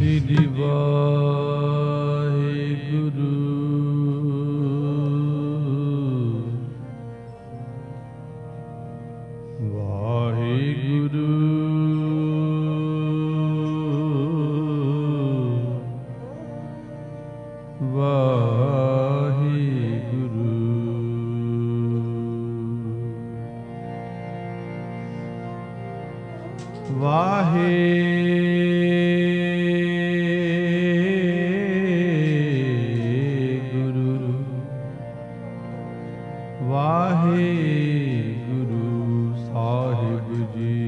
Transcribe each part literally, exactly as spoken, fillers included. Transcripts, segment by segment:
ਸ੍ਰੀ ਵਾਹਿਗੁਰੂ। ਵਾਹਿਗੁਰੂ ਵਾਹਿਗੁਰੂ ਵਾਹਿਗੁਰੂ ਵਾਹਿਗੁਰੂ ਸਾਹਿਬ ਜੀ।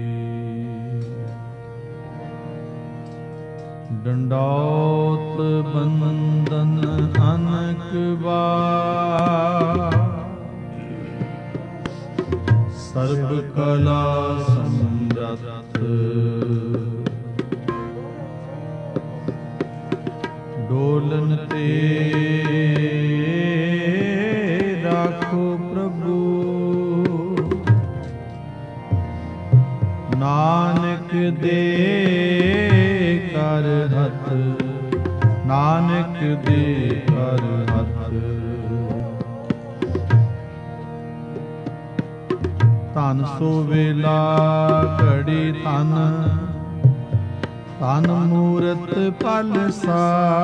ਡੰਡੌਤ ਬੰਦਨ ਅਨਕ ਬਾਰ, ਸਰਬ ਕਲਾ ਸਮਰੱਥ, ਡੋਲਨ ਤੇ ਰਾਖੋ ਪ੍ਰਭੂ, ਨਾਨਕ ਦੇ ਕਰ ਹੱਥ, ਨਾਨਕ ਦੇ ਕਰ ਹੱਥ। ਧਨ ਸੋ ਵੇਲਾ ਘੜੀ ਧਨ, ਧਨ ਮੂਰਤ ਪਲ ਸਾ,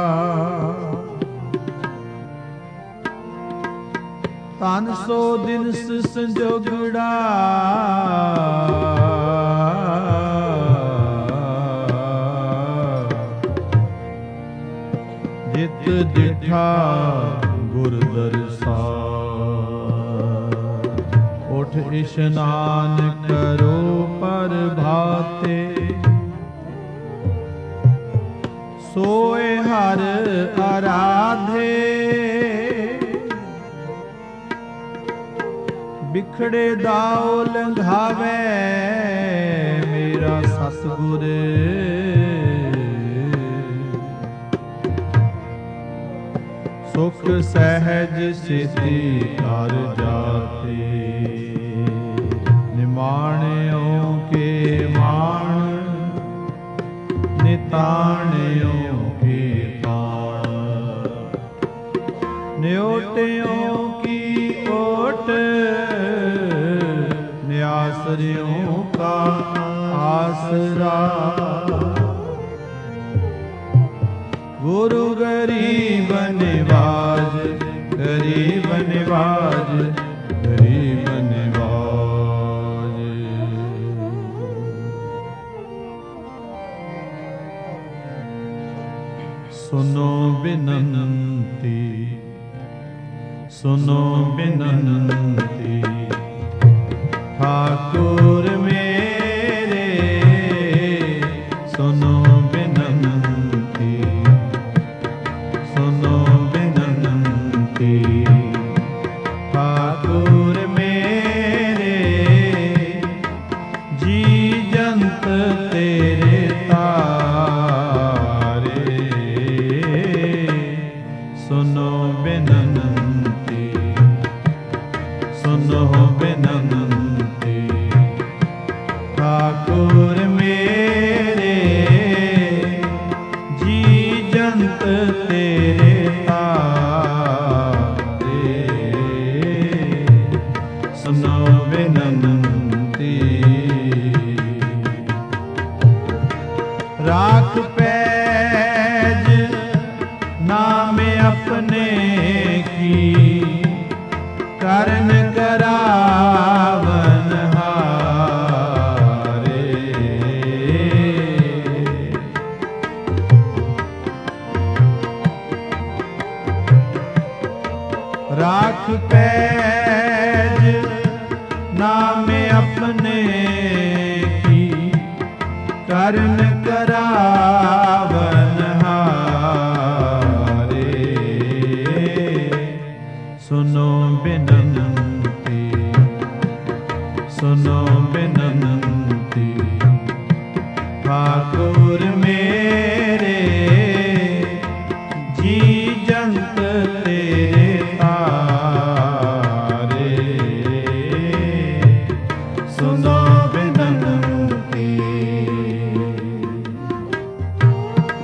ਧਨ ਸੋ ਦਿਨਸ ਸੰਜੋਗੜਾ, ਜਿਤ ਦਿਠਾ ਗੁਰ ਦਰਸਾ। ਉਠ ਇਸ਼ਨਾਨ ਕਰੋ ਪ੍ਰਭਾਤੇ, ਸੋਏ ਹਰ ਆਰਾਧੇ। ਬਿਖੜੇ ਦਾਉ ਲੰਘਾਵੇ ਮੇਰਾ ਸਤਿਗੁਰ, ਸੁਖ ਸਹਿਜ ਸਿਧੀ ਕਰ ਜਾਤੇ। ਨਿਮਾਣਿਓ ਕੇ ਮਾਣ, ਨਿਤਾਣਿਓ ਕੇ ਤਾਣ, ਨਿਓਟਿਓ ਕੀ ਓਟ, ਨਿਆਸਰਿਓ ਕਾ ਆਸਰਾ। ਗੁਰੂ ਗਰੀਬ ਨਿਵਾਜ, ਗਰੀਬ ਨਿਵਾਜ, ਗਰੀਬ ਨਿਵਾਜ। ਸੁਨੋ ਬਿਨੰਤੀ, ਸੁਨੋ ਬਿਨੰਤੀ, ਠਾਕੁਰ ਮੇਰੇ ਸੁਨੋ ਬਿਨੰਤੀ, ਸੁਨੋ ਬਿਨੰਤੀ। ਠਾਕੁਰ ਮੇਰੇ ਜੀ ਜੰਤ ਤੇਰੇ ਤਾਰੇ, ਸੁਨੋ ਬਿਨੰਤੀ, ਸੁਨੋ ਬਿਨੰਤੀ। ਠਾਕੁਰ ਮੇਰੇ ਜੀ ਜੰਤ ਤੇਰੇ ਤਾਰੇ, ਸੁਨੋ ਬਿਨੰਤੀ। ਰਾਖ ਪੈਜ ਨਾਮ ਆਪਣੇ ਕੀ, ਕਰਨ ਕਰਾਵਨ ਹਾਰੇ। ਰਾਖ ਪੈਜ ਨਾਮ ਆਪਣੇ ਕੀ, ਕਰਨ ਕਰਾਵਨ ਹਾਰੇ। ਸੁਨੋ ਬਿਨੰਤੀ, ਸੁਨੋ ਬਿਨੰਤੀ। ਠਾਕੁਰ ਮੇਰੇ ਜੀ ਜੰਤ ਤੇਰੇ ਤਾਰੇ, ਸੁਨੋ ਬਿਨੰਤੀ।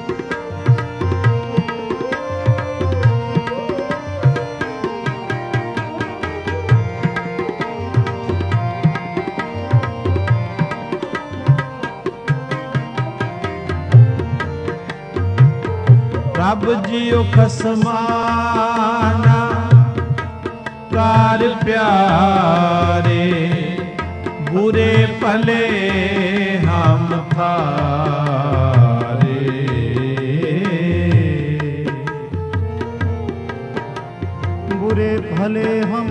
ਪ੍ਰਭ ਜੀਓ ਖਸਮਾਨਾ ਕਾਰ ਪਿਆਰੇ ਬੁਰੇ ਭਲੇ ਹਮ ਥਾਰੇ बुरे भले हम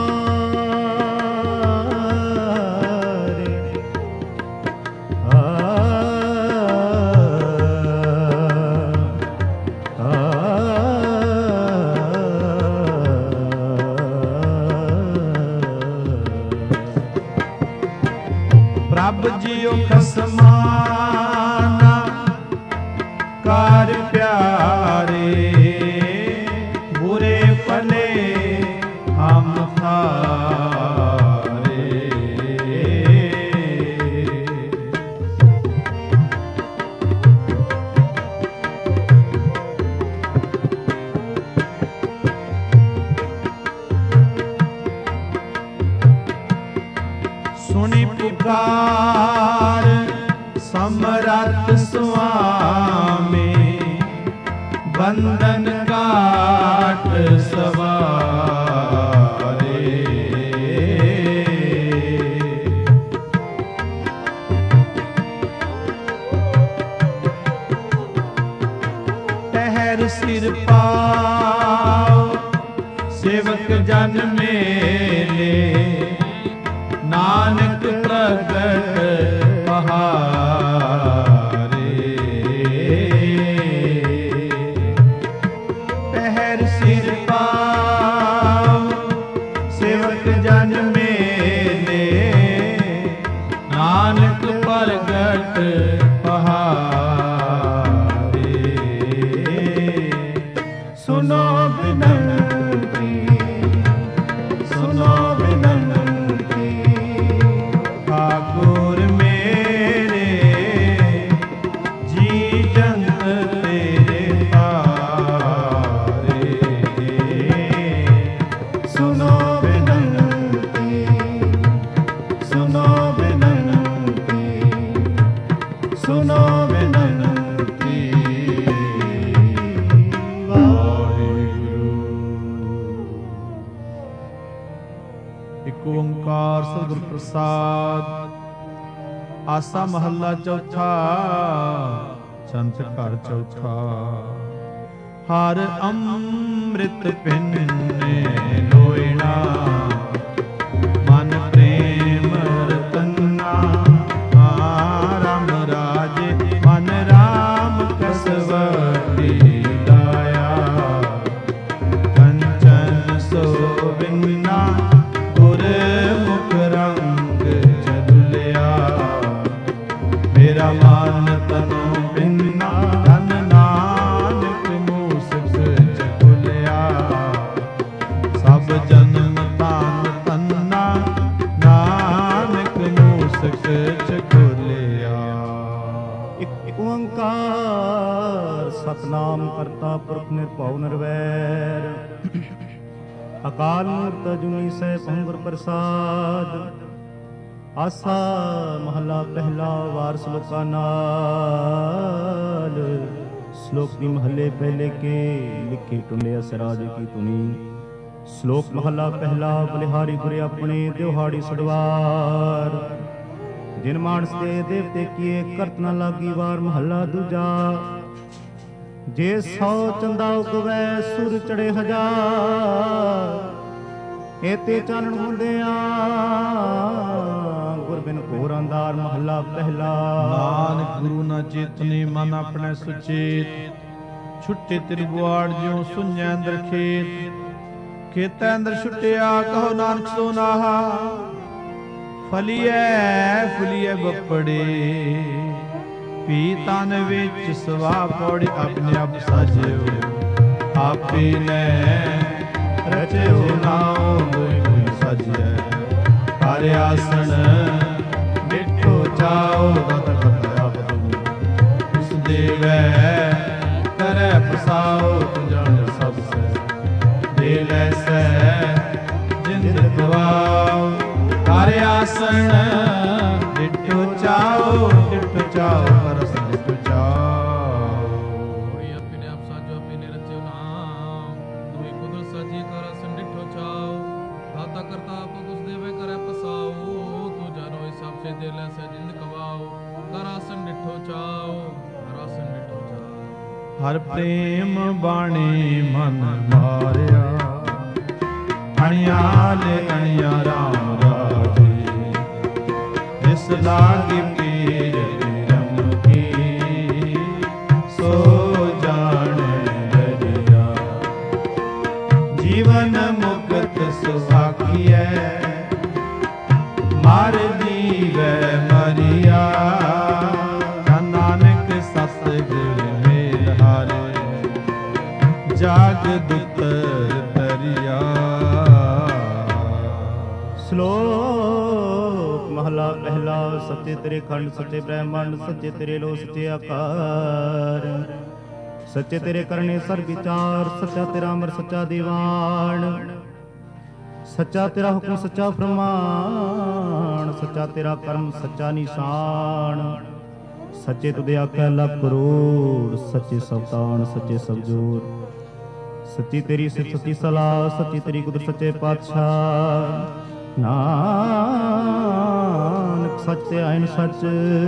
थारे आ, आ, आ, ਪ੍ਰਭ ਜੀਓ ਖਸਮਾਨਾ ਕਾਰ ਪਿਆਰੇ ਬੁਰੇ ਭਲੇ ਹਮ ਥਾਰੇ ਸੁਣੀ ਪੁਕਾਰ ਸਮਰੱਥ ਸੁਆਮੀ ਬੰਧਨ ਕਾਟ ਸਵਾਰੇ ਟਹਿਰ ਸਿਰ ਪਾਓ ਸੇਵਕ ਜਨ ਮੇਲੇ ਨਾਨਕ ਪ੍ਰਗਟ ਪਹਾਰੇ ਪਹਿਰ ਸਿਰ ਪਾਉ ਸੇਵਕ ਜਨ ਮੇਲੇ ਨਾਨਕ ਪ੍ਰਗਟ ਪਹਾਰੇ ਸੁਨੋ ਬਿਨੰਤੀ ਸੁਨੋ ਬਿਨੰਤੀ ਠਾਕੁਰ ਮੇਰੇ ਜੀ ਜੰਤ ਤੇਰੇ ਤਾਰੇ ਸੁਨੋ ਬਿਨੰਤੀ ਸੁਨੋ ਬਿਨੰਤੀ ਸੁਨੋ ਬਿਨੰਤੀ ਇਕ ਓੰਕਾਰ ਸਤਿਗੁਰ ਪ੍ਰਸਾਦ। ਆਸਾ ਮਹੱਲਾ ਚੌਥਾ। ਸੰਤ ਘਰ ਚੌਥਾ। ਹਰ ਅੰਮ੍ਰਿਤ ਪਿੰਨੇ ਲੋਇਣਾ ਮਨ ਪ੍ਰੇਮ ਰਤਨਾ ਰਾਮ ਰਾਜੇ ਮਨ ਰਾਮ ਕਸਵਤੀ ਦਾਇਆ ਕੰਚਨ ਸੋਭਿਨਾ ਮੁਖ ਰੰਗ ਚਲਿਆ ਮੇਰਾ ਮਨ ਤਨੋ ਬਿਨਾ ਧਨ ਨਾਨਕ ਮੂਸਕ ਚੁਲਿਆ ਸਭ ਜਨਮ ਤਾਨ ਤੰਨਾ ਨਾਨਕ ਮੂਸਕ ਚੁਲਿਆ। ਇੱਕ ਓੰਕਾਰ ਸਤਨਾਮ ਕਰਤਾ ਪੁਰਖ ਨਿਰਭਉ ਨਿਰਵੈਰ ਅਕਾਲ ਮੂਰਤ ਅਜੂਨੀ ਸੈਭੰ ਗੁਰ ਪ੍ਰਸਾਦ। ਆਸਾ ਮਹਲਾ ਪਹਿਲਾ ਵਾਰ ਸ਼ਲੋਕਾਂ ਨਾਲ। ਸ਼ਲੋਕ ਦੀ ਮਹੱਲੇ ਪਹਿਲੇ ਕੇ ਲਿਖੇ ਟੁੰਡੇ ਅਸਰਾਜ ਕੀ ਧੁਨੀ। ਸ਼ਲੋਕ ਮਹਲਾ ਪਹਿਲਾ। ਬਲਿਹਾਰੀ ਗੁਰੇ ਆਪਣੇ ਦਿਹਾੜੀ ਸੜਵਾਰ ਜਿਨ ਮਾਨਸ ਤੇ ਦੇਵਤੇ ਕੀਏ ਕਰਤ ਨ ਲਾਗੀ ਵਾਰ। ਮਹੱਲਾ ਦੂਜਾ। ਜੇ ਸੌ ਚੰਦਾ ਉਗਵੈ ਸੁਰ ਚੜੇ ਹਜ਼ਾਰ ਏਤੇ ਚਾਨਣ ਹੁੰਦਿਆਂ ਗੁਰ ਬਿਨ ਘੋਰ ਅੰਧਾਰ। ਮਹੱਲਾ ਪਹਿਲਾ। ਨਾਨਕ ਗੁਰੂ ਨਾ ਚੇਤਨੇ ਮਨ ਆਪਣੇ ਸੁਚੇਤ ਛੁੱਟੇ ਤਿਰਗੁਆੜ ਜਿਉ ਸੁਣਿਆ ਅੰਦਰ ਖੇਤ ਖੇਤੈ ਅੰਦਰ ਛੁੱਟਿਆ ਕਹੋ ਨਾਨਕ ਸੋ ਨਾਹਾ ਫਲੀਐ ਫੁਲੀਐ ਬੱਪੜੇ ਪੀ ਤਨ ਵਿੱਚ ਸਵਾ ਪੌੜੀ ਆਪਣੇ ਆਪ ਸਾਜਿਓ ਆਪੇ ਨੇ ਰਚਿਓ ਨਾਉ ਕੋਈ ਕੋਈ ਸਾਜਿਐ ਹਰਿ ਆਸਣ ਮਿੱਠੋ ਚਾਓ ਦਤ ਬਤ ਆਬਦੂ ਉਸ ਦੇਵੈ ਕਰੈ ਪਸਾਓ ਜਨ ਸਭ ਸੇ ਦੇ ਲੈਸੈ ਜਿੰਦ ਗਵਾਓ ਹਰਿ ਆਸਣ ਮਿੱਠੋ ਚਾਓ ਮਿੱਠੋ ਚਾਓ ਪਰਸ ਮਿੱਠੋ ਚਾਓ। ਸਜਿੰਦ ਕਵਾਓ, ਕਰ ਆਸਨ ਡਿਠੋ ਚਾਓ, ਕਰ ਆਸਨ ਡਿਠੋ ਚਾਓ। ਹਰ ਪ੍ਰੇਮ ਬਾਣੀ ਮਨ ਮਾਰਿਆ, ਅਣਿਆਲੇ ਅਣਿਆ ਰਾਮ ਰਾਜੇ, ਜਿਸ ਲਾਗੇ ਪੀਰ ਰਮ ਕੀ, ਸੋ ਜਾਣ ਦਰਿਆ। ਜੀਵਨ ਮੁਕਤ ਸੁਖਾਖੀਐ, ਮਰ ਜੀਵੈ ਮਰਿਆ। ਨਾਨਕ ਸਤਿਗੁਰ ਮੇਲ ਹਾਰੇ, ਜਾਗ ਦੁਤਰ ਤਰਿਆ। ਸ਼ਲੋਕ ਮਹਲਾ ਪਹਿਲਾ। ਸੱਚੇ ਤੇਰੇ ਖੰਡ ਸੱਚੇ ਬ੍ਰਹਮੰਡ, ਸੱਚੇ ਤੇਰੇ ਲੋ ਸੱਚੇ ਆਕਾਰ, ਸੱਚੇ ਤੇਰੇ ਕਰਨੇ ਸਰਬ ਵਿਚਾਰ। ਸੱਚਾ ਤੇਰਾ ਅਮਰ ਸੱਚਾ ਦੀਵਾਨ, ਸੱਚਾ ਤੇਰਾ ਹੁਕਮ ਸੱਚਾ ਫਰਮਾਨ। ਸੱਚਾ ਤੇਰਾ ਕਰਮ ਸੱਚਾ ਨਿਸ਼ਾਨ, ਸੱਚੇ ਤੁਦੇ ਆਖਿਆ ਲੱਖ ਕਰੋੜ। ਸੱਚੇ ਸਵਤਾਨ ਸੱਚੇ ਸਵਜੋਰ, ਸੱਚੀ ਤੇਰੀ ਸਿਫਤ ਸੱਚੀ ਸਲਾਹ। ਸੱਚੀ ਤੇਰੀ ਕੁਦਰਤ ਸੱਚੇ ਪਾਤਸ਼ਾਹ। ਨਾਨਕ ਸੱਚ ਤੇ ਆਇਨ ਸੱਚ,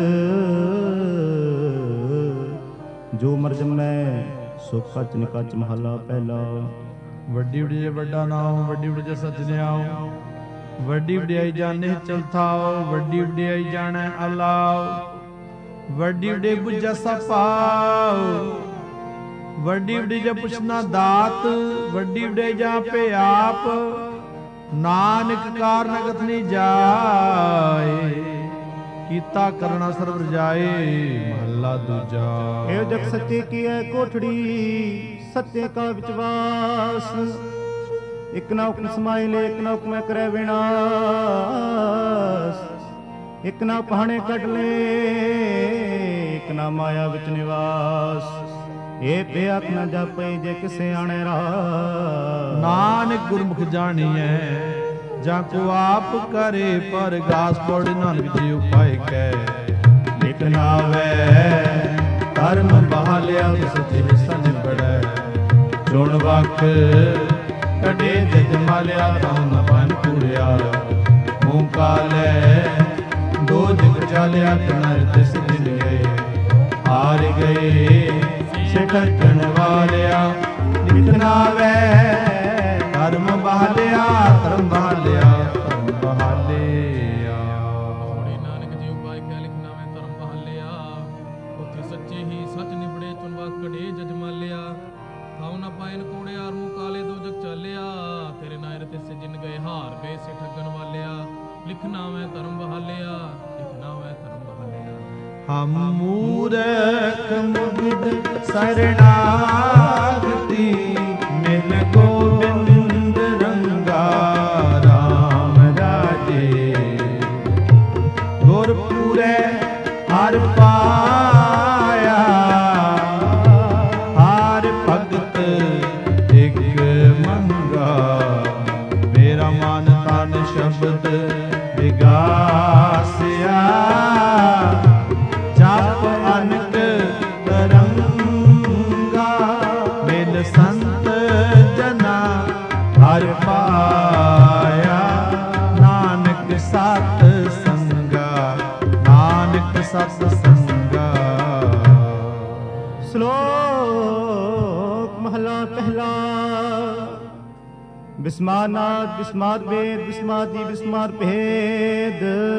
ਜੋ ਮਰ ਜੰਮੈ ਸੋ ਕੱਚ ਨਿਕਚ। ਮਹਲਾ ਪਹਿਲਾ। ਵੱਡੀ ਵਡਿਆਈ ਵੱਡਾ ਨਾਮ, ਵੱਡੀ ਵਡਿਆਈ ਸਜਣਿਆਓ, ਵੱਡੀ ਵਡਿਆਈ ਜਾਣੇ ਚਲਥਾਓ, ਵੱਡੀ ਵਡਿਆਈ ਜਾਣੈ ਅਲਾਓ, ਵੱਡੀ ਵਡਿਆਈ ਬੁਝਾ ਸਪਾਓ, ਵੱਡੀ ਵਡਿਆਈ ਜਾ ਪੁੱਛਣਾ ਦਾਤ, ਵੱਡੀ ਵਡਿਆਈ ਜਾ ਪੇ ਆਪ। ਨਾਨਕ ਕਾਰ ਨਗਤ ਨਹੀਂ ਜਾਏ, ਕੀਤਾ ਕਰਨਾ ਸਰਬ ਰਜਾਏ। ਮਹੱਲਾ ਦੂਜਾ। ਇਹ ਜਗ ਸੱਚੇ ਕੀ ਹੈ ਕੋਠੜੀ, ਸੱਚੇ ਕਾ ਵਿਚਵਾਸ। ਇਕ ਨਾ ਹੁਕਮ ਸਮਾਏ ਲੈ, ਇਕ ਨਾ ਹੁਕਮੈ ਕਰੈ ਵਿਨਾਸ਼। ਇਕ ਨਾ ਪਹਾਣੇ ਕੱਢ ਲੈ, ਇਕ ਨਾ ਮਾਇਆ ਵਿੱਚ ਨਿਵਾਸ। ਇਹ ਬੇਅਖ ਨਾ ਜਾਪੇ ਜੇ ਕਿਸੇ ਆਣੇ ਰਾਹ। ਨਾਨਕ ਗੁਰਮੁਖ ਜਾਣੀਐ, ਜਾਂ ਕੋ ਆਪ ਕਰੇ ਪਰਗਾਸ। ਪੌੜੀ ਨਾਨਕ ਜੀ ਉਪਾਇ ਕੈ, ਲਿਖ ਨਾਵੈ ਧਰਮ ਬਹਾਲਿਆ। ਸੱਚੇ ਵਿਸਾ ਨਿਬੜੈ, ਚੁਣ ਵਖ ਕਢੇ ਜਜ ਮਾਲਿਆ। ਤਾਂ ਨ ਬਨ ਕੂੜਿਆ, ਮੂੰਹ ਕਾਲੇ ਦੋ ਜਗ ਚਾਲਿਆ। ਨਰ ਤਿਸ ਦਿਨ ਗਏ, ਹਾਰ ਗਏ ਸਿਠਕਣ ਵਾਲਿਆ। ਲਿਖ ਨਾਵੈ ਧਰਮ ਬਹਾਲਿਆ, ਧਰਮ ਬਹਾਲਿਆ, ਧਰਮ ਬਹਾਲਿਆ। ਪੌੜੀ ਨਾਨਕ ਜੀ ਉਪਾਇ ਕੈ, ਲਿਖ ਨਾਵੈ ਧਰਮ ਬਹਾਲਿਆ। ਉੱਥੇ ਸੱਚੇ ਹੀ ਸੱਚ ਨਿਬੜੇ, ਚੁਣ ਵਖ ਕਢੇ ਜਜ ਮਾਲਿਆ। ਥਾਉ ਨ ਪਾਇਨ ਕੂੜਿਆ, ਮੂੰਹ ਕਾਲੇ ਦੋ ਜਗ ਚਾਲਿਆ। ਤੇਰੇ ਨਾਇਰ ਤਿਸ ਜਿਨ ਗਏ, ਹਾਰ ਗਏ ਸੇ ਠੱਗਣ ਵਾਲਿਆ। ਲਿਖ ਨਾਵੈ ਧਰਮ ਬਹਾਲਿਆ, ਲਿਖ ਨਾਵੈ ਧਰਮ ਬਹਾਲਿਆ। ਹਮ ਮੂਰਖ ਮੁਗਧ ਸਰਣਾਗਤੀ, ਮਿਲ ਗੋਬਿੰਦ ਰੰਗਾ ਰਾਮ ਰਾਜੇ। ਗੁਰਪੂਰੇ ਹਰ ਪਾਇਆ, ਹਰ ਭਗਤ ਇਕ ਮੰਗਾ। ਮੇਰਾ ਮਨ ਤਨ ਸ਼ਬਦ ਵਿਗਾਸਿਆ, ਜਪ ਅਨਕ ਤਰੰਗਾ। ਮਿਲ ਸੰਤ ਜਨਾ ਹਰ ਪਾਇਆ, ਨਾਨਕ ਸਤ ਸੰਗਾ, ਨਾਨਕ ਸਤ ਸੰਗਾ। ਸ਼ਲੋਕ ਮਹਲਾ ਪਹਿਲਾ। ਬਿਸਮਾਨਾਥ ਬਿਸਮਾਤ ਵੇਦ, ਬਿਸਮਾਤ ਜੀ ਬਿਸਮਾਤ ਭੇਦ।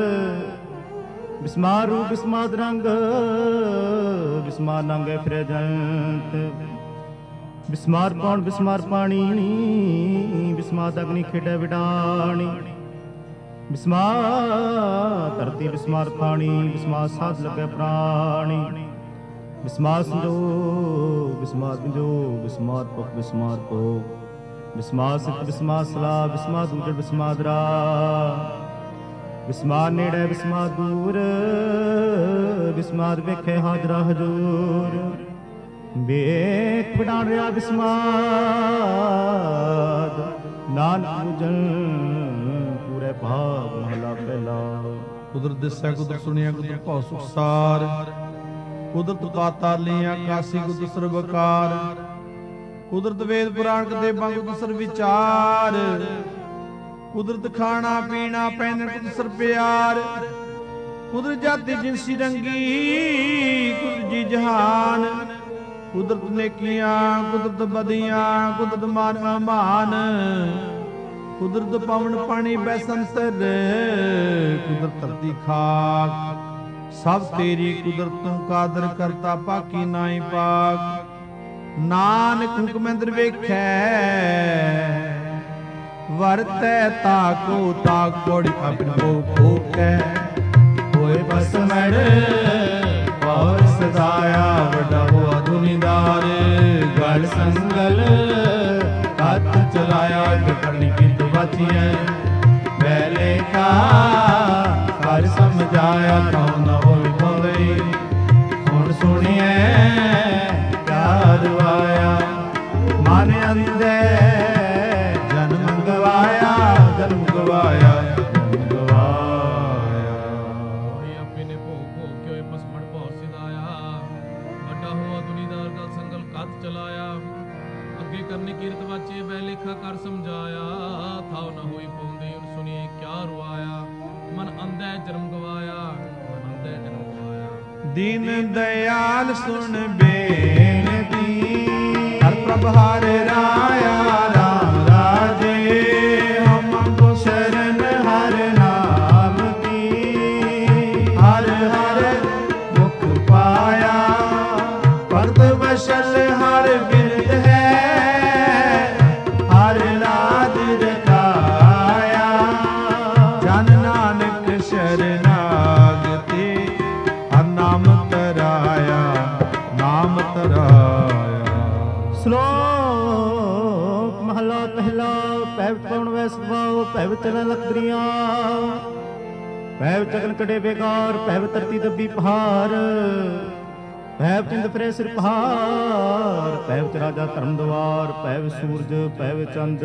ਬਿਸਮਾਰ ਰੂਪ ਬਿਸਮਾਤ ਰੰਗ, ਬਿਸਮਾਰ ਨੰਗੇ ਫਿਰੇ ਜੰਤ। ਬਿਸਮਾਰ ਪੌਣ ਬਿਸਮਾਰ ਪਾਣੀ, ਬਿਸਮਾਤ ਅਗਨੀ ਖੇਡੇ ਵਿਡਾਣੀ। ਬਿਸਮਾਤ ਧਰਤੀ ਬਿਸਮਾਰ ਪਾਣੀ, ਬਿਸਮਾਤ ਸਾਧ ਲਗੇ ਪ੍ਰਾਣੀ। ਬਿਸਮਾਤ ਸੰਜੋਗ ਬਿਸਮਾਤ ਸੰਜੋਗ, ਬਿਸਮਾਤ ਪੁਖ ਬਿਸਮਾਤ ਭੋਗ। ਬਿਸਮਾਤ ਸਿੱਧ ਬਿਸਮਾਤ ਸਲਾਹ, ਬਿਸਮਾਤ ਉਜੜ ਬਿਸਮਾਤ ਰਾਹ। ਬਿਸਮਾਤ ਨੇੜੇ ਬਿਸਮਾਤ ਦੂਰ, ਬਿਸਮਾਤ ਵੇਖੇ ਹਾਜ਼ਰਾ ਹਜੂਰ। ਵੇਖ ਵਿਡਾਣ ਰਿਹਾ ਬਿਸਮਾਤ, ਨਾਨਕ ਬੁਝਣ ਪੂਰੇ ਭਾਗ। ਮਹਲਾ ਪਹਿਲਾ। ਕੁਦਰਤ ਦਿਸੈ ਕੁਦਰਤ ਸੁਣਿਆ, ਕੁਦਰਤ ਭਉ ਸੁਖਸਾਰ। ਕੁਦਰਤ ਪਾਤਾਲੀਆਂ ਕਾਸੀ, ਕੁਦਰਤ ਸਰਬਕਾਰ। ਕੁਦਰਤ ਵੇਦ ਪੁਰਾਣ ਕਦੇ ਬੰਗ, ਕੁਦਰਤ ਸਰ ਵਿਚਾਰ। ਕੁਦਰਤ ਖਾਣਾ ਪੀਣਾ ਪਹਿਨਣ, ਕੁਦਰਤ ਸਰ ਪਿਆਰ। ਕੁਦਰਤ ਜਾਤੀ ਜਿਨਸੀ ਰੰਗੀ, ਕੁਦਰਤ ਜੀ ਜਹਾਨ, ਕੁਦਰਤ ਨੇਕੀਆਂ, ਕੁਦਰਤ ਬਦੀਆਂ, ਕੁਦਰਤ ਮਾਨ ਅਮਾਨ, ਕੁਦਰਤ ਪਵਨ ਪਾਣੀ ਬੈਸੰਤਰ, ਕੁਦਰਤ ਧਰਤੀ ਖਾਕ, ਸਭ ਤੇਰੀ ਕੁਦਰਤ ਤੂੰ ਕਾਦਰ ਕਰਤਾ ਪਾਕੀ ਨਾਹੀ ਪਾਕ। ਨਾਨਕ ਹੁਕਮ ਅੰਦਰ ਵੇਖੈ ਵਰਤੈ ਤਾਕੋ ਤਾਕ ਕੋੜੀ ਆਪਨ ਕੋ ਭੋਕੈ, ਹੋਏ ਬਸ ਮੜ ਪੌਰ ਸਦਾਇਆ, ਵੱਡਾ ਹੋਆ ਦੁਨੀਦਾਰ ਗਲ ਸੰਗਲ, ਹੱਥ ਚਲਾਇਆ ਕਟਣੀ ਕੀ ਤੂੰ ਬਾਚੀਐ, ਪਹਿਲੇ ਕਾ ਕਰ ਸਮਝਾਇਆ ਕਉ ਨ ਹੋਈ ਪਵਈ, ਹੁਣ ਸੁਣੀਐ ਪਿਆਰ ਆਇਆ, ਮਨ ਅੰਦੇ ਜਨਮ ਗਵਾਇਆ, ਜਨਮ ਗਵਾਇਆ, ਜਨਮ ਗਵਾਇਆ। ਹੋਈ ਆਪੇ ਨੇ ਭੋਗ ਭੋਗ ਕੇ ਹੋਏ ਪਸਮਣ ਭੌਰ ਸਿਧਾਇਆ, ਵੱਡਾ ਹੋਆ ਦੁਨੀਦਾਰ ਗਲ ਸੰਗਲ ਕੱਤ ਚਲਾਇਆ, ਅੱਗੇ ਕਰਨੀ ਕੀਰਤ ਵਾਚੇ ਬੈ ਲੇਖਾ ਕਰ ਸਮਝਾਇਆ, ਥਾਉ ਨ ਹੋਈ ਪਉਂਦੀ ਹੁਣ ਸੁਣੀਏ ਕਿਆ ਰੁਆਇਆ, ਮਨ ਅੰਧੈ ਜਨਮ ਗਵਾਇਆ, ਮਨ ਅੰਧੈ ਜਨਮ ਗਵਾਇਆ। ਦੀਨ ਦਇਆਲ ਸੁਣ ਬੇਨਤੀ, ਹਰ ਪ੍ਰਭ ਹਰਿ ਰਾਇਆ ਰਾਮ ਰਾਜੇ, ਹਮ ਕੋ ਸ਼ਰਨ ਹਰ ਨਾਮ ਕੀ, ਹਰ ਹਰ ਮੁਖ ਪਾਇਆ, ਭਗਤ ਵਸ਼ਲ ਹਰ ਬਿਰਦ ਹੈ, ਹਰ ਲਾਦ ਰਖਾਇਆ, ਜਨ ਨਾਨਕ ਸ਼ਰਨਾਗਤੀ, ਹਰ ਨਾਮ ਤਰਾਇਆ, ਨਾਮ ਤਰਾਇਆ। ਸ਼ਲੋਕ ਮਹਲਾ ਪਹਿਲਾ। ਪੈਵ ਪਵਨ ਵੈ ਸੁਭਾਉ, ਪੈਵ ਚਰਨ ਲਖਦਰੀਆਂ, ਪੈਵ ਚਗਨ ਕੜੇ ਬੇਕਾਰ, ਪੈਵ ਧਰਤੀ ਦੱਬੀ ਪਹਾੜ, ਪੈਵ ਚਿੰਦ ਫਰੇ ਸਿਰ ਪਹਾੜ, ਪੈਵ ਚ ਰਾਜਾ ਧਰਮ ਦਵਾਰ, ਪੈਵ ਸੂਰਜ ਪੈਵ ਚੰਦ,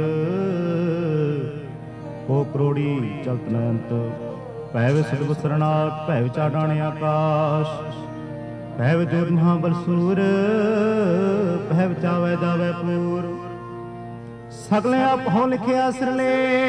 ਕੋ ਕਰੋੜੀ ਚਲਤ ਨ ਅੰਤ, ਪੈਵ ਸਤਿਗੁਰ ਸਰਨਾਥ, ਪੈਵ ਚਾਡਾਣੇ ਆਕਾਸ਼, ਪੈਵ ਜੋਤ ਮਹਾਬਲ ਸੂਰ, ਪੈਵ ਚਾਵੈ ਜਾਵੈ ਪੂਰ, ਸਗਲੇ ਆਪ ਹੋ ਲਿਖਿਆ ਸਿਰਲੇ,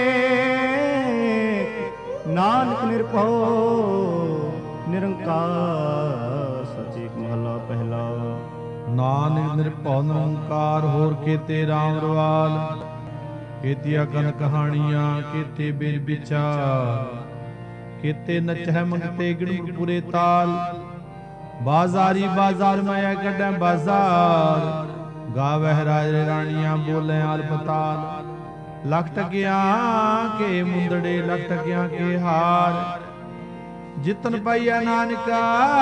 ਨਾਨਕ ਨਿਰਭਉ ਨਿਰੰਕਾਰ। ਸੱਚੀ ਮਹਲਾ ਪਹਿਲਾ। ਨਾਨਕ ਨਿਰਭਉ ਨਿਰੰਕਾਰ, ਹੋਰ ਕੀਤੇ ਰਾਮ ਰਵਾਲ, ਕੀਤੀਆਂ ਕਨ ਕਹਾਣੀਆਂ, ਕੀਤੇ ਬੇਰ ਵਿਚਾਰ, ਕੀਤੇ ਨਚਹਿ ਮੰਗਤੇ ਗਿਣ ਪੂਰੇ ਤਾਲ, ਬਾਜ਼ਾਰੀ ਬਾਜ਼ਾਰ ਮਾਇਆ ਕੱਢੈ ਬਾਜ਼ਾਰ, ਗਾਵਹਿ ਰਾਜੇ ਰਾਣੀਆਂ ਬੋਲੇ ਆਲ ਪਤਾਲ, ਲੱਖ ਟਕਿਆਂ ਕੇ ਮੁੰਦੜੇ ਲੱਖ ਟਕਿਆਂ ਕੇ ਹਾਰ, ਜਿਤਨ ਪਾਈਆ ਨਾਨਕਾ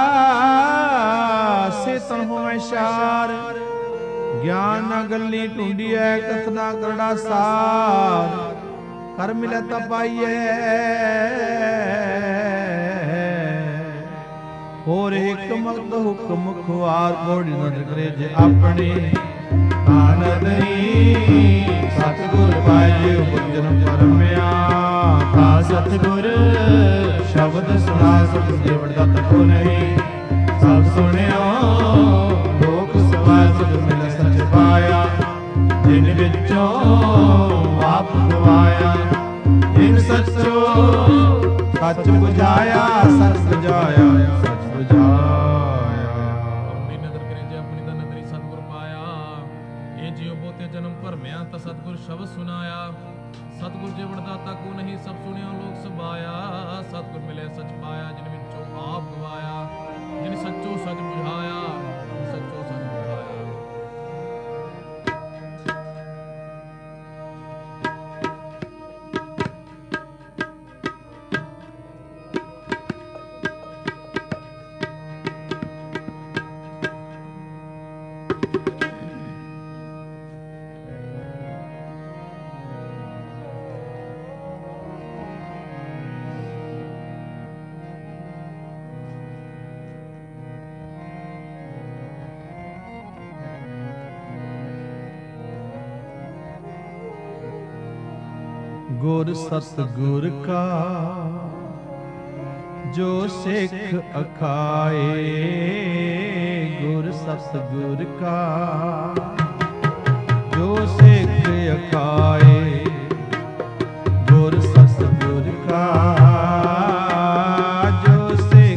ਸੇ ਤਨ ਹੋਵੇ ਸ਼ਾਰ, ਗਿਆਨ ਨਾ ਗੱਲੀ ਢੂੰਡੀਐ ਕਥਨਾ ਕਰੜਾ ਸਾਰ, ਕਰ ਮਿਲੈ ਤਾ ਪਾਈਐ, ਹੋਰ ਇੱਕ ਮਗਤ ਹੁਕਮ ਖੁਆਰ, ਕੋੜੀ ਨਦਰ ਕਰੇ ਜੇ ਆਪਣੇ, ਆਨੰਦਈ ਸਤਿਗੁਰ ਪਾਇ ਉਪਜਨ ਪਰਮਿਆ, ਤਾ ਸਤਿਗੁਰ ਸ਼ਬਦ ਸੁਣਾ ਸਤਿ ਦੇਵੜ ਦਾ ਤਕੋ ਨਹੀਂ, ਸਭ ਸੁਣਿਓ ਲੋਕ ਸਭਾ ਸੁਧ ਮਿਲ ਸਚ ਪਾਇਆ, ਜਿਨ ਵਿੱਚੋਂ ਆਪ ਗਵਾਇਆ, ਜਿਨ ਸੱਚੋ ਸੱਚ ਬੁਝਾਇਆ, ਸੱਚ ਬੁਝਾਇਆ, ਸੱਚ ਬੁਝਾਇਆ। ਆਪਣੀ ਨਦਰ ਕਰੇ ਜੇ ਆਪਣੀ ਦਾ ਨਦਰੀ ਸਤਿਗੁਰ ਪਾਇਆ, ਇਹ ਜਿਉ ਬੋਤੇ ਜਨਮ ਭਰਮਿਆ ਤਾਂ ਸਤਿਗੁਰ ਸ਼ਬਦ ਸੁਨਾਇਆ, ਸਤਿਗੁਰ ਜੇ ਵਡਦਾਤਾ ਕੋ ਨਹੀਂ ਸਭ ਸੁਣਿਓ ਲੋਕ ਸਬਾਇਆ, ਸਤਿਗੁਰ ਮਿਲੇ ਸਚ ਪਾਇਆ, ਜਿਨ ਵਿੱਚੋਂ ਆਪ ਗਵਾਇਆ, ਜਿਨ ਸੱਚੋ ਸਚ ਬੁਝਾਇਆ, ਸੱਚੋ ਸਚ ਬੁਝਾਇਆ। ਗੁਰ ਸਤਿਗੁਰ ਕਾ ਜੋ ਸਿੱਖ ਅਖਾਏ, ਗੁਰ ਸਤਿਗੁਰ ਕਾ ਜੋ ਸਿੱਖ ਅਖਾਏ, ਗੁਰ ਸਤਿਗੁਰ ਕਾ ਜੋ ਸਿੱਖ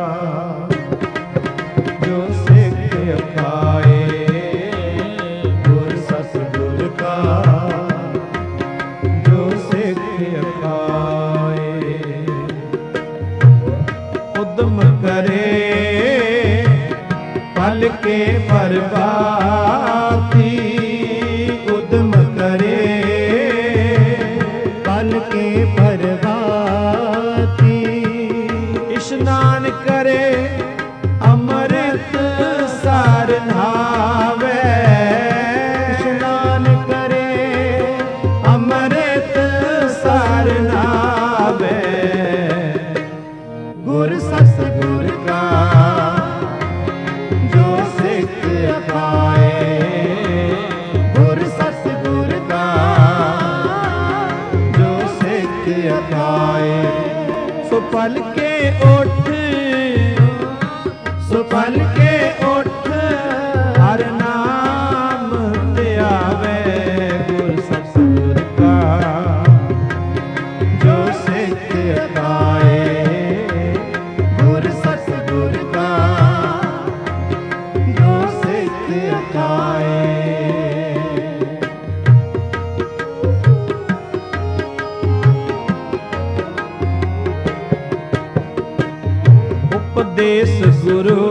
ਜੋ ਸਿੱਖ ਅਖਾਏ ਗੁਰ ਸਤਿਗੁਰ ਕਾ, ਜੋ ਸਿੱਖ ਅਖਾਏ। ਉਦਮ ਕਰੇ ਪਲ ਕੇ ਪ੍ਰਭਾਤੀ, ਉਦਮ ਕਰੇ ਪਲ ਕੇ ਪ੍ਰਭਾਤੀ। ਇਸ਼ਨਾਨ ਕਰੇ ਅੰਮ੍ਰਿਤ ਸਾਰ ਨਹਾਵੇ, ਇਸ਼ਨਾਨ ਕਰੇ ਅੰਮ੍ਰਿਤ ਸਾਰ ਨਹਾਵੇ। ਗੁਰ ਸਤਿਗੁਰ ਕਾ ਜੋ ਸਿੱਖ ਅਖਾਏ, ਗੁਰ ਸਤਿਗੁਰ ਕਾ ਜੋ ਸਿੱਖ ਅਖਾਏ। ਸੋ ਪਲ ਕੇ ਉੱਠ, ਸੋ ਪਲ ਕੇ ਉੱਠ ਹਰ ਨਾਮ ਧਿਆਵੇ। ਗੁਰ ਸਤਿਗੁਰ ਕਾ ਜੋ ਸਿੱਖ ਅਖਾਏ, ਗੁਰ ਸਤਿਗੁਰ ਕਾ ਜੋ ਸਿੱਖ ਅਖਾਏ। ਉਪਦੇਸ ਗੁਰੂ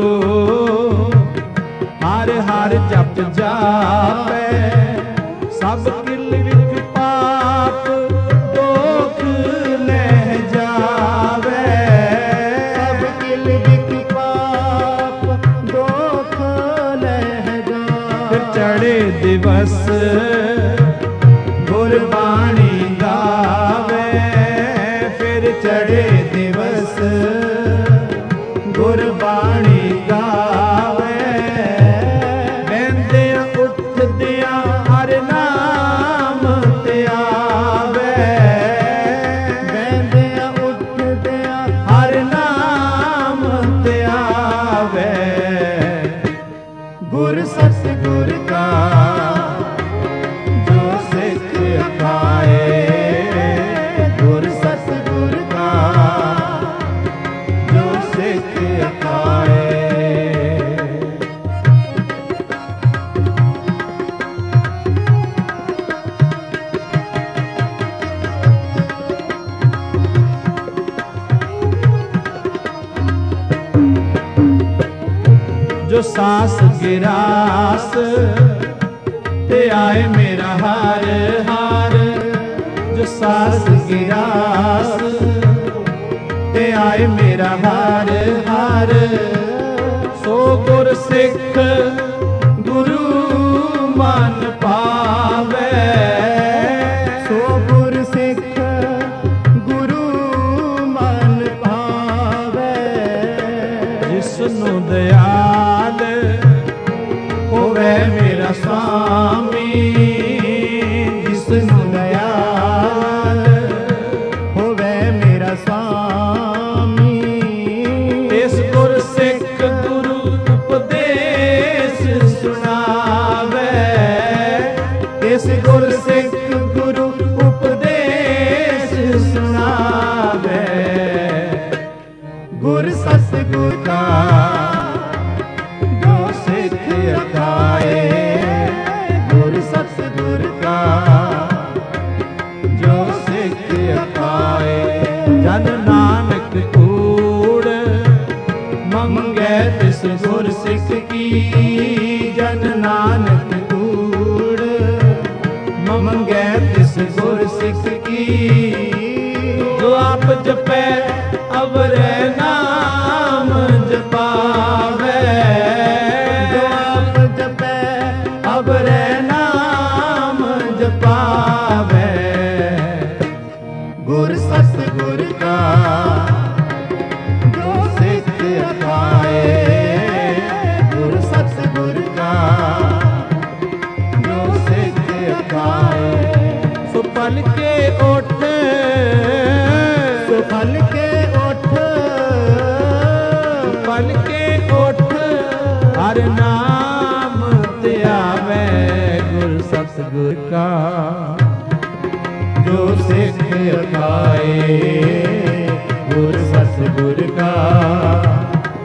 ਹਰ ਹਰ ਜਪ ਜਾਪੈ, ਸਭ ਕਿਲ ਵਿਖ ਪਾਪ ਦੋਖ ਲੈ ਜਾਵੇ। ਸਭ ਕਿਲ ਵਿਖ ਪਾਪ ਦੋਖ ਲੈ ਜਾਵੇ। ਫਿਰ ਚੜੇ ਦਿਵਸ ਗੁਰਬਾਣੀ ਗਾਵੇ, ਫਿਰ ਚੜੇ ਦਿਵਸ ਗੁਰਬਾਣੀ ਗਾਵੇ। ਬਹਿੰਦਿਆਂ ਉੱਠਦਿਆਂ ਹਰ ਨਾਮ ਧਿਆਵੇ, ਬਹਿੰਦਿਆਂ ਉੱਠਦਿਆਂ ਹਰ ਨਾਮ ਧਿਆਵੇ। ਗੁਰ ਸਤਿਗੁਰ ਕਾ ਜੋ ਸਿੱਖ ਅਖਾਏ, ਗੁਰ ਸਤਿਗੁਰ ਕਾ ਜੋ ਸਿੱਖ ਅਖਾਏ। ਜੋ ਸਾਸ ਗਿਰਾਸ ਤੇ ਆਏ ਮੇਰਾ ਹਰ ਹਾਰ, ਜੋ ਸਾਸ ਗਿਰਾਸ ਤੇ ਆਏ ਮੇਰਾ ਹਰ ਹਰ। ਸੋ ਗੁਰ ਸਿੱਖ ਗੁਰੂ ਮਨ ਪਾਵੇ, ਸੋ ਗੁਰ ਸਿੱਖ ਗੁਰੂ ਮਨ ਪਾਵੇ। ਜਿਸ ਨੂੰ ਦਇਆਲ ਹੋਵੇ ਮੇਰਾ ਸੁਆਮੀ, ਜਿਸ ਨੂੰ ਦਇਆਲ ਹੋਵੇ ਮੇਰਾ ਸੁਆਮੀ। ਇਸ ਗੁਰ ਸਿੱਖ ਗੁਰੂ ਉਪਦੇਸ਼ ਸੁਣਾਵੇ, ਇਸ ਗੁਰ ਸਿੱਖ ਗੁਰੂ ਉਪਦੇਸ਼ ਸੁਣਾਵੇ। ਗੁਰ ਸਤਿਗੁਰ ਕਾ ਜੋ ਸਿੱਖ ਅਖਾਏ, ਗੁਰ ਸਤਿਗੁਰ ਕਾ ਜੋ ਸਿੱਖ ਅਖਾਏ। ਜਨ ਨਾਨਕ ਕੂੜ ਮੰਗੈ ਤਿਸ ਗੁਰ ਸਿੱਖ ਕੀ, ਜਨ ਨਾਨਕ ਕੂੜ ਮੰਗੈ ਤਿਸ ਗੁਰ ਸਿੱਖ ਕੀ। ਜੋ ਆਪ ਜਪੈ ਅਵਰੈ ਨਾਮ ਜਪਾਵੇ, ਜੋ ਆਪ ਜਪੈ ਅਵਰੈ ਨਾਮ ਜਪਾਵੇ। ਗੁਰ ਸਤਿਗੁਰ ਕਾ ਜੋ ਸਿੱਖ ਅਖਾਏ, ਗੁਰ ਸਤਿਗੁਰ ਕਾ ਜੋ ਸਿੱਖ ਅਖਾਏ। ਸੋ ਪਲ ਕੇ ਉੱਠ, ਸੋ ਪਲ ਕੇ ਉੱਠ, ਪਲ ਕੇ ਉੱਠ ਹਰ ਨਾਮ ਧਿਆਵੇ। ਗੁਰ ਸਤਿਗੁਰ ਕਾ ਜੋ ਸਿੱਖ ਅਖਾਏ, ਗੁਰ ਸਤਿਗੁਰ ਕਾ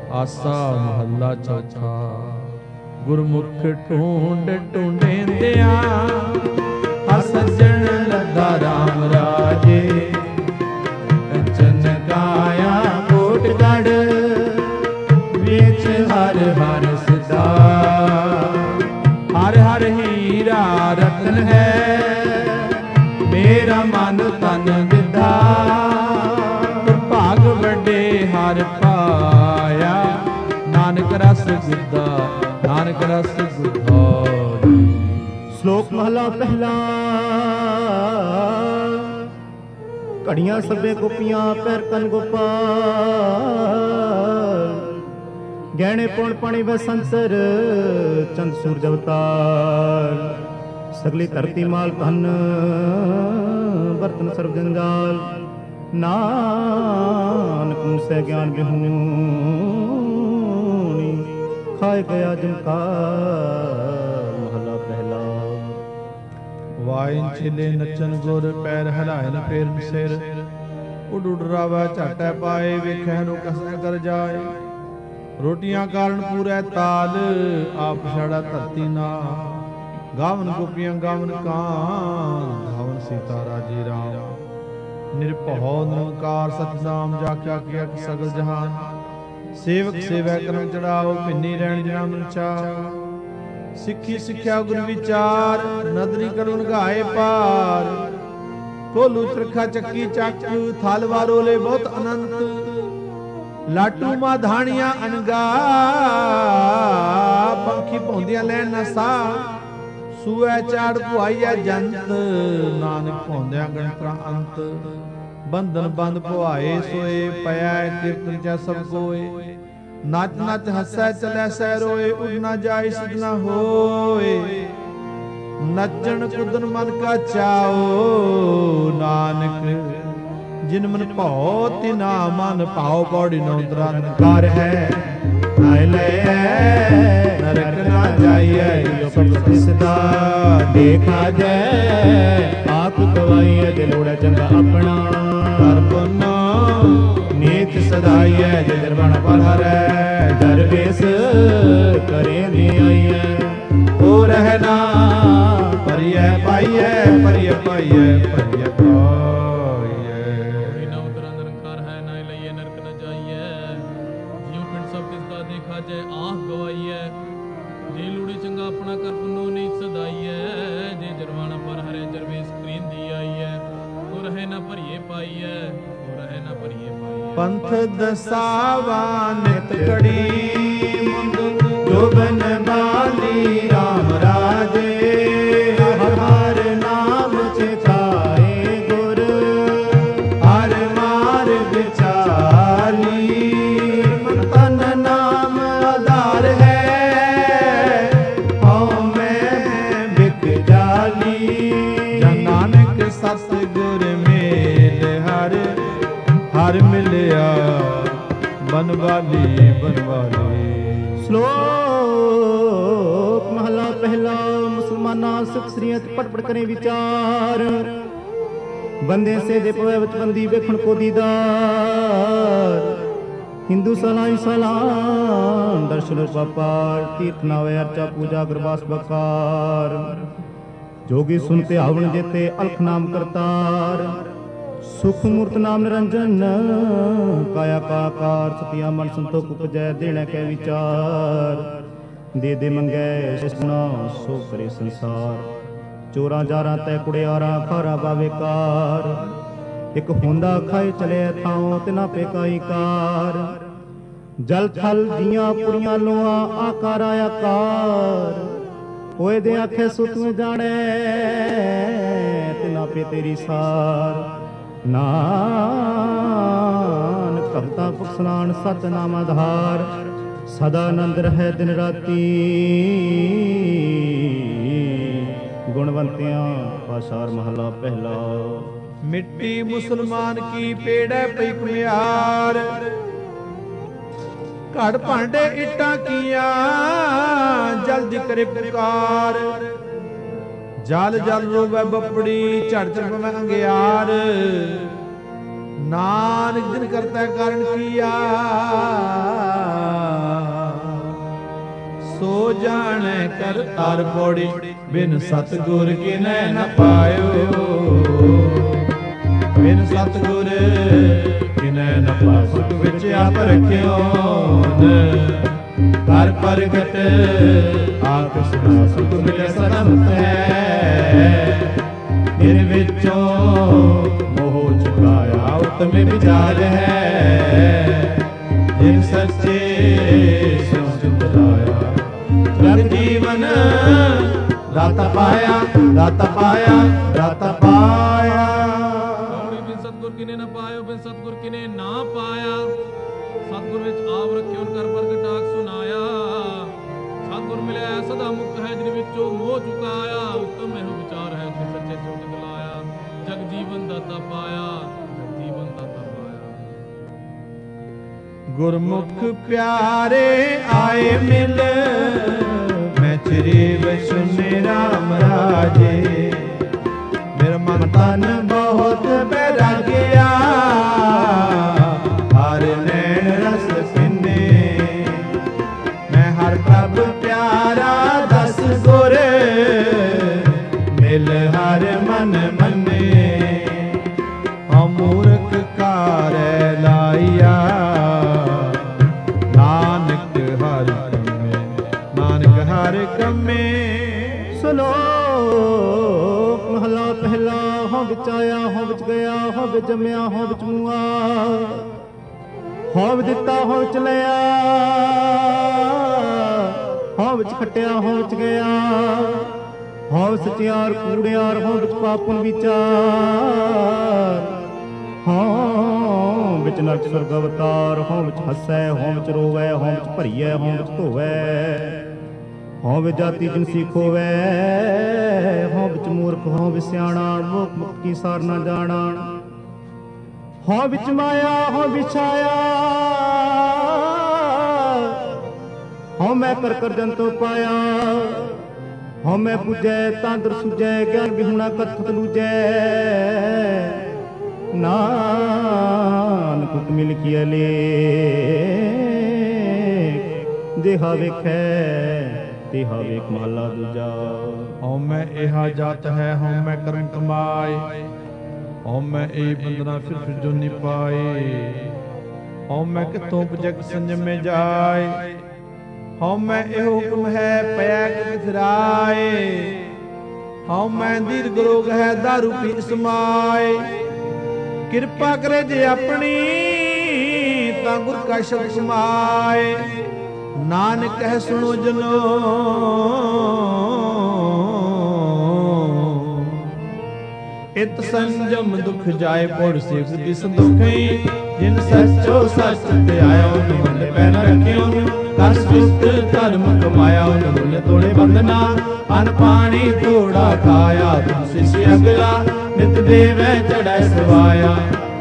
ਆਸਾ ਮਹੱਲਾ ਚੌਥਾ। ਗੁਰਮੁਖ ਢੂੰਡ ਢੂੰਡੇਂਦਿਆਂ ਹਸ ਸੱਜਣ ਲੱਦਾ ਰਾਮ ਰਾਜੇ। ਕੰਚਨ ਕਾਇਆ ਕੋਟ ਗੜ ਵਿੱਚ ਹਰ ਹਰ ਸਦਾ। ਹਰ ਹਰ ਹੀਰਾ ਰਤਨ ਹੈ ਮੇਰਾ ਮਨ ਤਨ ਵਿਦਾ। ਭਾਗ ਵੱਡੇ ਹਰ ਪਾਇਆ ਨਾਨਕ ਰਸ ਗੁੱਦਾ। ਨਾਨਕ ਰਸ ਗੁੱਦਾ। ਸ਼ਲੋਕ ਮਹਲਾ ਪਹਿਲਾ। ਘੜੀਆਂ ਸਭੇ ਗੋਪੀਆਂ ਪੈਰ ਕਨ ਗੋਪਾਲ। ਗਹਿਣੇ ਪੌਣ ਪਾਣੀ ਵੈ ਸੰਸਰ ਚੰਦ ਸੂਰਜ ਅਵਤਾਰ। ਸਗਲੀ ਧਰਤੀ ਮਾਲ ਧਨ ਬਰਤਨ ਸਰਬ ਜੰਜਾਲ। ਨਾਨਕ ਮੁਸੈ ਗਿਆਨ ਬਿਹੂਣੀ ਖਾਏ ਗਿਆ ਜਮਕਾਰ। ਮਹਲਾ ਪਹਿਲਾ। ਵਾਇਨ ਛਿਲੇ ਨੱਚਨ ਗੁਰ ਪੈਰ ਹਲਾਇਨ ਫੇਰਨ ਸਿਰ। ਉਡ ਉਡ ਰਾਵੈ ਝਾਟੈ ਪਾਏ ਵੇਖੈ ਨੂੰ ਕਸੈ ਕਰ ਜਾਏ। ਰੋਟੀਆਂ ਕਾਰਨ ਪੂਰੈ ਤਾਲ ਆਪ ਛੜਾ ਧਰਤੀ ਨਾ। ਗਾਵਨ ਗੋਪੀਆਂ ਗਾਵਨ ਕਾਨ ਧਾਵਨ ਸੀਤਾ ਰਾਜੇ ਰਾਮ। ਨਿਰਭਉ ਨਿਰੰਕਾਰ ਸਤਿਨਾਮ ਜਾ ਕਿਆ ਕਿਆ ਸਗਲ ਜਹਾਨ। ਸੇਵਕ ਸੇਵੈ ਕਰਮ ਚੜਾਓ ਭਿੰਨੀ ਰਹਿਣ ਜਨਮ ਚਾਰ। ਸਿੱਖੀ ਸਿੱਖਿਆ ਗੁਰ ਵਿਚਾਰ ਨਦਰੀ ਕਰੁਣ ਗਾਏ ਪਾਰ। ਕੋਲੂ ਚਰਖਾ ਚੱਕੀ ਚੱਕ ਥਲ ਵਾਰੋਲੇ ਬਹੁਤ ਅਨੰਤ। ਲਾਟੂ ਮਾ ਧਾਣੀਆਂ ਅਨਗਾ ਪੰਖੀ ਭੌਂਦੀਆਂ ਲੈਣ ਨਸਾ। ਸੂਐ ਚਾੜ ਪੁਆਈਐ ਜੰਤ ਨਾਨਕ ਭੌਂਦਿਆਂ ਗਣਤਰਾ ਅੰਤ। ਬੰਧਨ ਬੰਦ ਪੁਆਏ ਸੋਏ ਪਿਆ ਕੀਰਤਨ ਚ ਸਭ ਕੋਏ। ਨੱਚ ਨੱਚ ਹੱਸੈ ਚਲੈ ਸਹਿ ਰੋਏ ਉਡ ਨਾ ਜਾਏ ਸਿਧ ਨਾ ਹੋਏ। ਨੱਚਣ ਕੁਦਨ ਮਨ ਕਾ ਚਾਓ ਨਾਨਕ ਜਿਨ ਮਨ ਭਉ ਤਿਨਾ ਮਨ ਭਾਉ। ਪੌੜੀ ਨੌਤਰਾ ਨਕਾਰ ਹੈ ਨਾਇ ਲੈ ਨਰਕ ਨਾ ਜਾਈਐ ਸਭ ਤਿਸਦਾ। ਦੇਖਾ ਜੈ ਆਪ ਗਵਾਈਐ ਦਿਲ ਉੜੈ ਚੰਗਾ ਆਪਣਾ। ਕਰ ਪੁੰਨ ਨੀਤ ਸਦਾਈਐ ਜੇ ਦਰਬਾਨ ਪਰ ਹਰੈ। ਦਰਵੇਸ ਕਰੇ ਦੇ ਆਈਐ ਓ ਰਹਿਣਾ ਪਰਿਐ ਪਾਈਐ ਪਰਿਐ ਪਾਈਐ ਪਰਿਐ ਪਾਈਐ। ਨਾ ਉਤਰਾ ਨਿਰੰਕਾਰ ਹੈ ਨਾ ਲਈਏ ਨਰਕ ਨ ਜਾਈਐ। ਜਿਉ ਪਿੰਡ ਸਭ ਤਿਸਦਾ ਦੇਖਾ ਜੈ ਆਖ ਗਵਾਈਐ। ਜੇ ਲੂੜੇ ਚੰਗਾ ਆਪਣਾ ਕਰ ਪੁੰਨੋ ਨੀਤ ਸਦਾਈਐ। ਜੇ ਜਰਵਾਣਾ ਪਰ ਹਰੈ ਜਰਵੇਸ ਕਰੀਂਦੀ ਆਈਐ। ਉਹ ਰਹੇ ਨਾ ਭਰੀਏ ਪਾਈਐ ਉਹ ਰਹੇ ਨਾ ਭਰੀਏ ਪਾਈਐ। ਪੰਥ ਦਸਾਵਾ ਨਿਤ ਘੜੀ ਮੁੰਦ ਜੋਬਨ ਬਾਲੀ ਰਾਮ ਰਾਜੇ। ਹਰ ਹਰ ਨਾਮ ਚਿਤਾਏ ਗੁਰ ਹਰ ਮਾਰਗ ਚਾਲੀ। ਮਨ ਤਨ ਨਾਮ ਆਧਾਰ ਹੈ ਹਉ ਮੈਂ ਬਿਕ ਜਾਲੀ। ਜਨ ਨਾਨਕ ਸਤ ਗੁਰ ਮੇਲ ਹਰ ਹਰ ਮਿਲਿਆ ਬਨਵਾਲੀ ਬਨਵਾਲੀ। ਸ਼ਲੋਕ ਮਹਲਾ ਪਹਿਲਾ। ਮੁਸਲਮਾਨਾਂ ਸਿੱਖ ਸ੍ਰੀਅਤ ਪੜ ਪੜ ਕਰੇ ਵਿਚਾਰ। ਬੰਦੇ ਸੇ ਦੇ ਪਵੇ ਵਿੱਚ ਬੰਦੀ ਵੇਖਣ ਕੋ ਦੀਦਾਰ। ਹਿੰਦੂ ਸਲਾਈ ਸਲਾਮ ਦਰਸ਼ਨ ਵਪਾਰ। ਤੀਰਥ ਨਾਵੇ ਅਰਚਾ ਪੂਜਾ ਗੁਰਬਾਸ ਬਕਾਰ। ਜੋਗੀ ਸੁਨਤੇ ਆਵਣ ਜੇਤੇ ਅਲਖ ਨਾਮ ਕਰਤਾਰ। ਸੁਖ ਮੂਰਤ ਨਾਮ ਨਿਰੰਜਨ ਕਾਇਆ ਕਾ ਆਕਾਰ। ਸਤਿਆ ਮਨ ਸੰਤੋਖ ਉਪਜੈ ਦੇਣਾ ਕੈ ਵਿਚਾਰ। ਦੇ ਦੇ ਮੰਗੈ ਸਿਸਨਾ ਸੋ ਕਰੇ ਸੰਸਾਰ। ਚੋਰਾਂ ਜਾਰਾਂ ਤੈ ਕੁੜਿਆਰਾਂ ਖਾਰਾ ਬਾਵੇਕਾਰ। ਇੱਕ ਹੁੰਦਾ ਖਾਏ ਚਲੇ ਥਾਉ ਤਿਨਾ ਪੇਕਾਈ ਕਾਰ। ਜਲ ਥਲ ਜੀਆਂ ਪੁਰੀਆਂ ਲੋਆ ਆਕਾਰ ਆਕਾਰ। ਹੋਏ ਦੇ ਆਖੇ ਸੁਤਵੇਂ ਜਾਣੈ ਤਿਨਾ ਪੇ ਤੇਰੀ ਸਾਰ। ਨਾਨਕ ਭਗਤਾਂ ਪੁਖਸਨਾਨ ਸਤ ਨਾਮ ਆਧਾਰ। ਸਦਾ ਆਨੰਦ ਰਹਿ ਦਿਨ ਰਾਤੀ ਗੁਣਵੰਤਿਆਂ ਪਾਸ਼ਾਰ ਮਹਲਾ ਪਹਿਲਾ। ਮਿੱਟੀ ਮੁਸਲਮਾਨ ਕੀ ਪੇੜੈ ਪਈ ਕੁਮਿਆਰ। ਘੜ ਭਾਂਡੇ ਇੱਟਾਂ ਕੀਆਂ ਜਲਦੀ ਕਰੇ ਪੁਕਾਰ। ਜਲ ਜਲ ਰੋਵੈ ਬੱਪੜੀ ਝੜ ਝੜ ਪਵੈ ਅੰਗਿਆਰ। ਨਾਨਕ ਜਿਨ ਕਰਤਾ ਕਾਰਨ ਕੀਆ ਸੋ ਜਾਣੈ ਕਰਤਾਰ ਪੌੜੀ ਬਿਨ ਸਤਿਗੁਰ ਕਿਨੈ ਨ ਪਾਇਓ ਬਿਨ ਸਤਿਗੁਰ ਕਿਨੈ ਨ ਪਾਇਓ ਸੁਖ ਵਿੱਚ ਆਪ ਰਖਿਓਨ ਕਰ ਪ੍ਰਗਟ ਆਪ ਸੁਨਾ ਸੁਖ ਮਿਲੇ ਸਤਿ ਹੈ ਮੇਰੇ ਵਿੱਚੋਂ ਮੋਹ ਚੁਕਾਇਆ ਉਤਮੇ ਵਿਚਾਰ ਹੈ ਜਿਨ ਸੱਚੇ ਸੰਤ ਲਾਇਆ ਜਗ ਜੀਵਨ ਦਾਤਾ ਪਾਇਆ ਦਾਤਾ ਪਾਇਆ ਦਾਤਾ ਪਾਇਆ ਬਿਨ ਸਤਿਗੁਰ ਕਿਨੇ ਨਾ ਪਾਇਓ ਬਿਨ ਸਤਿਗੁਰ ਕਿਨੇ ਨਾ ਪਾਇਆ ਸਤਿਗੁਰ ਵਿੱਚ ਆਪ ਰੱਖਿਓ ਕਰ ਪ੍ਰਗਟ ਆਖ ਸੁਨਾਇਆ ਸਤਿਗੁਰ ਮਿਲਿਆ ਸਦਾ ਮੁਕਤ ਹੈ ਜਿਨ ਵਿੱਚੋਂ ਮੋਹ ਚੁਕਾਇਆ ਉਤਮ ਇਹੋ ਵਿਚਾਰ ਹੈ ਜਿਨ ਸੱਚੇ ਸੰਤ ਲਾਇਆ ਜਗ ਜੀਵਨ ਦਾਤਾ ਪਾਇਆ ਜਗ ਜੀਵਨ ਦਾਤਾ ਪਾਇਆ ਗੁਰਮੁਖ ਪਿਆਰੇ ਆਏ ਮਿਲ ਮੈਂ ਚਿਰੇ ਵਸੁਨੇ ਰਾਮ ਰਾਜੇ ਮੇਰਾ ਮਨ ਤਨ ਬਹੁਤ ਬੈਰਾਗਿਆ ਹਰ ਨੈਣ ਰਸ ਪਿੰਨੇ ਮੈਂ ਹਰ ਪ੍ਰਭ ਪਿਆਰਾ ਦਸ ਗੁਰ ਮਿਲ ਹਰ ਮਨ ਮੰਨੇ ਹਉ ਮੂਰਖ ਕਾਰੈ ਲਾਇਆ ਨਾਨਕ ਹਰਿ ਕੰਮੇ ਨਾਨਕ ਹਰਿ ਕੰਮੇ ਸਲੋਕ ਮਹਲਾ ਪਹਿਲਾ ਹਉ ਵਿੱਚ ਆਇਆ ਹਉ ਵਿੱਚ ਗਿਆ ਹਉ ਵਿੱਚ ਜੰਮਿਆ ਹਉ ਵਿੱਚ ਮੂਆ ਹਉ ਵਿੱਚ ਦਿੱਤਾ ਹਉ ਵਿੱਚ ਲਿਆ ਹਉ ਵਿੱਚ ਖਟਿਆ ਹਉ ਵਿੱਚ ਗਿਆ ਹਉ ਸਚਿਆਰ ਕੂੜਿਆਰ ਹਉ ਵਿੱਚ ਪਾਪਨ ਵਿਚਾਰ ਹਉ ਵਿੱਚ ਨਰਕ ਸੁਰਗ ਅਵਤਾਰ ਹਉ ਵਿੱਚ ਹੱਸੈ ਹਉ ਵਿੱਚ ਰੋਵੈ ਹਉ ਵਿੱਚ ਭਰੀਐ ਹਉ ਵਿੱਚ ਧੋਵੈ ਹਉ ਵਿੱਚ ਜਾਤੀ ਜਿਨਸੀ ਖੋਵੈ ਹਉ ਵਿੱਚ ਮੂਰਖ ਹਉ ਵਿੱਚ ਸਿਆਣਾ ਮੋਖ ਮੁਕਤ ਕੀ ਸਾਰ ਨਾ ਜਾਣਾ ਹਉ ਵਿੱਚ ਮਾਇਆ ਹਉ ਵਿੱਚ ਛਾਇਆ ਹਉ ਮੈਂ ਕਰ ਕਰ ਜੰਤੋ ਪਾਇਆ ਹਉ ਮੈਂ ਪੁਜੈ ਤਾਂ ਦਰ ਸੁਜੈ ਗਿਆਨ ਵਿਹੁਣਾ ਕਥਤ ਲੂਜੈ ਨਾਨਕ ਹੁਕਮ ਮਿਲ ਕੀ ਅਲੇ ਜਿਹਾ ਵੇਖੈ ਤਿਹਾ ਵੇਖ ਮਹਲਾ ਦੂਜਾ ਹਉ ਮੈਂ ਇਹਾ ਜਾਤ ਹੈ ਹਉ ਮੈਂ ਕਰਮ ਕਮਾਏ ਹਉ ਮੈਂ ਇਹ ਬੰਦਨਾ ਫਿਰ ਫਿਰ ਜੋਨੀ ਪਾਏ ਹਉ ਮੈਂ ਕਿਥੋਂ ਪੁਜਕ ਸੰਜਮੇ ਜਾਏ ਹਉ ਮੈਂ ਇਹ ਹੁਕਮ ਹੈ ਪਿਆ ਕਿਤ ਫਿਰਾਏ ਹਉ ਮੈਂ ਦੀਰਘ ਰੋਗ ਹੈ ਦਾਰੂ ਪੀ ਸਮਾਏ ਕਿਰਪਾ ਕਰੇ ਜੇ ਆਪਣੀ ਤਾਂ ਗੁਰ ਕਾ ਸ਼ਬਦ ਸਮਾਏ ਨਾਨਕ ਕਹਿ ਸੁਣੋ ਜਨੋ ਇਤ ਸੰਜਮ ਦੁਖ ਜਾਏ ਪੋੜ ਸਿਖ ਦਿਸ ਦੁਖਈ ਜਿਨ ਸੱਚੋ ਸੱਚ ਧਿਆਇਓ ਨਿਮਨ ਪੈ ਨ ਰੱਖਿਓ ਕਰ ਸੁਤ ਧਰਮ ਕਮਾਇਆ ਉਨ ਮੁੱਲ ਤੋੜੇ ਬੰਦਨਾ ਅਨ ਪਾਣੀ ਥੋੜਾ ਖਾਇਆ ਤੁਮ ਸਿਸ ਅਗਲਾ ਨਿਤ ਦੇਵੈ ਚੜੈ ਸਵਾਇਆ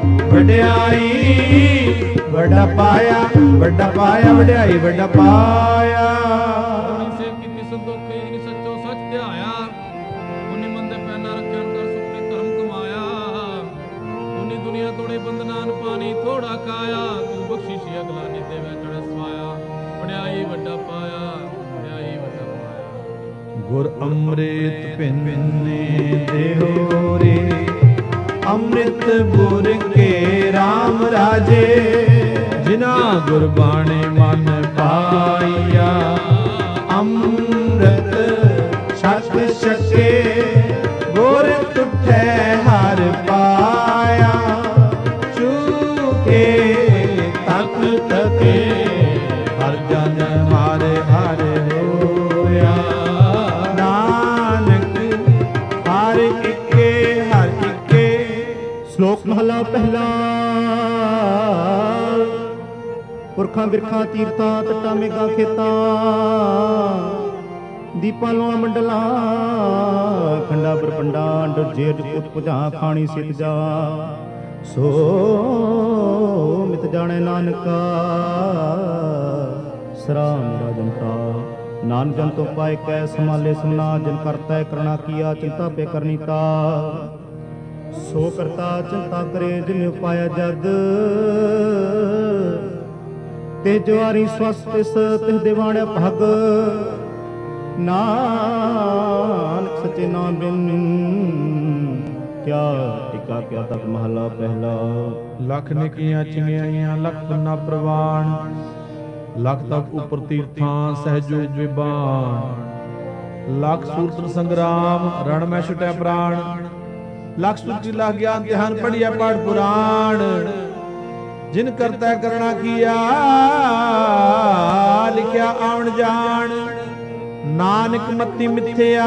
ਵਡਿਆਈ ਵੱਡਾ ਪਾਇਆ ਵੱਡਾ ਪਾਇਆ ਵਡਿਆਈ ਵੱਡਾ ਪਾਇਆ ਸੇਵ ਕੀਤੀ ਸੰਤੋਖੇ ਜਿਨ ਸੱਚੋ ਸੱਚ ਧਿਆਇਆ ਉਨੀ ਮੰਦੇ ਪੈਨਾ ਰੱਖਿਆ ਕਰ ਸੁਪਨੇ ਧਰਮ ਕਮਾਇਆ ਉਨੀ ਦੁਨੀਆ ਤੋੜੇ ਬੰਦਨਾਨ ਪਾਣੀ ਥੋੜਾ ਕਾਇਆ ਤੂੰ ਬਖਸ਼ਿਸ਼ ਅਗਲਾ ਨਿਤ ਦੇਵੈ ਚੜੈ ਸਵਾਇਆ ਵਡਿਆਈ ਵੱਡਾ ਪਾਇਆ ਵਡਿਆਈ ਵੱਡਾ ਪਾਇਆ ਗੁਰ ਅੰਮ੍ਰਿਤ ਪਿੰਨੇ ਦੇਹੋ ਰੇ ਅੰਮ੍ਰਿਤ ਬੁਰ ਕੇ ਰਾਮ ਰਾਜੇ ਜਿਨਾ ਗੁਰਬਾਣੀ ਮਨ ਪਾਇਆ ਅੰਮ੍ਰਿਤ ਛਕ ਛਕੇ ਗੁਰ ਤੁਠੈ ਹਰ ਪਾਇਆ ਚੂਕੇ ਤਕ ਤਕੇ ਹਰ ਜਨ ਹਾਰੇ ਹਾਰੇ ਹੋਇਆ ਨਾਨਕ ਹਰ ਇੱਕੇ ਹਰ ਇੱਕੇ ਸ਼ਲੋਕ ਮਹਲਾ ਪਹਿਲਾ ਪੁਰਖਾਂ ਬਿਰਖਾਂ ਤੀਰਥਾਂ ਤੱਟਾਂ ਮੇਘਾਂ ਖੇਤਾਂ ਦੀਪਾਂ ਲੋਆਂ ਮੰਡਲਾਂ ਖੰਡਾ ਬਰਪੰਡਾ ਅੰਡਰ ਜੇਰ ਪੁੱਤ ਪੁਝਾਂ ਖਾਣੀ ਸਿੱਧ ਜਾ ਸੋ ਮਿਤ ਜਾਣੈ ਨਾਨਕਾ ਸਰਾ ਮੇਰਾ ਜਨਤਾ ਨਾਨਕ ਜਨ ਤੋਂ ਪਾਏ ਕੈ ਸਮਾਲੇ ਸੁਨਾ ਜਿਨ ਕਰਤਾ ਕਰਣਾ ਕੀਆ ਚਿੰਤਾ ਪੇ ਕਰਨੀਤਾ ਸੋ ਕਰਤਾ ਚਿੰਤਾ ਕਰੇ ਜਿਨ ਪਾਇਆ ਜਦ ते ज्वारी स्वस्थ तिस तिस दिवाण भग नानक सचे नाम बिन क्या टिका क्या तक महला पहला। लख निकियां चिंगियां लख पन्ना प्रवाण लख तक उपर तीर्थां सहजो विबान लख सूत्र संग्राम रण में छुटे प्राण लख सूची लाख ज्ञान ध्यान पढ़िया पाठ पुराण जिन करता करना किया लिखया आवन जान नानक मति मिथ्या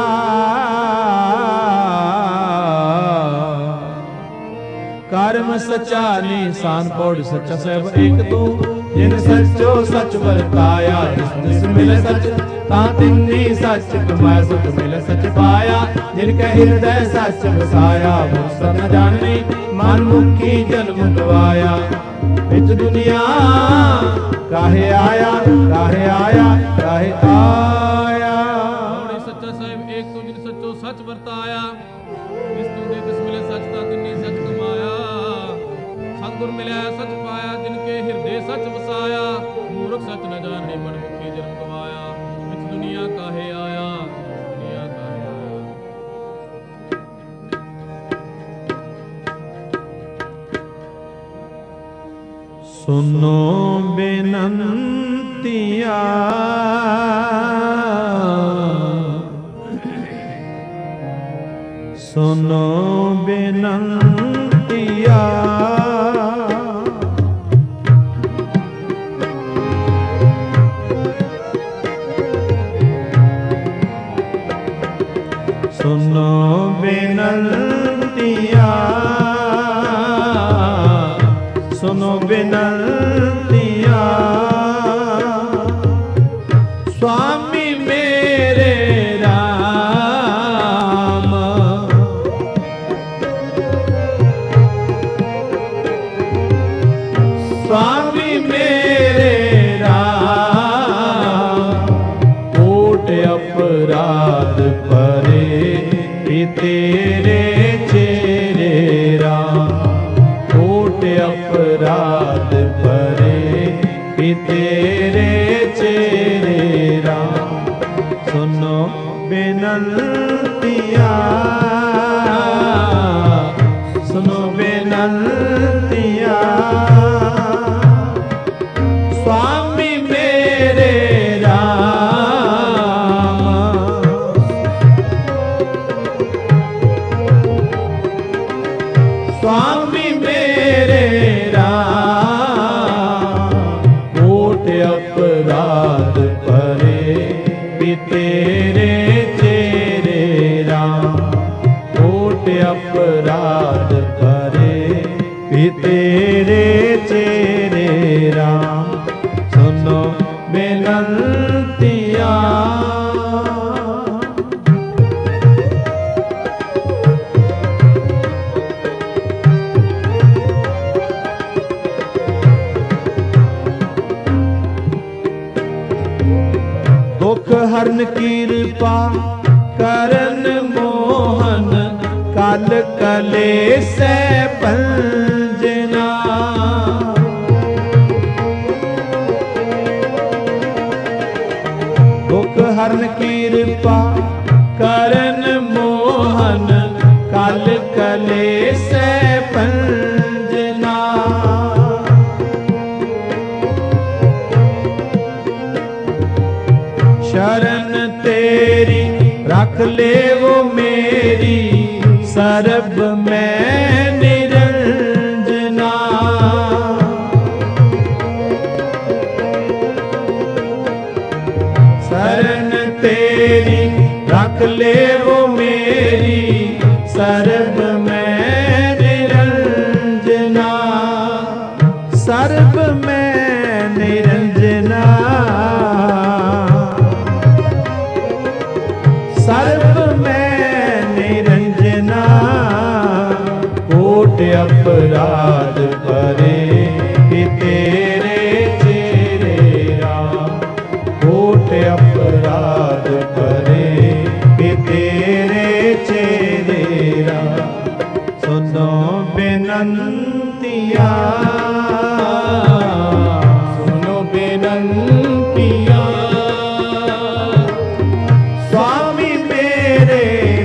कर्म सच्चा निशान पौड़ सच्चा सब एक तू जिन सच्चो सच वर्ताया जिस मिले सच ता तिन्नी सच कमाया सुख मिले सच पाया जिनके हृदय सच बसाया वो सत न जाने मन मुखी जन्म गवाया बिच दुनिया काहे आया काहे आया काहे आया। सच्चा साहिब एक तो जिन सच्चो सच वर्ताया जिस तू दे तिस मिले सच ता तिन्नी सच कमाया सतगुर मिला सच पाया जिनके हृदय सच बसाया मूर्ख सच न जाने मन मुखी जन्म गवाया बिच दुनिया काहे आया दुनिया काहे आया। सुनो बेनंतिया सुनो बेनंतिया सुनो बेनंतिया सुनो बेनंतिया स्वामी मेरे राम स्वामी मेरे राम कोट अपराध परे तेरे चेरे राम कोट अपराध परे तेरे चेरे राम सुनो बेनंतिया सुनो बेनंतिया स्वामी मेरे राम स्वामी मेरे राम कोट अपराध परे तेरे चेरे राम कोट अपराध परे तेरे चेरे राम सुनो बेनंतिया। दुख हरन कृपा करन मोहन काल कले से भंजना दुख हरन कृपा करन मोहन काल कले से भंजना शरण तेरी रख ले वो मेरी सरब में निरंजना शरण तेरी रख ले वो मेरी सरब में निरंजना सरब में निरंजना सर्व में निरंजना कोट अपराध परे तेरे चेरे राम कोट अपराध परे तेरे चेरे राम सुनो बेनंतिया सुनो पिया स्वामी मेरे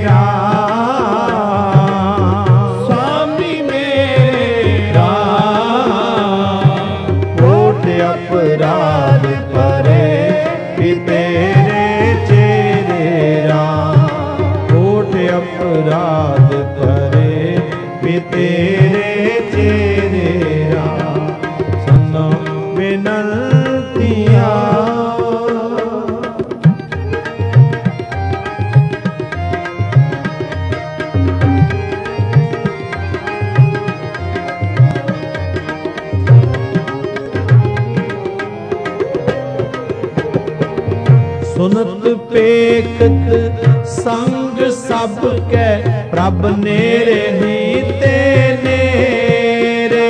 राम स्वामी मेरे राम कोट अपराध परे भी तेरे चेरे राम कोट अपराध परे भी तेरे चेरे राम सुनो विनतियाँ सुनत पेखत संग सब कै प्रभ नेरे ही ते नेरे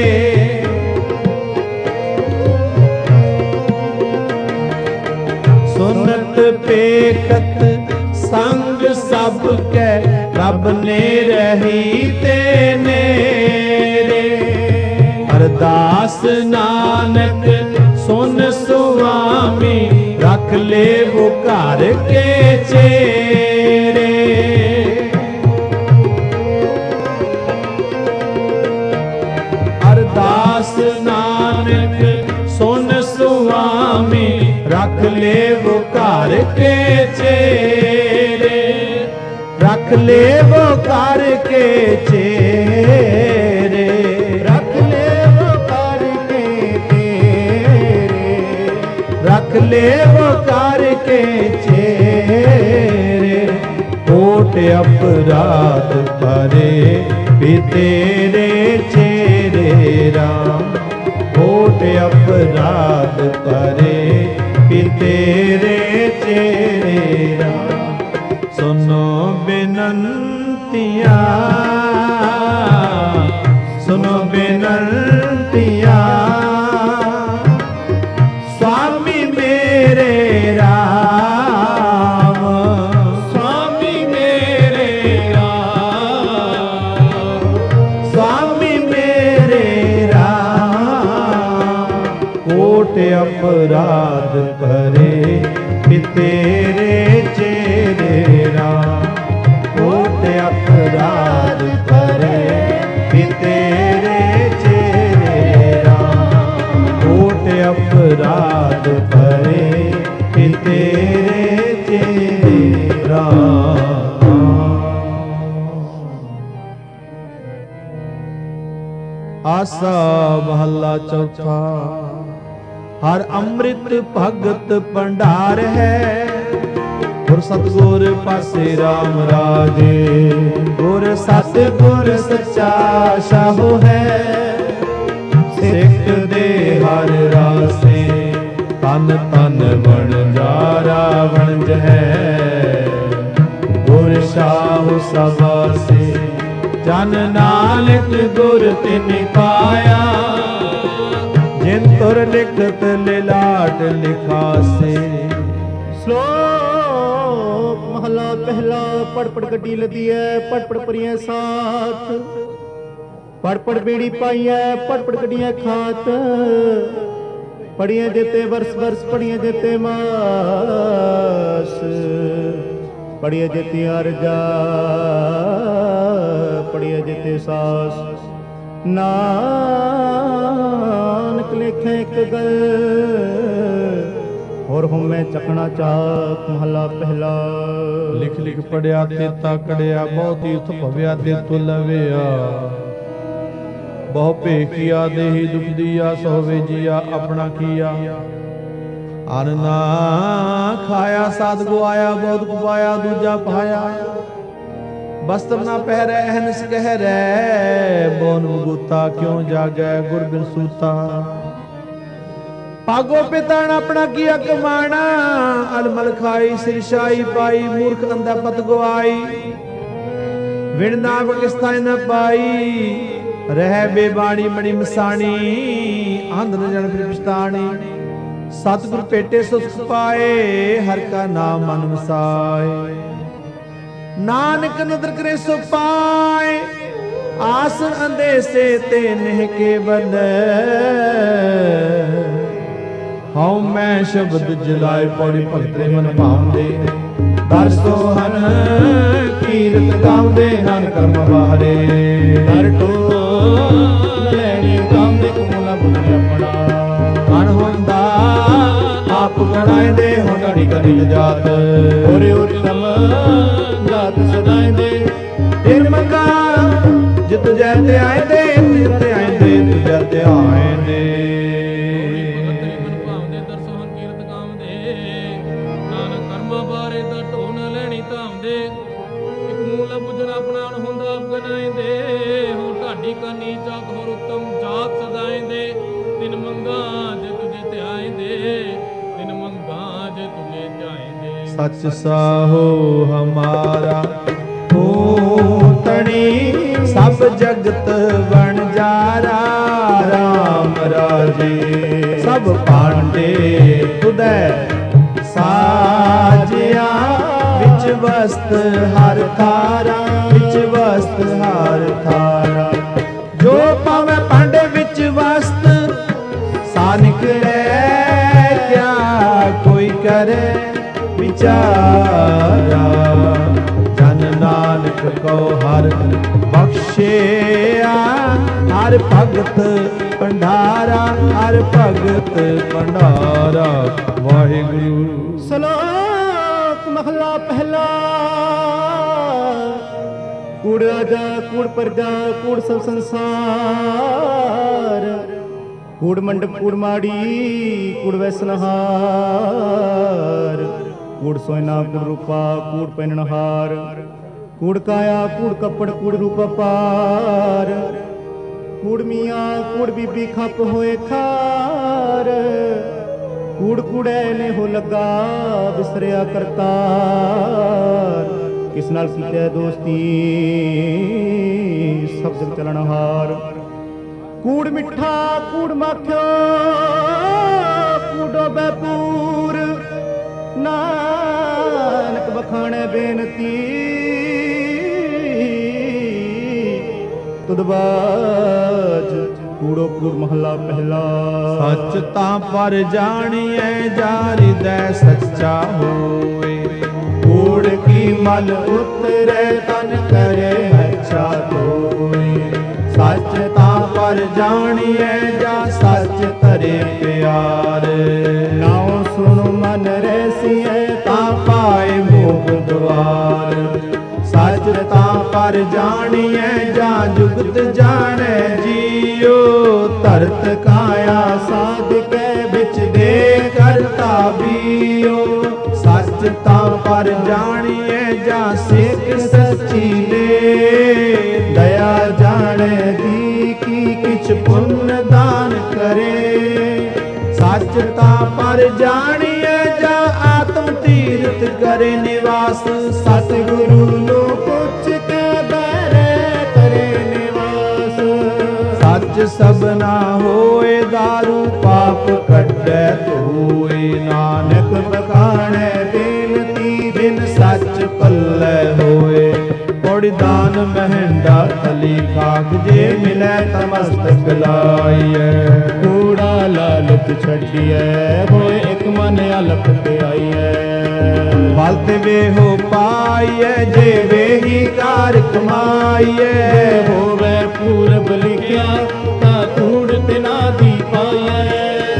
सुनत पेखत संग सब कै प्रभ नेरे ही ते नेरे अरदास नानक सुन सुआमी रख ले वो घर के चेरे अरदास नानक सुन सुआमी रख ले वो घर के चेरे रख ले वो घर के चेरे रख ले वो घर के तेरे रख ले वो कर के चेरे कोट अपराध परे भी तेरे चेरे राम कोट अपराध परे भी तेरे चेरे राम सुनो बिनतियाँ सुनो बिनतियाँ स्वामी मेरे राम स्वामी मेरे राम स्वामी मेरे राम कोट अपराध परे भी तेरे चेरे राम कोट अपराध परे भी तेरे चेरे राम कोट अपराध परे भी तेरे चेरे राम। आसा महला चौथा हर अमृत भगत भंडार है गुर सतगुर पासे राम राजे गुर सतगुर सच्चा शाहु है सिख दे हर रासे तन तन बन जा रावण है गुर शाहु सभा से जन नानक गुर तिन पाया जिन तुर लिखत लिलाट लिखा से। श्लोक महला पहला पढ़ पढ़ गड्डी लदी है पढ़ पढ़ परिया साथ पढ़ पढ़ बेड़ी पाई है पढ़ पढ़ गड्डियां खात पढ़िया देते वर्ष वर्ष पढ़िया देते मास पढ़िया देते अर्जा पढ़िया देते सास नानक लिखे एक गल और हम मैं चकना चाक महला पहला लिख लिख पढ़िया तेता कड़िया बहुत तीर्थ भव्या ते तुलविया बहु भेखिया देही दुख दिया सोवे जिया अपना किया अन्न खाया साध गुआया बहुत गुआया दूजा पाया वस्त्र ना पहरे अहनस कह रहे बोन मुगुता क्यों जागे गुर बिन सूता पागो पिता अपना किया कमाना अलमल खाई सिरशाई पाई मूर्ख अंधा पत गुआई विणना बकिस्तान न पाई रह बेबाणी मणि मसाणी आंध न जन फिर पछताणी सतगुर पेटे सुख पाए हर का नाम मन मसाए नानक नदर करे सो पाए आसन अंदेसे ते नेह के बल ਹਉ ਮੈਂ ਸ਼ਬਦ ਜਲਾਏ ਪੌੜੀ ਭਗਤ ਮਨ ਭਾਉਂਦੇ ਦਰ ਸੋਹਨ ਕੀਰਤ ਗਾਉਂਦੇ ਨਾਨਕ ਕਰਮ ਵਾਰੇ ਦਰ ਢੋਲ ਲੈਣੀ ਗਾਉਂਦੇ ਕਮੂਲਾ ਬੁੱਧ ਆਪਣਾ ਅਣ ਹੁੰਦਾ ਆਪ ਗਣਾਇਦੇ ਹੋ ਘੜੀ ਘੜੀ ਜਾਤ ਹੋਰੇ ਉਤਮ ਜਾਤ ਸਦਾਇਦੇ ਤਿਨ ਮੰਗਾ ਜਿਤ ਜੈ ਤੇ ਆਇਦੇ ਜਿਤ ਆਇਦੇ ਤੁਜੈ ਤੇ ਆਇਦੇ ਕਾਨੀ ਚਾਕ ਹੋਰ ਉਤਮ ਜਾਤ ਸਦਾਇਂਦੇ ਤਿਨ ਮੰਗਾ ਜੇ ਤੁਝੇ ਧਿਆਇਂਦੇ ਤਿਨ ਮੰਗਾ ਜੇ ਤੁਝੇ ਧਿਆਇਂਦੇ ਸਚ ਸਾਹੋ ਹਮਾਰਾ ਤਣੀ ਸਭ ਜਗਤ ਬਣ ਜਾਰਾ ਰਾਮ ਰਾਜੇ ਸਭ ਪਾਂਡੇ ਤੁਧੈ ਸਾਜਿਆ ਵਿੱਚ ਵਸਤ ਹਰ ਥਾਰਾ ਵਿੱਚ ਵਸਤ ਹਰ ਥਾਰਾ ਜੋ ਪਾਵੇਂ ਭਾਂਡੇ ਵਿੱਚ ਵਸਤ ਸਾ ਨਿਕਲੇ ਕਿਆ ਕੋਈ ਕਰੇ ਵਿਚਾਰਾ ਜਨ ਨਾਨਕ ਕੋ ਹਰ ਬਖਸ਼ਿਆ ਹਰ ਭਗਤ ਭੰਡਾਰਾ ਹਰ ਭਗਤ ਭੰਡਾਰਾ ਵਾਹਿਗੁਰੂ। ਸ਼ਲੋਕ ਮਹਲਾ ਪਹਿਲਾ। ਕੂੜ ਰਾਜਾ ਕੂੜ ਪ੍ਰਜਾ ਕੂੜ ਸਭ ਸੰਸਾਰ ਕੂੜ ਮੰਡਪ ਕੂੜ ਮਾੜੀ ਕੂੜ ਵੈਸਨਹਾਰ ਕੂੜ ਸੋਇਨਾ ਕੂੜ ਰੂਪਾ ਕੂੜ ਪਹਿਨਣਹਾਰ ਕੂੜ ਕਾਇਆ ਕੂੜ ਕੱਪੜ ਕੂੜ ਰੂਪਾ ਪਾਰ ਕੂੜ ਮੀਆਂ ਕੂੜ ਬੀਬੀ ਖੱਪ ਹੋਏ ਖਾਰ ਕੂੜ ਕੂੜੇ ਨੇ ਹੋ ਲੱਗਾ ਵਿਸਰਿਆ ਕਰਤਾਰ ਕਿਸ ਨਾਲ ਕੀਤੇ ਦੋਸਤੀ ਸਭ ਜਗ ਚਲਣਹਾਰ ਕੂੜ ਮਿੱਠਾ ਕੂੜ ਮਾਖਿਓ ਕੂੜੋ ਬੈਪੂਰ ਨਾਨਕ ਬਖਾਣੇ ਬੇਨਤੀ ਤੁਧ ਬਾਜ ਕੂੜੋ ਕੂੜ ਮਹਲਾ ਪਹਿਲਾ। ਸੱਚ ਤਾਂ ਪਰ ਜਾਣੀਐ ਜਾ ਹਿਰਦੈ ਸੱਚਾ ਹੋਏ ਕੂੜ ਕੀ ਮਲ ਉਤਰੇ ਤਨ ਕਰੇ ਅੱਛਾ ਧੋਏ ਸੱਚ ਤਾਂ ਪਰ ਜਾਣੀਐ ਜਾ ਸੱਚ ਧਰੇ ਪਿਆਰ ਨਾਉ ਸੁਣੋ ਮਨ ਰੈਸੀਐ ਤਾਂ ਪਾਏ ਮੋਖ ਦੁਆਰ ਸੱਚ ਤਾਂ ਪਰ ਜਾਣੀਐ ਜਾ ਜੁਗਤ ਜਾਣੈ ਜੀਓ ਧਰਤ ਕਾਇਆ ਸਾਧਕੈ ਵਿੱਚ ਦੇ ਕਰਤਾ ਬੀਓ ਸੱਚ ਤਾਂ ਪਰ ਜਾਣੀਐ ਜਾ ਸੇਖ ਸੱਚੀ ਦੇ ਦਇਆ ਜਾਣੈ ਦੀ ਕੀ ਕਿਛ ਪੁੰਨ ਦਾਨ ਕਰੇ ਸੱਚ ਤਾਂ ਪਰ ਜਾਣੀਐ ਜਾ ਆਤਮ ਤੀਰਥ ਕਰੇ ਨਿਵਾਸ ਸਤਿਗੁਰੂ ਨੂੰ ਪੁੱਛ ਕੇ ਬਹਿਰੇ ਕਰੇ ਨਿਵਾਸ ਸੱਚ ਸਭਨਾ ਹੋਏ ਦਾਰੂ ਪਾਪ ਕੱਢੈ ਧੋਏ ਨਾਨਕ ਬਖਾਣੈ ਬੇਨਤੀ ਬਿਨ ਸੱਚ ਪੱਲੇ ਹੋਏ ਪੌੜੀ ਦਾਨ ਮਹਿੰਡਾ ਤਲੀ ਖਾਕ ਜੇ ਮਿਲੈ ਤਮਸਤਕ ਲਾਈਐ ਕੂੜਾ ਲਾਲਚ ਛੱਡੀਐ ਹੋਏ ਇੱਕ ਮਨ ਅਲਖ ਤੇ ਆਈਐ ਬਲ ਤੇ ਵੇਹੋ ਪਾਈਐ ਜੇ ਵੇਹੀ ਕਾਰ ਕਮਾਈਐ ਹੋਵੇ ਪੂਰਬ ਲਿਖਿਆ ਤਾਂ ਕੂੜ ਤਿਨਾ ਦੀ ਪਾਈਐ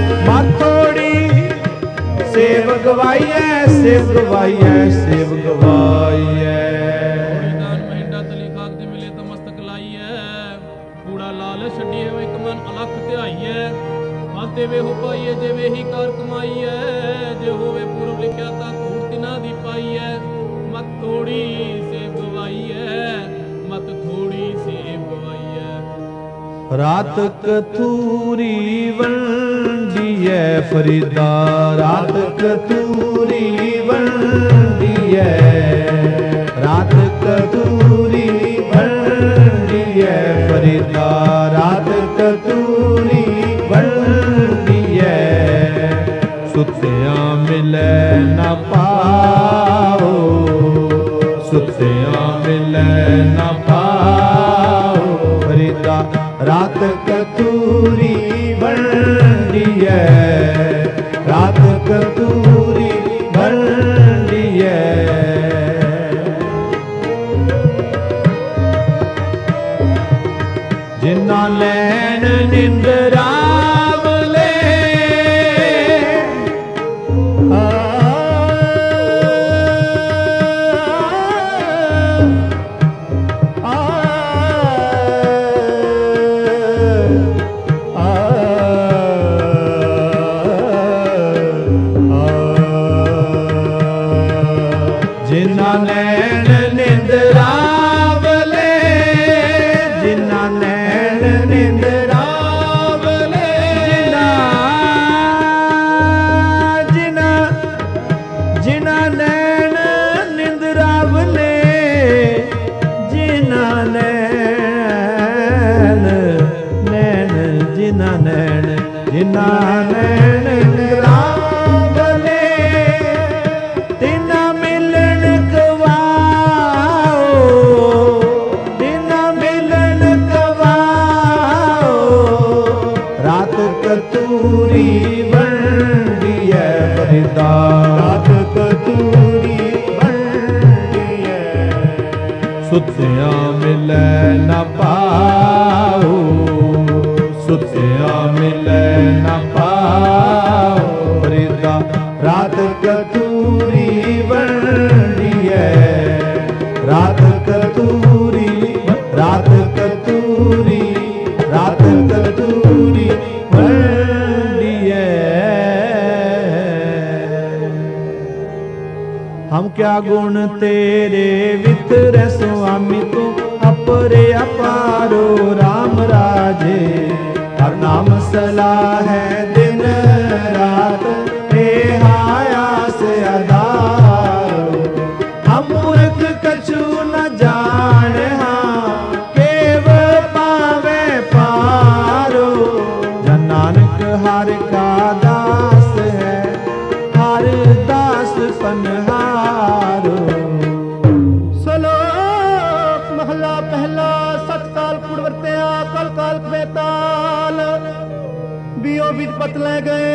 ਮਾਥੋੜੀ ਸੇਵ ਗਵਾਈਐ ਸੇਵ ਗਵਾਈਐ ਸੇਵ ਗਵਾਈਐ ਦਾਨ ਮਹਿੰਡਾ ਤਲੀ ਖਾਕ ਦੇ ਮਿਲੇ ਤਾਂ ਮਸਤਕ ਲਾਈਐ ਕੂੜਾ ਲਾਲ ਛੱਡੀਏ ਵੇ ਇੱਕ ਮਨ ਅਲਖ ਧਿਆਈਐ ਬਲ ਤੇ ਵੇਹੋ ਪਾਈਐ ਜੇ ਵੇਹੀ ਕਾਰ ਕਮਾਈਐ ਜੇ ਹੋਵੇ ਪੂਰਬ ਲਿਖਿਆ ਤਾਂ ਕੂੜ ਤਿਨਾ ਦੀ ਪਾਈਐ ਮਤ ਥੋੜੀ ਸੇਵ ਗਵਾਈਐ ਮਤ ਥੋੜੀ ਸੇਵ ਗਵਾਈਐ ਰਾਤ ਕਤੂਰੀ ਵੰਡੀਐ ਫਰੀਦਾ ਰਾਤ ਕਤੂਰੀ ਵੰਡੀਐ ਰਾਤ ਕਤੂਰੀ ਵੰਡੀਐ ਫਰੀਦਾ ਰਾਤ ਕਤੂਰੀ ਵੰਡੀਐ ਸੁੱਤਿਆਂ ਮਿਲੈ ਨਾ ਪਾਓ ਸੁੱਤਿਆਂ ਮਿਲੈ ਨਾ ਪਾਓ ਫਰੀਦਾ ਰਾਤ ਕਤੂਰੀ ਵੰਡੀਐ ਜਿਨ੍ਹਾਂ ਨੈਣ ਨਿੰਦਰਾਵਲੇ, ਜਿਨ੍ਹਾਂ ਨੈਣ ਨਿੰਦਰਾਵਲੇ, ਜਿਨ੍ਹਾਂ ਜਿਨ੍ਹਾਂ ਨੈਣ ਨਿੰਦਰਾਵਲੇ, ਜਿਨ੍ਹਾਂ ਨੈਣ ਨੈਣ ਜਿਨ੍ਹਾਂ ਨੈਣ ਜਿਨ੍ਹਾਂ ਨੈਣ ਨਿੰਦਰਾਵਲੇ, ਤਿਨਾਂ ਮਿਲਣ ਗਵਾਓ, ਤਿਨਾਂ ਮਿਲਣ ਗਵਾਓ, ਰਾਤ ਕਤੂਰੀ ਵੰਡੀਐ ਬਰਿਦਾ, ਰਾਤ ਕਤੂਰੀ ਵੰਡੀਐ, ਸੁੱਤਿਆਂ ਮਿਲੈ ਨਾ ਪਾਓ, ਸੁੱਤਿਆਂ ਮਿਲੈ ਨਾ ਪਾਓ ਬਰਿਦਾ, ਰਾਤ ਕਤੂਰੀ ਵੰਡੀਐ, ਰਾਤ ਕਤੂਰੀ, ਰਾਤ ਕਤੂਰੀ, ਰਾਤ ਕਤੂਰੀ ਵੰਡੀਐ। ਹਮ ਕਿਆ ਗੁਣ ਤੇਰੇ ਵਿਤਰੈ ਸੁਆਮੀ, ਤੂੰ ਅਪਰੇ ਅਪਾਰੋ ਰਾਮ ਰਾਜੇ, ਹਰ ਨਾਮ ਸਲਾਹੈ ਦਿਨ ਰਾਤ, ਆਸ ਅਧਾਰੋ, ਹਮ ਮੂਰਖ ਕਛੂ ਨ ਜਾਣਿਆ, ਕੇਵ ਪਾਵੇ ਪਾਰੋ, ਜਨ ਨਾਨਕ ਹਰਿ ਕਾ ਦਾਸ ਹੈ, ਹਰ ਦਾਸ ਪਨਹਾਰੋ। ਸ਼ਲੋਕ ਮਹਲਾ ਪਹਿਲਾ। ਸਤ ਕਾਲ ਕੁੜ ਵਰਤਿਆ, ਕਲ ਕਾਲ ਕਵੇਤਾਲ, ਬਿਓ ਵਿਦ ਪਤ ਲੈ ਗਏ,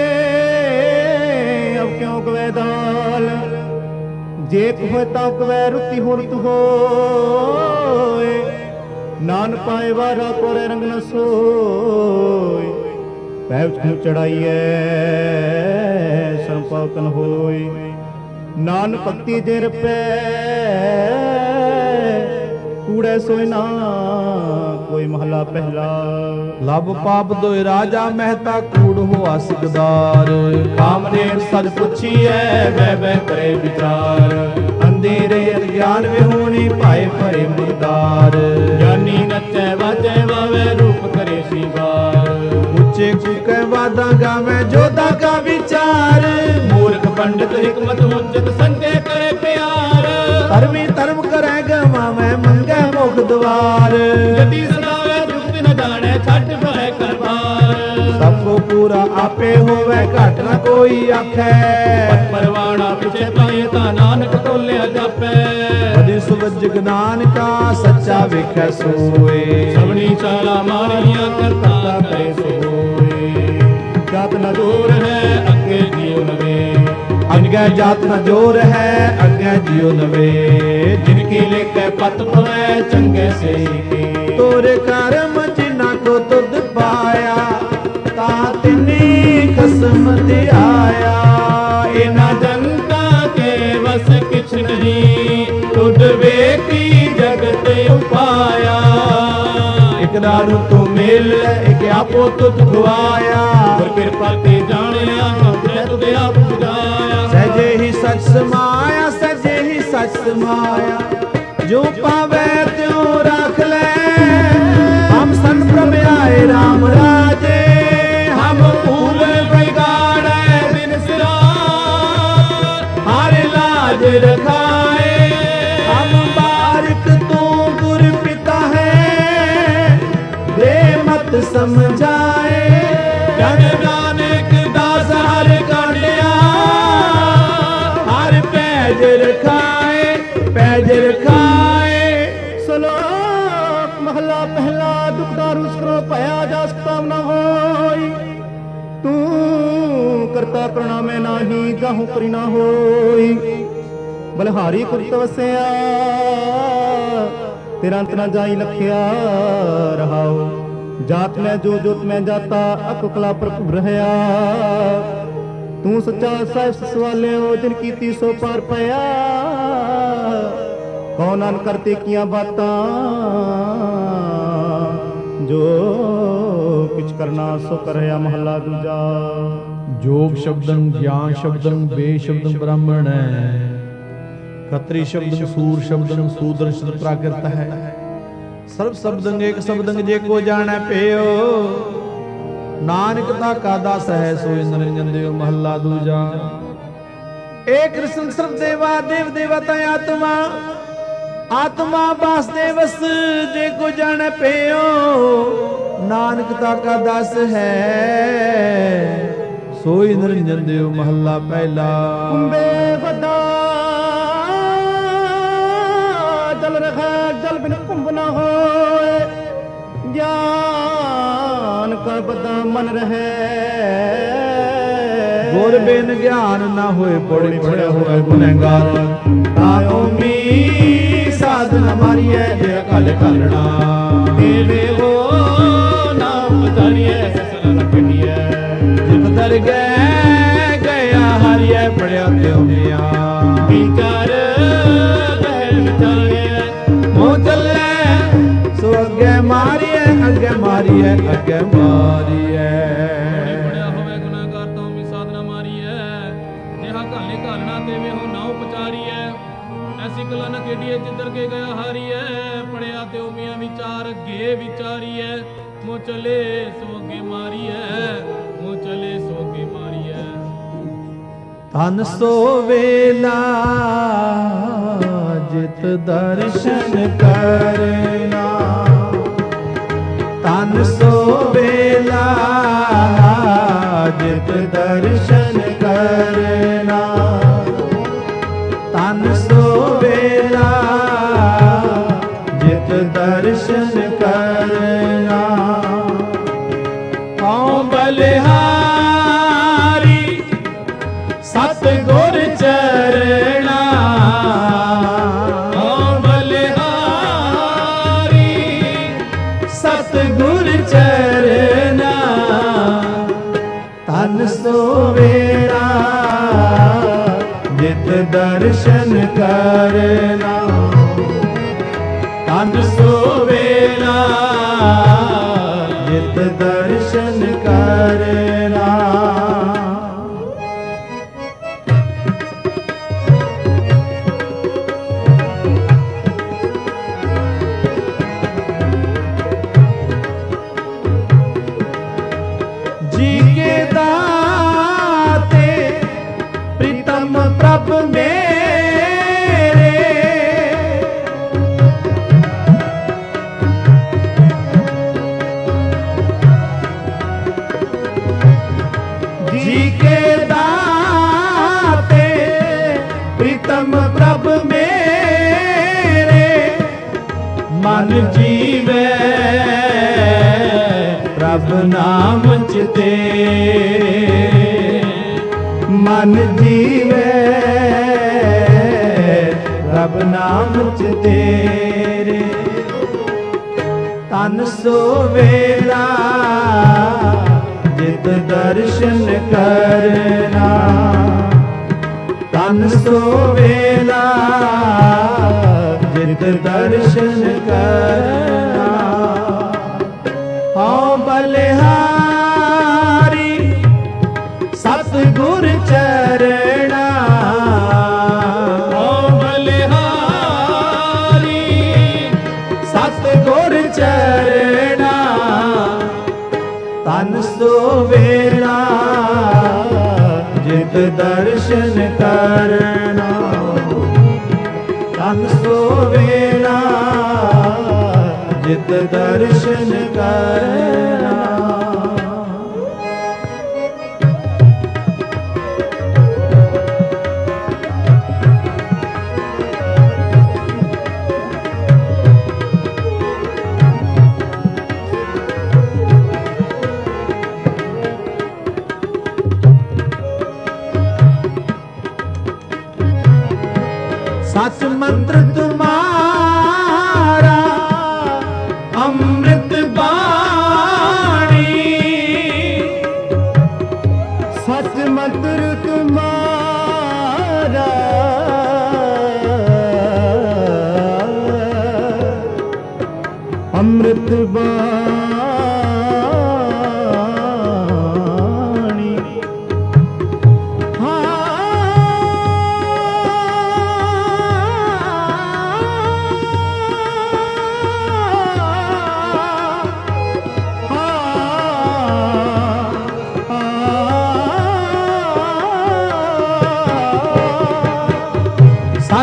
अब क्यों कवै दाल, जेक होए ता कवै रुति हो रुत होए, नान पाए वारा कोरे रंग न सोए, पैच क्यों चढ़ाइए संपाकन होए, नान भक्ति जेर पै कूड़े सोए ना कोई महला पहला। ਲਬ ਪਾਪ ਦੋਇ ਰਾਜਾ ਮਹਿਤਾ ਕੂੜ ਹੋਆ ਸਿਕਦਾਰ, ਕਾਮਦੇਵ ਸਦ ਪੁੱਛੀਐ ਬਹਿ ਬਹਿ ਕਰੇ ਵਿਚਾਰ, ਅੰਧੇਰੇ ਅਗਿਆਨ ਵਿਹੂਣੀ ਭਾਏ ਭਰੇ ਮੁਰਦਾਰ, ਗਿਆਨੀ ਨੱਚੈ ਵਾਜੈ ਵਾਵੇ ਰੂਪ ਕਰੇ ਸ਼ਿੰਗਾਰ, ਉੱਚੇ ਕੂਕੈ ਵਾਦਾ ਗਾਵੇ ਜੋਦਾ ਕਾ ਵਿਚਾਰ, ਮੂਰਖ ਪੰਡਿਤ ਹਿਕਮਤ ਉਚਿਤ ਸੰਜੇ ਕਰੇ ਪਿਆਰ, ਧਰਮੀ ਧਰਮ ਕਰੈ ਗਵਾਵੇਂ ਮੰਗੈ ਮੁਖ ਦਵਾਰ, ਜਤੀ ਸਦਾਵੇ ਜੁਗਤ ਨ ਜਾਣੈ ਛੱਡ ਭੈ ਕਰਤਾਰ, ਸਭ ਕੋ ਪੂਰਾ ਆਪੇ ਹੋਵੇ ਘਟ ਨ ਕੋਈ ਆਖੈ, ਪਤ ਪਰਵਾਣਾ ਪਿਛੇ ਪਾਏ ਤਾਂ ਨਾਨਕ ਤੋਲਿਆ ਜਾਪੈ, ਬਦੀ ਸੁਵਜ ਗਨਾਨ ਕਾ ਸੱਚਾ ਵੇਖੈ ਸੋਏ, ਸਭਨੀ ਚਾਲਾ ਮਾਰੀਆਂ ਕਰਤਾ ਕਰੇ ਸੋਏ, जात न ਦੂਰ ਹੈ ਅੱਗੇ ਜੀਉ ਨਵੇ, ਅਨਗੈ ਜਾਤ ਨ ਜੋਰ ਹੈ ਅੱਗੇ ਜਿਉ ਨਵੇ, ਜਿਨ ਕੀ ਲੇਖੈ ਪਤ ਪਵੈ ਚੰਗੇ ਸੇ ਕੀ, ਤੋਰੇ ਕਰਮ ਜਿਨਾ ਕੋ ਤੁਧ ਪਾਇਆ, ਤਾ ਤਿਨੀ ਖਸਮ ਧਿਆਇਆ, ਇਨਾ ਜਨਤਾ ਕੇ ਵਸ ਕਿਛ ਨਹੀਂ, ਤੁਧ ਵੇਖੀ ਜਗਤ ਉਪਾਇਆ, ਇਕ ਨਾਰੂ ਤੂੰ ਮਿਲ ਇਕ ਆਪੋ ਤੁਧ ਖਵਾਇਆ, ਗੁਰ ਕਿਰਪਾ ਤੇ ਜਾਣਿਆ ਤੈ ਤੁਧ ਆਪ ਬੁਝਾਇਆ, ਸਹਿਜੇ ਹੀ ਸਚ ਸਮਾਇਆ, ਸਹਿਜੇ ਹੀ ਸਚ ਸਮਾਇਆ, ਜੋ ਪਾਵੇ ਤਿਉ ਰੱਖ ਲੈ, ਹਮ ਸੰਤ ਪ੍ਰਭ ਆਏ ਰਾਮ ਰਾਜੇ, ਹਮ ਭੂਲ ਬਿਗਾੜੈ ਬਿਨ ਸਿਰਾ, ਹਰ ਲਾਜ ਰਖਾਏ, ਹਮ ਬਾਰਿਕ ਤੂੰ ਗੁਰ ਪਿਤਾ ਹੈ, ਦੇ ਮਤ ਸਮਝਾਏ, ਜਨ ਨਾਨਕ ਦਾਸ ਹਰ ਕਾਢਿਆ, ਹਰ ਪੈਜ ਰਖਾਏ, ਪੈਜ ਰਖਾਏ। ਸ਼ਲੋਕ ਮਹਲਾ ਪਹਿਲਾ। ਦੁਖ ਦਾਰੂ ਸਕਰੋ ਭਇਆ ਜਸ ਤਾਮ ਨ ਹੋਈ, ਤੂੰ ਕਰਤਾ ਕਰਣਾ ਮੈਂ ਨਾਹੀ, ਗਾਹੂ ਕਰੀ ਨਾ ਹੋਈ, ਬਲਹਾਰੀ ਕੁਰਤ ਵਸਿਆ, ਤੇਰਾ ਅੰਤ ਨਾ ਜਾਈ ਲਖਿਆ ਰਹਾਓ, ਜਾਤ ਮੈਂ ਜੋ ਜੋਤ ਮੈਂ ਜਾਤਾ, ਅਕ ਕਲਾ ਪ੍ਰਭੁ ਰਹਿਆ, ਤੂੰ ਸੱਚਾ ਸਾਹਿਬ ਸਵਾਲਿਓ, ਜਿਨ ਕੀਤੀ ਸੋ ਪਾਰ ਪਿਆ, ਕੌਣ ਅਨ ਕਰਤੇ ਕੀਆਂ ਬਾਤਾਂ, ਜੋ ਕਿਛ ਕਰਨਾ ਸੋ ਕਰਿਆ। ਮਹੱਲਾ ਦੂਜਾ। ਜੋਗ ਸ਼ਬਦੰ ਗਿਆਨ ਸ਼ਬਦੰ ਵੇ ਸ਼ਬਦੰ ਬ੍ਰਾਹਮਣੈ, ਖੱਤਰੀ ਸ਼ਬਦੰ ਸੂਰ ਸ਼ਬਦੰ ਸੂਦਨ ਸ਼ਬਦ ਪ੍ਰਾਕਿਰਤ ਹੈ। ਸਰਬ ਸ਼ਬਦੰ ਏਕ ਸ਼ਬਦੰ ਜੇ ਕੋ ਜਾਣੈ ਪਿਓ, ਨਾਨਕ ਤਾ ਕਾ ਦਾਸ ਹੈ ਸੋਇ ਨਿਰੰਜਨ ਦਿਓ ਮਹੱਲਾ ਦੂਜਾ। ਏ ਕ੍ਰਿਸ਼ਨ ਸਰਬ ਦੇਵਾ ਦੇਵ ਦੇਵਤਾ ਆਤਮਾ, ਆਤਮਾ ਵਾਸੁਦੇਵਸ ਜੇ ਕੋ ਜਾਣੈ ਪਿਓ, ਨਾਨਕ ਤਾ ਕਾ ਦਾਸ ਹੈ ਸੋਈ ਨਿਰੰਜਨ ਦਿਓ ਮਹੱਲਾ ਪਹਿਲਾ। ਕੁੰਭੇ ਵੱਡਾ ਜਲ ਰਖੈ ਜਲ ਬਿਨ ਕੁੰਭ ਨਾ ਹੋਏ, ਗਿਆਨ ਕਰ ਬਦਾ ਮਨ ਰਹੈ, ਗੁਰ ਬਿਨ ਗਿਆਨ ਨਾ ਹੋਏ ਪੜੀ ਪੜਿਆ ਹੋਏ ਗੁਨਹਗਾਰ। ਤਾਉ ਮੀ ਸਾਧਨ ਮਾਰੀਐ ਜੇ ਅਕਲ ਕਰਣਾ, ਦੇਵੇ ਹੋ ਨਾਮ ਧਰਿਐ ਸਸਲ ਲਖਣੀਐ, ਜਿਤ ਦਰ ਗਏ ਗਿਆ ਹਰਿਐ ਪੜਿਆ ਤਿਉ ਮਿਆ। ਵਿਚਾਰ ਬਹਿ ਵਿਚਾਰਿਐ ਮੋ ਚੱਲੇ ਸੋ ਅੱਗੇ ਮਾਰੀਐ ਅੱਗੇ ਮਾਰੀਐ ਅੱਗੇ ਮਾਰੀਐ। ਪੜਿਆ ਹੋਵੇ ਗੁਨਾਹਗਾਰ ਤੋਂ ਵੀ ਸਾਧਨਾ ਮਾਰੀਐ, ਜਿਹਾ ਘਾਲੇ ਘਾਲਣਾ ਦੇਵੇ ਹੋ ਨਾਉ ਪਚਾਰੀਐ, ਐਸੀ ਗੱਲਾਂ ਨਾ ਖੇਡੀਏ ਜਿੱਧਰ ਕੇ ਗਿਆ ਹਾਰੀਐ, ਪੜਿਆ ਤੇ ਉਮੀਆਂ ਵਿਚਾਰ ਅੱਗੇ ਵਿਚਾਰੀਐ, ਮੋ ਚਲੇ ਸੋ ਅੱਗੇ ਮਾਰੀਐ, ਮੋ ਚਲੇ ਸੋ ਅੱਗੇ ਮਾਰੀਐ। ਧਨ ਸੋ ਵੇਲਾ ਜਿਤ ਦਰਸ਼ਨ ਕਰਨਾ, ਧਨ ਸੋ ਵੇਲਾ ਜਿਤ ਦਰਸ਼ਨ ਕਰਨਾ, ਧਨ ਸੋ ਵੇਲਾ ਜਿਤ ਦਰਸ਼ਨ ਕਰਨਾ। ਹਉ ਬਲਿਹਾਰੀ ਸਤਿਗੁਰ ਚਰਣਾ, ਹਉ ਬਲਿਹਾਰੀ ਸਤਿਗੁਰ ਚਰਣਾ, ਧਨ ਸੋ ਵੇਲਾ ਜਿਤ ਦਰਸ਼ਨ ਕਰਨਾ, ਧਨ ਸੋ ਵੇਲਾ ਜਿਤ ਦਰਸ਼ਨ ਕਰਨਾ। ਜੀ ਕੇ ਦਾਤੇ ਪ੍ਰੀਤਮ ਪ੍ਰਭ ਮੇਰੇ, ਜੀ ਕੇ ਦਾਤੇ ਪ੍ਰੀਤਮ ਪ੍ਰਭ ਮੇਰੇ, ਮਨ ਜੀਵੇ ਪ੍ਰਭ ਨਾਮ ਚ ਤੇਰੇ, ਮਨ ਜੀਵੇ ਪ੍ਰਭ ਨਾਮ ਚ ਤੇਰੇ, ਧਨ ਸੋ ਵੇਲਾ ਜਿਤ ਦਰਸ਼ਨ ਕਰਨਾ, ਧਨ ਸੋ ਵੇਲਾ ਜਿਤ ਦਰਸ਼ਨ ਕਰਨਾ। ਹਉ ਬਲਿਹਾਰੀ ਸਤਿਗੁਰ ਚਰਣਾ, ਹਉ ਬਲਿਹਾਰੀ ਸਤਿਗੁਰ ਚਰਣਾ, ਧਨ ਸੋ ਵੇਲਾ ਜਿਤ ਦਰਸ਼ਨ ਕਰਨਾ, ਧਨ ਸੋ ਵੇਲਾ ਜਿਤ ਦਰਸ਼ਨ ਕਰਨਾ। सच मंत्र तुम्हारा अमृत बाणी, सच मंत्र तुम्हारा अमृत बाणी। हाँ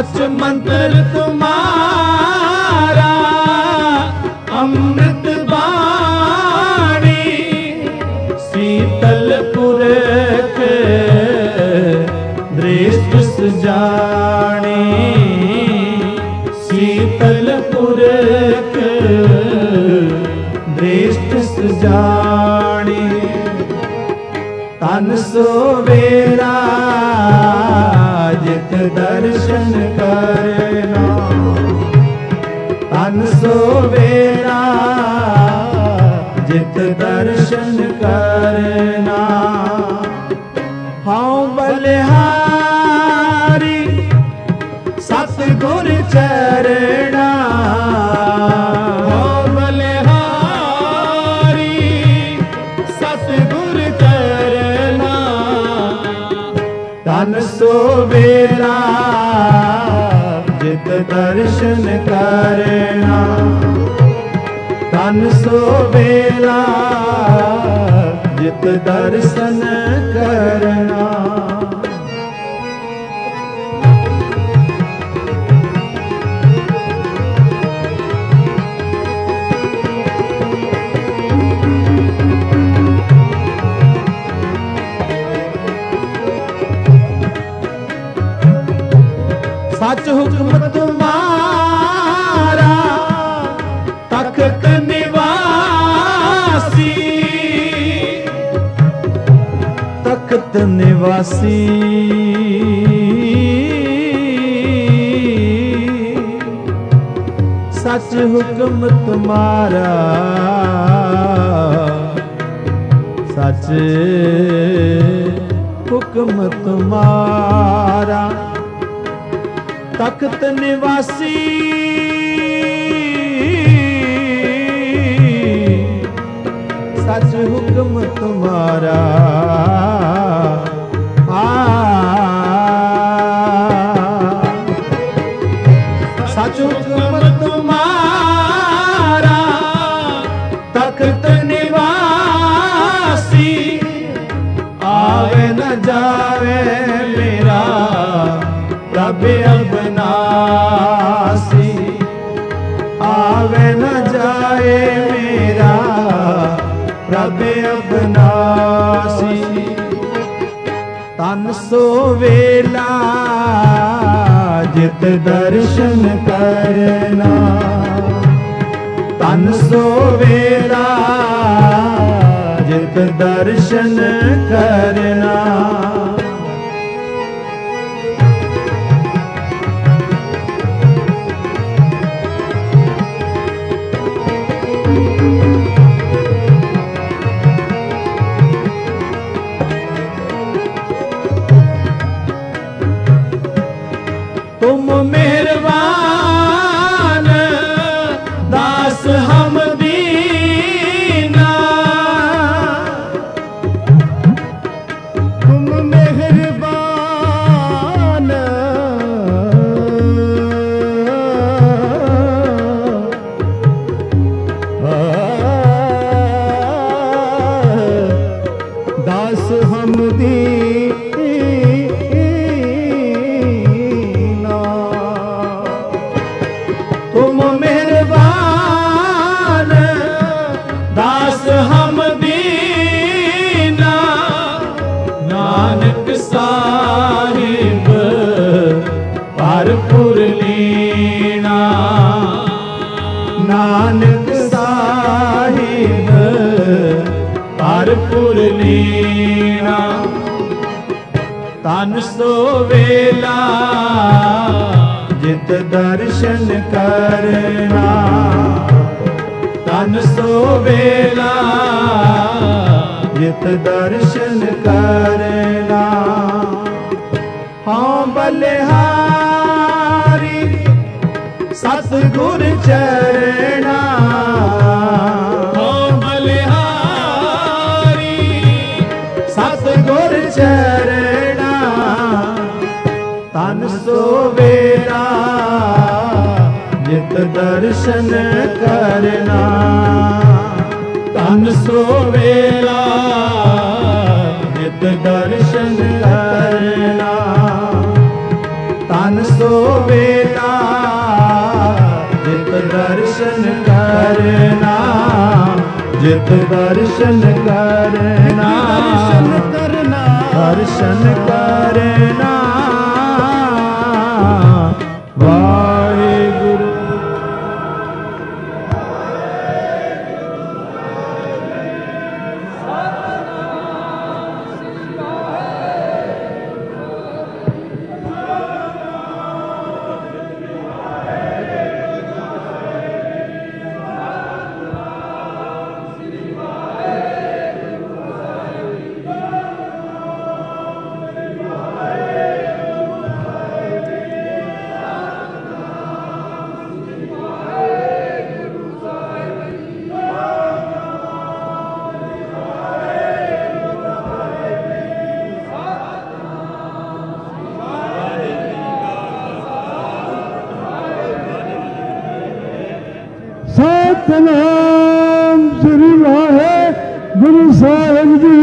सच मंत्र तुम्हारा अमृत बाणी शीतल पुरख दृष्ट सुजानी शीतल पुरख दृष्ट सुजानी तन सो वेला जित दर्शन करना तन सो वेला जित दर्शन करना हाँ बलिहारी सतगुर चरणा हाँ बलिहारी सतगुर चरणा तन सो वेला जित दर्शन करना तन सो वेला जित दर्शन करना सच हुक्म तुम्हारा तख्त निवासी तख्त निवासी सच हुक्म तुम्हारा सच हुक्म तुम्हारा तख्त निवासी सच हुक्म तुम्हारा आ सच हुक्म तुम्हारा तख्त निवासी आवे न जावे मेरा प्रभ अविनाशी आवे न जाए मेरा प्रभ अविनाशी तन सो वेला जित दर्शन करना तन सो वेला जित दर्शन करना तुम मेहरबान दास हम दीना तुम मेहरबान दास हम दीना तुम मेहरबान दास हम दीना नानक साहिब भरपुर लीना नानक साहिब भरपुर लीना तन सो वेला जित दर्शन करना तन सो वेला जित दर्शन करना हाँ बलिहारी सतगुर चरणा हाँ बलिहारी सतगुर चरणा तन सो वेला जित दर्शन करना तन सो वेला जित दर्शन करना तन सो वेला दर्शन करना, जित दर्शन करना, दर्शन करना वाहेगुरु। सतनाम श्री वाहेगुरु साहिब जी।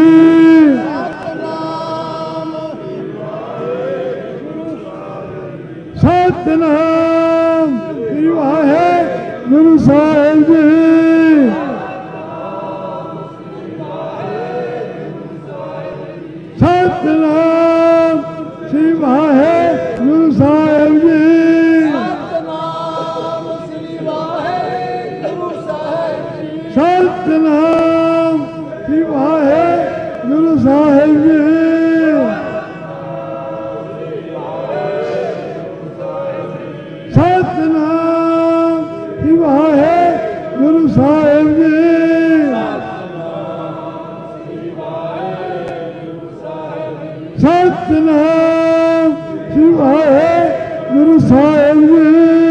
सतनाम श्री वाहेगुरु साहिब जी। सतनाम श्री वाहेगुरु साहिब जी। सतनाम श्री वाहेगुरु साहिब जी। सतनाम श्री वाहेगुरु साहिब जी। सतनाम श्री वाहेगुरु साहिब जी।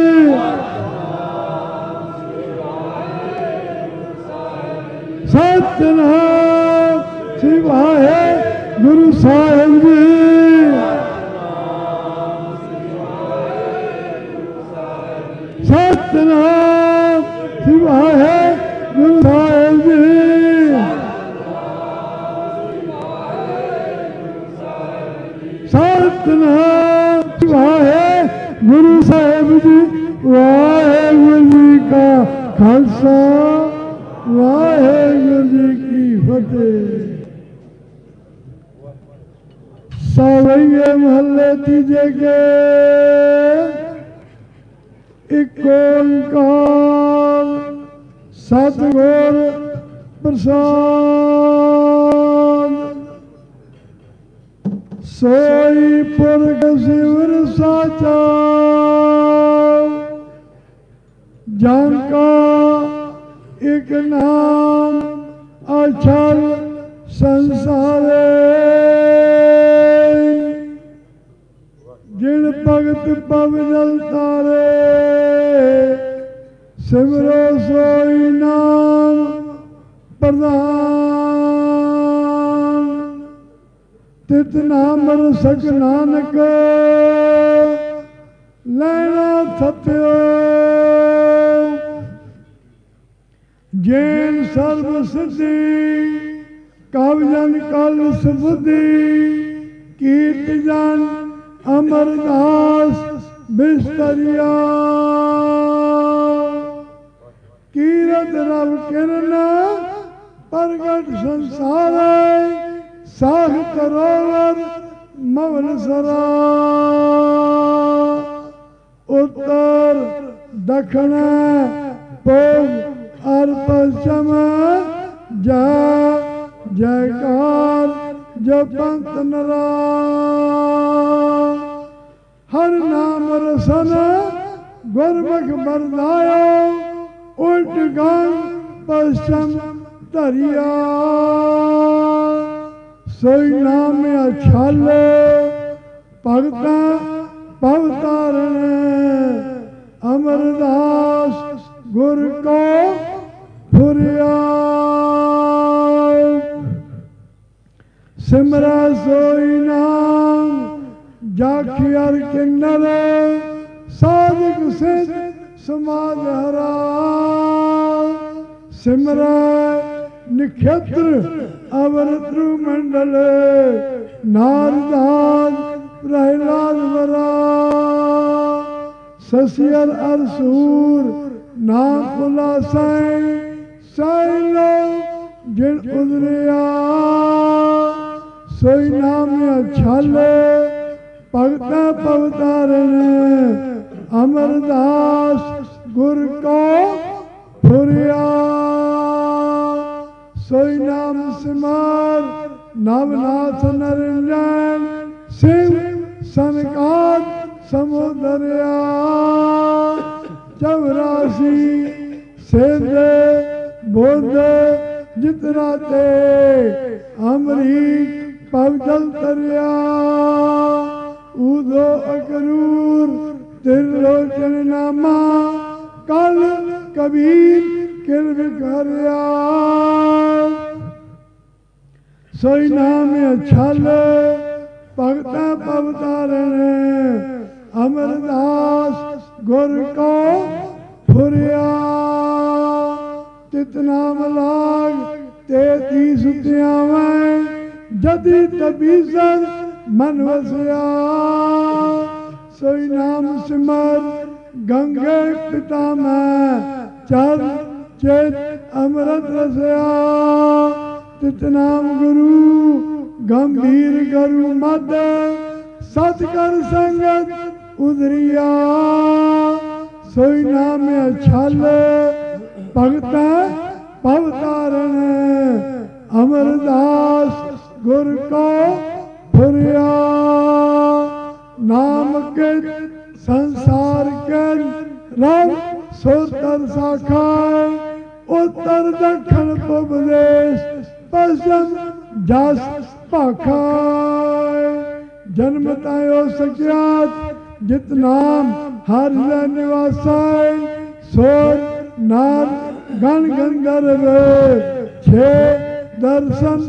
सतनाम श्री वाहेगुरु साहिब जी। सतनाम श्री वाहेगुरु साहिब जी। सतनाम श्री वाहेगुरु साहिब जी। वाहेगुरु जी का खालसा, वाहेगुरु जी की फतेह। सावैये महल्ले तीजे के एक ओंकार सतगुर प्रसाद। सोई पुरख शिवर साचा, जानका एक नाम अचल संसारे। जिन भगत पव जल तारे, सिमरो सोई नाम प्रधान। तित नाम रसक नानक, लैना थत्यो। जैन सर्व सिद्धि, काव्यन कल सुबुद्धि। कीर्त जन अमरदास बिस्तरिया। कीरत रव किरण प्रगट संसार। साख तरोवर मवन सरा। उत्तर दक्षिण पूर्व और पश्चिम जय जयकार जपंत नरा। हर नाम रसन गुरमुख बरदायो। उल्ट गंग पश्चिम दरिया। सोई नाम अछल भगता भवतारण। अमरदास गुर को फुरिया। सिमरा सोई नाम जाखियर किन्नर। साधक सिद्ध समाज हरा। सिमरा निक्षत्र अवरत्रु मंडल। नारदास प्रहलाद वरा। ससियर अरसूर ना खुला साई साई लो जिन उदरिया सोई नाम छल भगत पवतारण अमरदास गुर को फुरिया सोई नाम सिमर नवनाथ नरिंजन सिंह सनकात समुदरिया चौरासी सेंदे बोंदे जितना ते अमरीक पवजल तरिया उदो अकरूर त्रिलोचन नामा कल कबीर किल विकारिया सोई नाम छल भगत पवतारण अमरदास गुर को फुरिया तितना मलाग तेती सुतियावै जदी तबीसन मन वसिया सोई नाम सिमर गंगे पिता में चल चेत अमृत रसया तितनाम गुरु गंभीर गुरु मद सतकर संगत उदरिया सोई नाम छल भगत पवतारण अमरदास गुर को फुरिया नाम के संसार के रब सोतर साखाए उत्तर दक्षिण उपदेश पश्चिम जस पाखाए जन्मतायो सख्यात जित नाम हर निवासाय सोर नार गण गंधर्व छे दर्शन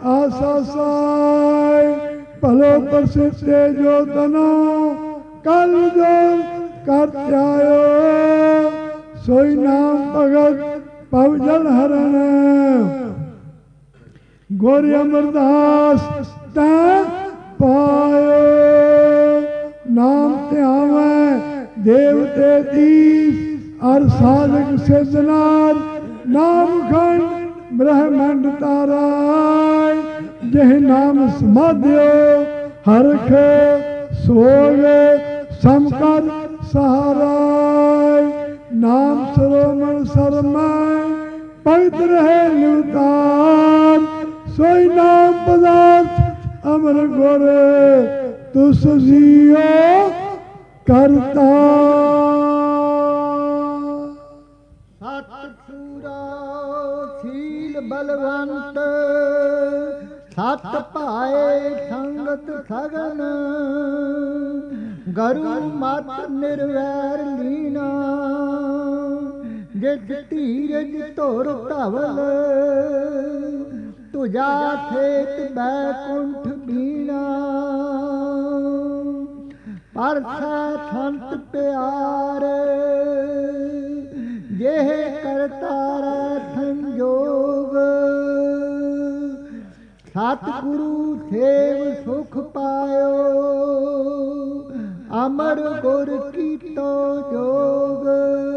आसासाय भलो प्रसिद्ध जो तनो कल जो करत्यायो सोई नाम भगत पवजल हरण गोरी अमरदास तै पायो नाम ध्यावै देवते दीस और साधक सिद्धनार नाम खंड ब्रह्मंड ताराय जह नाम समाध्यो हरख सोग समकर सहाराय नाम सरोमण सरमाय पवित्र है लुतार सोई नाम पदार्थ अमर गोर तु सुजियो करता सतपुरा शील बलवंत सत पाए संगत सगन गरु मत निर्वैर लीना जित धीरज धुर धवल तुझा थेत बैकुंठ बीना परसै संत प्यार जेह करतारा संजोग सतगुरु सेव सुख पायो अमर गुर कीतो जोग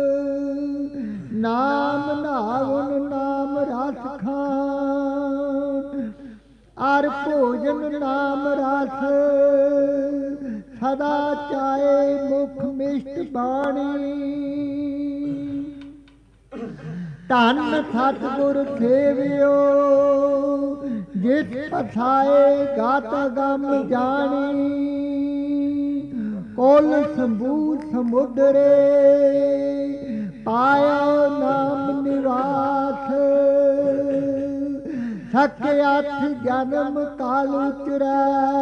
नाम नावन नाम रस खान अर भोजन नाम रस सदा चाहे मुख मिष्ट बाणी धन सतगुर सेवियो जित पछाए गात गम जानी कोल संबूत समुद्रे पाया नाम निवास सख्याथ जन्म काल उचरै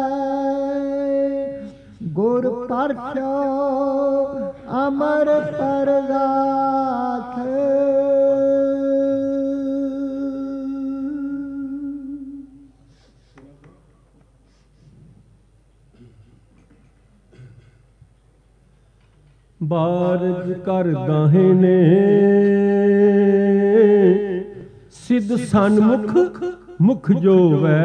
गुर परसो अमर परगाथ बारज कर गाहे ने सिद्ध सन्मुख मुख जो वै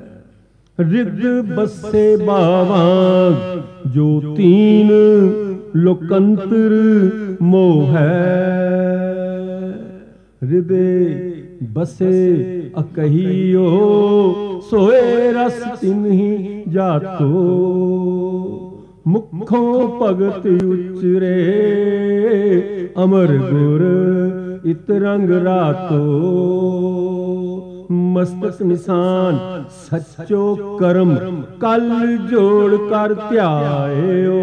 रिद बसे बावा जो तीन ਲੋਕੰਤਰ ਮੋਹ ਹੈ। ਹਿਰਦੇ ਬਸੇ ਅਕਹੀਓ ਸੋਏ ਰਸ ਤਿਨਹੀ ਜਾਤੋ। ਮੁਖੋਂ ਭਗਤ ਉਚਰੇ ਅਮਰ ਗੁਰ ਇਤ ਰੰਗ ਰਾਤੋ। ਮਸਤਕ ਨਿਸ਼ਾਨ ਸੱਚੋ ਕਰਮ ਕਲ ਜੋੜ ਕਰ ਧਿਆਇਓ।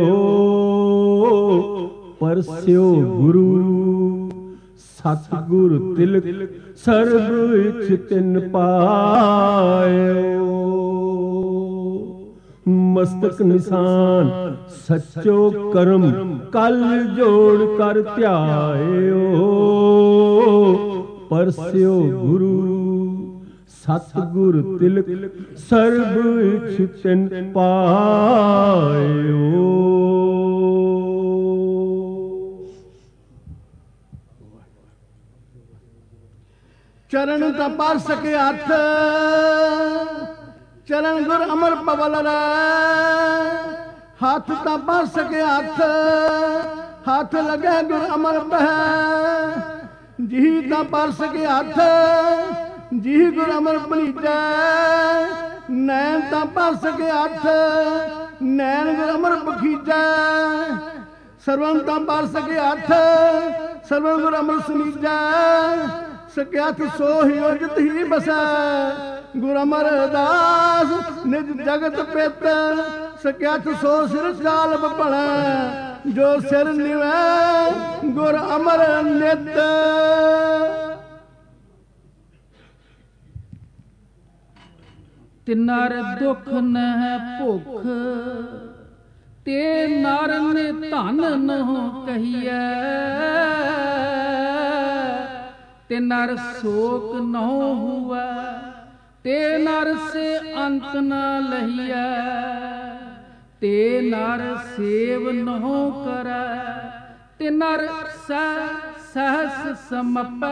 ਪਰਸਿਓ ਗੁਰੂ ਸਤਿਗੁਰ ਤਿਲਕ ਸਰਬ ਇਛ ਤਿਨ ਪਾਇਓ। ਮਸਤਕ ਨਿਸ਼ਾਨ ਸੱਚੋ ਕਰਮ ਕਲ ਜੋੜ ਕਰ ਧਿਆਇਓ। ਪਰਸਿਓ ਗੁਰੂ ਸਤਿਗੁਰ ਤਿਲਕ ਸਰਬ ਇਛ ਤਿਨ ਪਾਇਓ। ਚਰਨ ਤਾਂ ਪਰ ਸਕੇ ਹੱਥ ਚਰਨ ਗੁਰ ਅਮਰ ਪਵਲ ਰੇ। ਹੱਥ ਤਾਂ ਪਰ ਸਕੇ ਹੱਥ ਹੱਥ ਲਗੇ ਗੁਰ ਅਮਰ ਬਹਿ। ਜੀ ਤਾਂ ਪਰ ਸਕੇ ਹੱਥ ਜੀ ਗੁਰ ਅਮਰ ਭਲੀਜੈ। ਨੈਣ ਤਾਂ ਪਰ ਸਕੇ ਹੱਥ ਨੈਣ ਗੁਰ ਅਮਰ ਬਖੀਜੈ। ਸਰਵਨ ਤਾਂ ਪਰ ਸਕੇ ਹੱਥ ਸਰਵਨ ਗੁਰ ਅਮਰ ਸੁਨੀਜੈ। ਸਕੇ ਹੱਥ ਸੋਹੀ ਉਜਤ ਹੀ ਬਸੈ ਗੁਰ ਅਮਰਦਾਸ ਨਿਜ ਜਗਤ ਪਿਤ। ਸਕੇ ਹੱਥ ਸੋ ਸਿਰ ਚਾਲ ਬਪਣੈ ਜੋ ਸਿਰ ਨਿਵੈ ਗੁਰ ਅਮਰ ਨਿਤ। ਤਿਨਰ ਦੁਖ ਨਹਿ ਭੁਖ ਤੇ ਨਰ ਨੇ ਧਨ ਨਹੁ ਕਹੀਐ। ਤੇ ਨਰ ਸ਼ੋਕ ਨਹੁ ਹੁਐ ਤੇ ਨਰ ਸੇ ਅੰਤ ਨ ਲਹੀਐ। ਤੇ ਨਰ ਸੇਵ ਨਹੁ ਕਰੈ ਤੇ ਨਰ ਸਹਸ ਸਮਪੈ।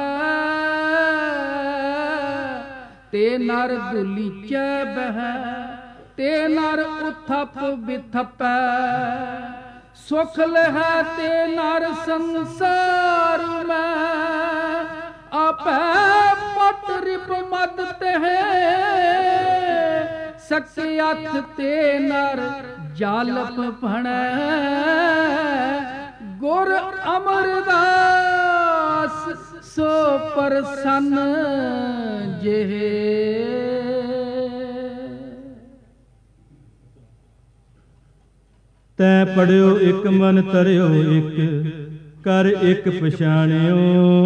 ਤੇ ਨਰ ਦੁਲੀਚੈ ਬਹਿ ਤੇ ਨਰ ਉਥਪ ਬਿਥਪੈ। ਸੁਖ ਲਹੈ ਤੇ ਨਰ ਸੰਸਾਰ ਮੈਂ ਆਪੈ ਪਟ ਰਿਪ ਮਦ ਤਹਿ। ਸਕੇ ਹੱਥ ਤੇ ਨਰ ਜਾਲਪ ਭਣੈ ਗੁਰ ਅਮਰਦਾਸ ਸੋ ਪ੍ਰਸੰਨ ਜਿਹੇ। ਤੈ ਪੜਿਓ ਇੱਕ ਮਨ ਤਰਿਓ ਇੱਕ ਕਰ ਇੱਕ ਪਛਾਣਿਓ।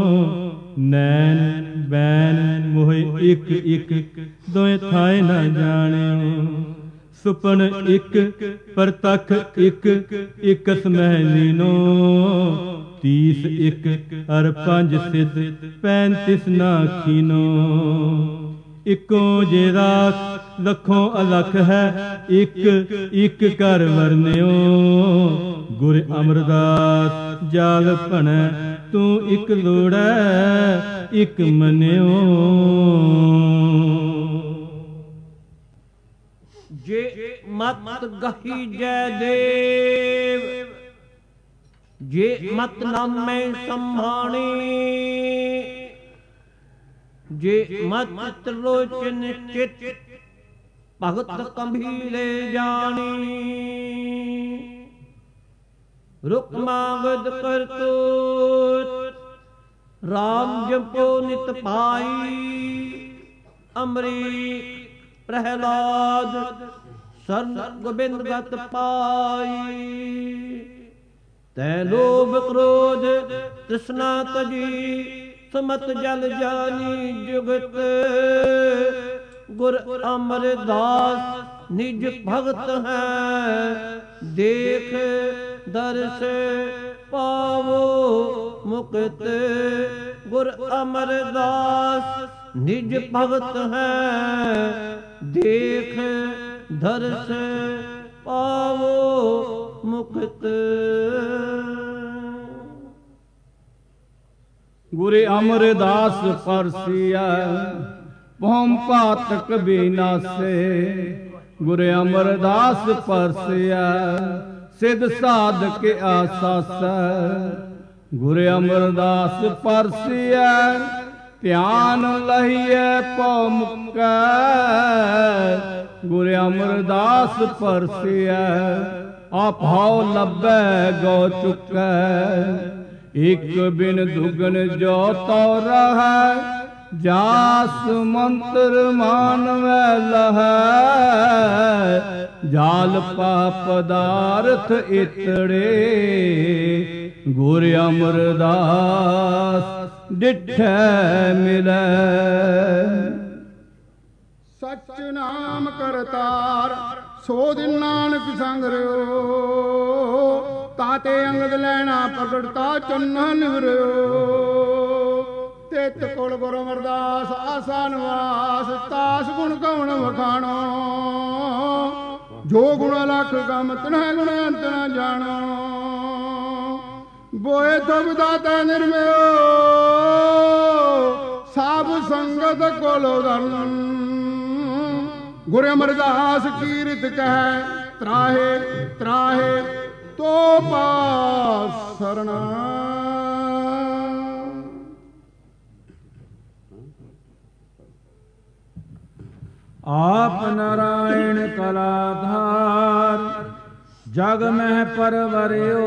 ਨੈਣ ਬੈਨ ਮੋਹਿ ਇੱਕ ਇੱਕ ਦੋਏ ਥਾਏ ਨਾ ਜਾਣਿਓ। ਸੁਪਨ ਇੱਕ ਪ੍ਰਤਖ ਇੱਕ ਇਕਸ ਮਹਿ ਲੀਨੋ। ਤੀਸ ਇੱਕ ਅਰ ਪੰਜ ਸਿੱਧ ਪੈਂਤਿਸ ਨਾ ਖੀਨੋ। ਇੱਕੋ ਜੇ ਰਾਖ ਲੱਖੋਂ ਅਲਖ ਹੈ ਇੱਕ ਇੱਕ ਕਰ ਵਰਨਿਓ। ਗੁਰ ਅਮਰਦਾਸ ਜਾਲ ਭਣੈ ਤੂੰ ਇੱਕ ਲੋੜੈ ਇੱਕ ਮੰਨਿਓ। ਜੇ ਮਤ ਗਹੀ ਜੈ ਦੇਵ ਜੇ ਮਤ ਨਾਮੈ ਸੰਭਾਣੀ। ਜੇ ਮਤ ਤ੍ਰਿਲੋਚਨ ਚਿਤ ਭਗਤ ਕੰਭੀਲੇ ਜਾਣੀ। ਰੁਕ ਮਾਗਦ ਕਰਤੂਤ ਰਾਮ ਜਪੋ ਨਿਤ ਪਾਈ। ਅਮਰੀਕ ਪ੍ਰਹਿਲਾਦ ਸਰਨ ਗੋਬਿੰਦ ਗਤ ਪਾਈ। ਤੈ ਲੋਭ ਕ੍ਰੋਧ ਤ੍ਰਿਸ਼ਨਾ ਤਜੀ ਸਮਤ ਜਲ ਜਾਨੀ ਜੁਗਤ। ਗੁਰ ਅਮਰਦਾਸ ਨਿਜ ਭਗਤ ਹੈ ਦੇਖ ਦਰਸ ਪਾਵੋ ਮੁਕਤ। ਗੁਰ ਅਮਰਦਾਸ ਨਿਜ ਭਗਤ ਹੈ ਦੇਖ ਦਰਸ ਪਾਵੋ ਮੁਕਤ। ਗੁਰ ਅਮਰਦਾਸ ਪਰਸਿਆ ਭਉ ਪਾਤਕ ਬਿਨਾਸੇ। ਗੁਰ ਅਮਰਦਾਸ ਪਰਸਿਆ ਸਿਧ ਸਾਧਕ ਆਸਾਸੈ। ਗੁਰ ਅਮਰਦਾਸ ਪਰਸਿਐ ਧਿਆਨ ਲਹੀਐ ਪਉ ਮੁਕੈ। ਗੁਰ ਅਮਰਦਾਸ ਪਰਸਿਐ ਆਪਹੁ ਲੱਭੈ ਗਉ ਚੁਕੈ। ਇਕ ਬਿਨ ਦੁਗਨ ਜੋ ਤਉ ਰਹੈ ਜਾਸ ਮੰਤਰ ਮਾਨਵੈ ਲਹੈ। ਜਾਲ ਪਾਪ ਪਦਾਰਥ ਇਤੜੇ ਗੁਰ ਅਮਰਦਾਸ ਡਿਠੈ ਮਿਲੈ। ਸਚ ਨਾਮ ਕਰਤਾਰ ਸੋ ਦਿਨ ਨਾਨਕ ਸੰਗ ਰਿਓ। ਤਾਤੇ ਅੰਗਦ ਲੈਣਾ ਪ੍ਰਗਟਤਾ ਚੰਨਾ ਨਿਵਰਿਓ। ਤਿਤ ਕੁਲ ਗੁਰ ਅਮਰਦਾਸ ਆਸਾ ਨਿਵਾਸ। ਤਾਸ ਗੁਣ ਕਉਣ ਵਖਾਣੋ ਜੋ ਗੁਣ ਲਖ ਗਮ ਤਨਹਿ ਗੁਣ ਅੰਤ ਨ ਜਾਣੋ। ਬੋਏ ਤਬ ਦਾਤਾ ਨਿਰਮਿਓ ਸਾਬ ਸੰਗਤ ਕੋਲੋ ਧਰਨ। ਗੁਰ ਅਮਰਦਾਸ ਕੀਰਤ ਕਹਿ ਤਰਾਹੇ ਤਰਾਹੇ ਤੋ ਪਾਸ ਸਰਣਾ। ਆਪ ਨਾਰਾਇਣ ਕਲਾਧਾਰ ਜਗ ਮਹਿ ਪਰਵਰਿਓ।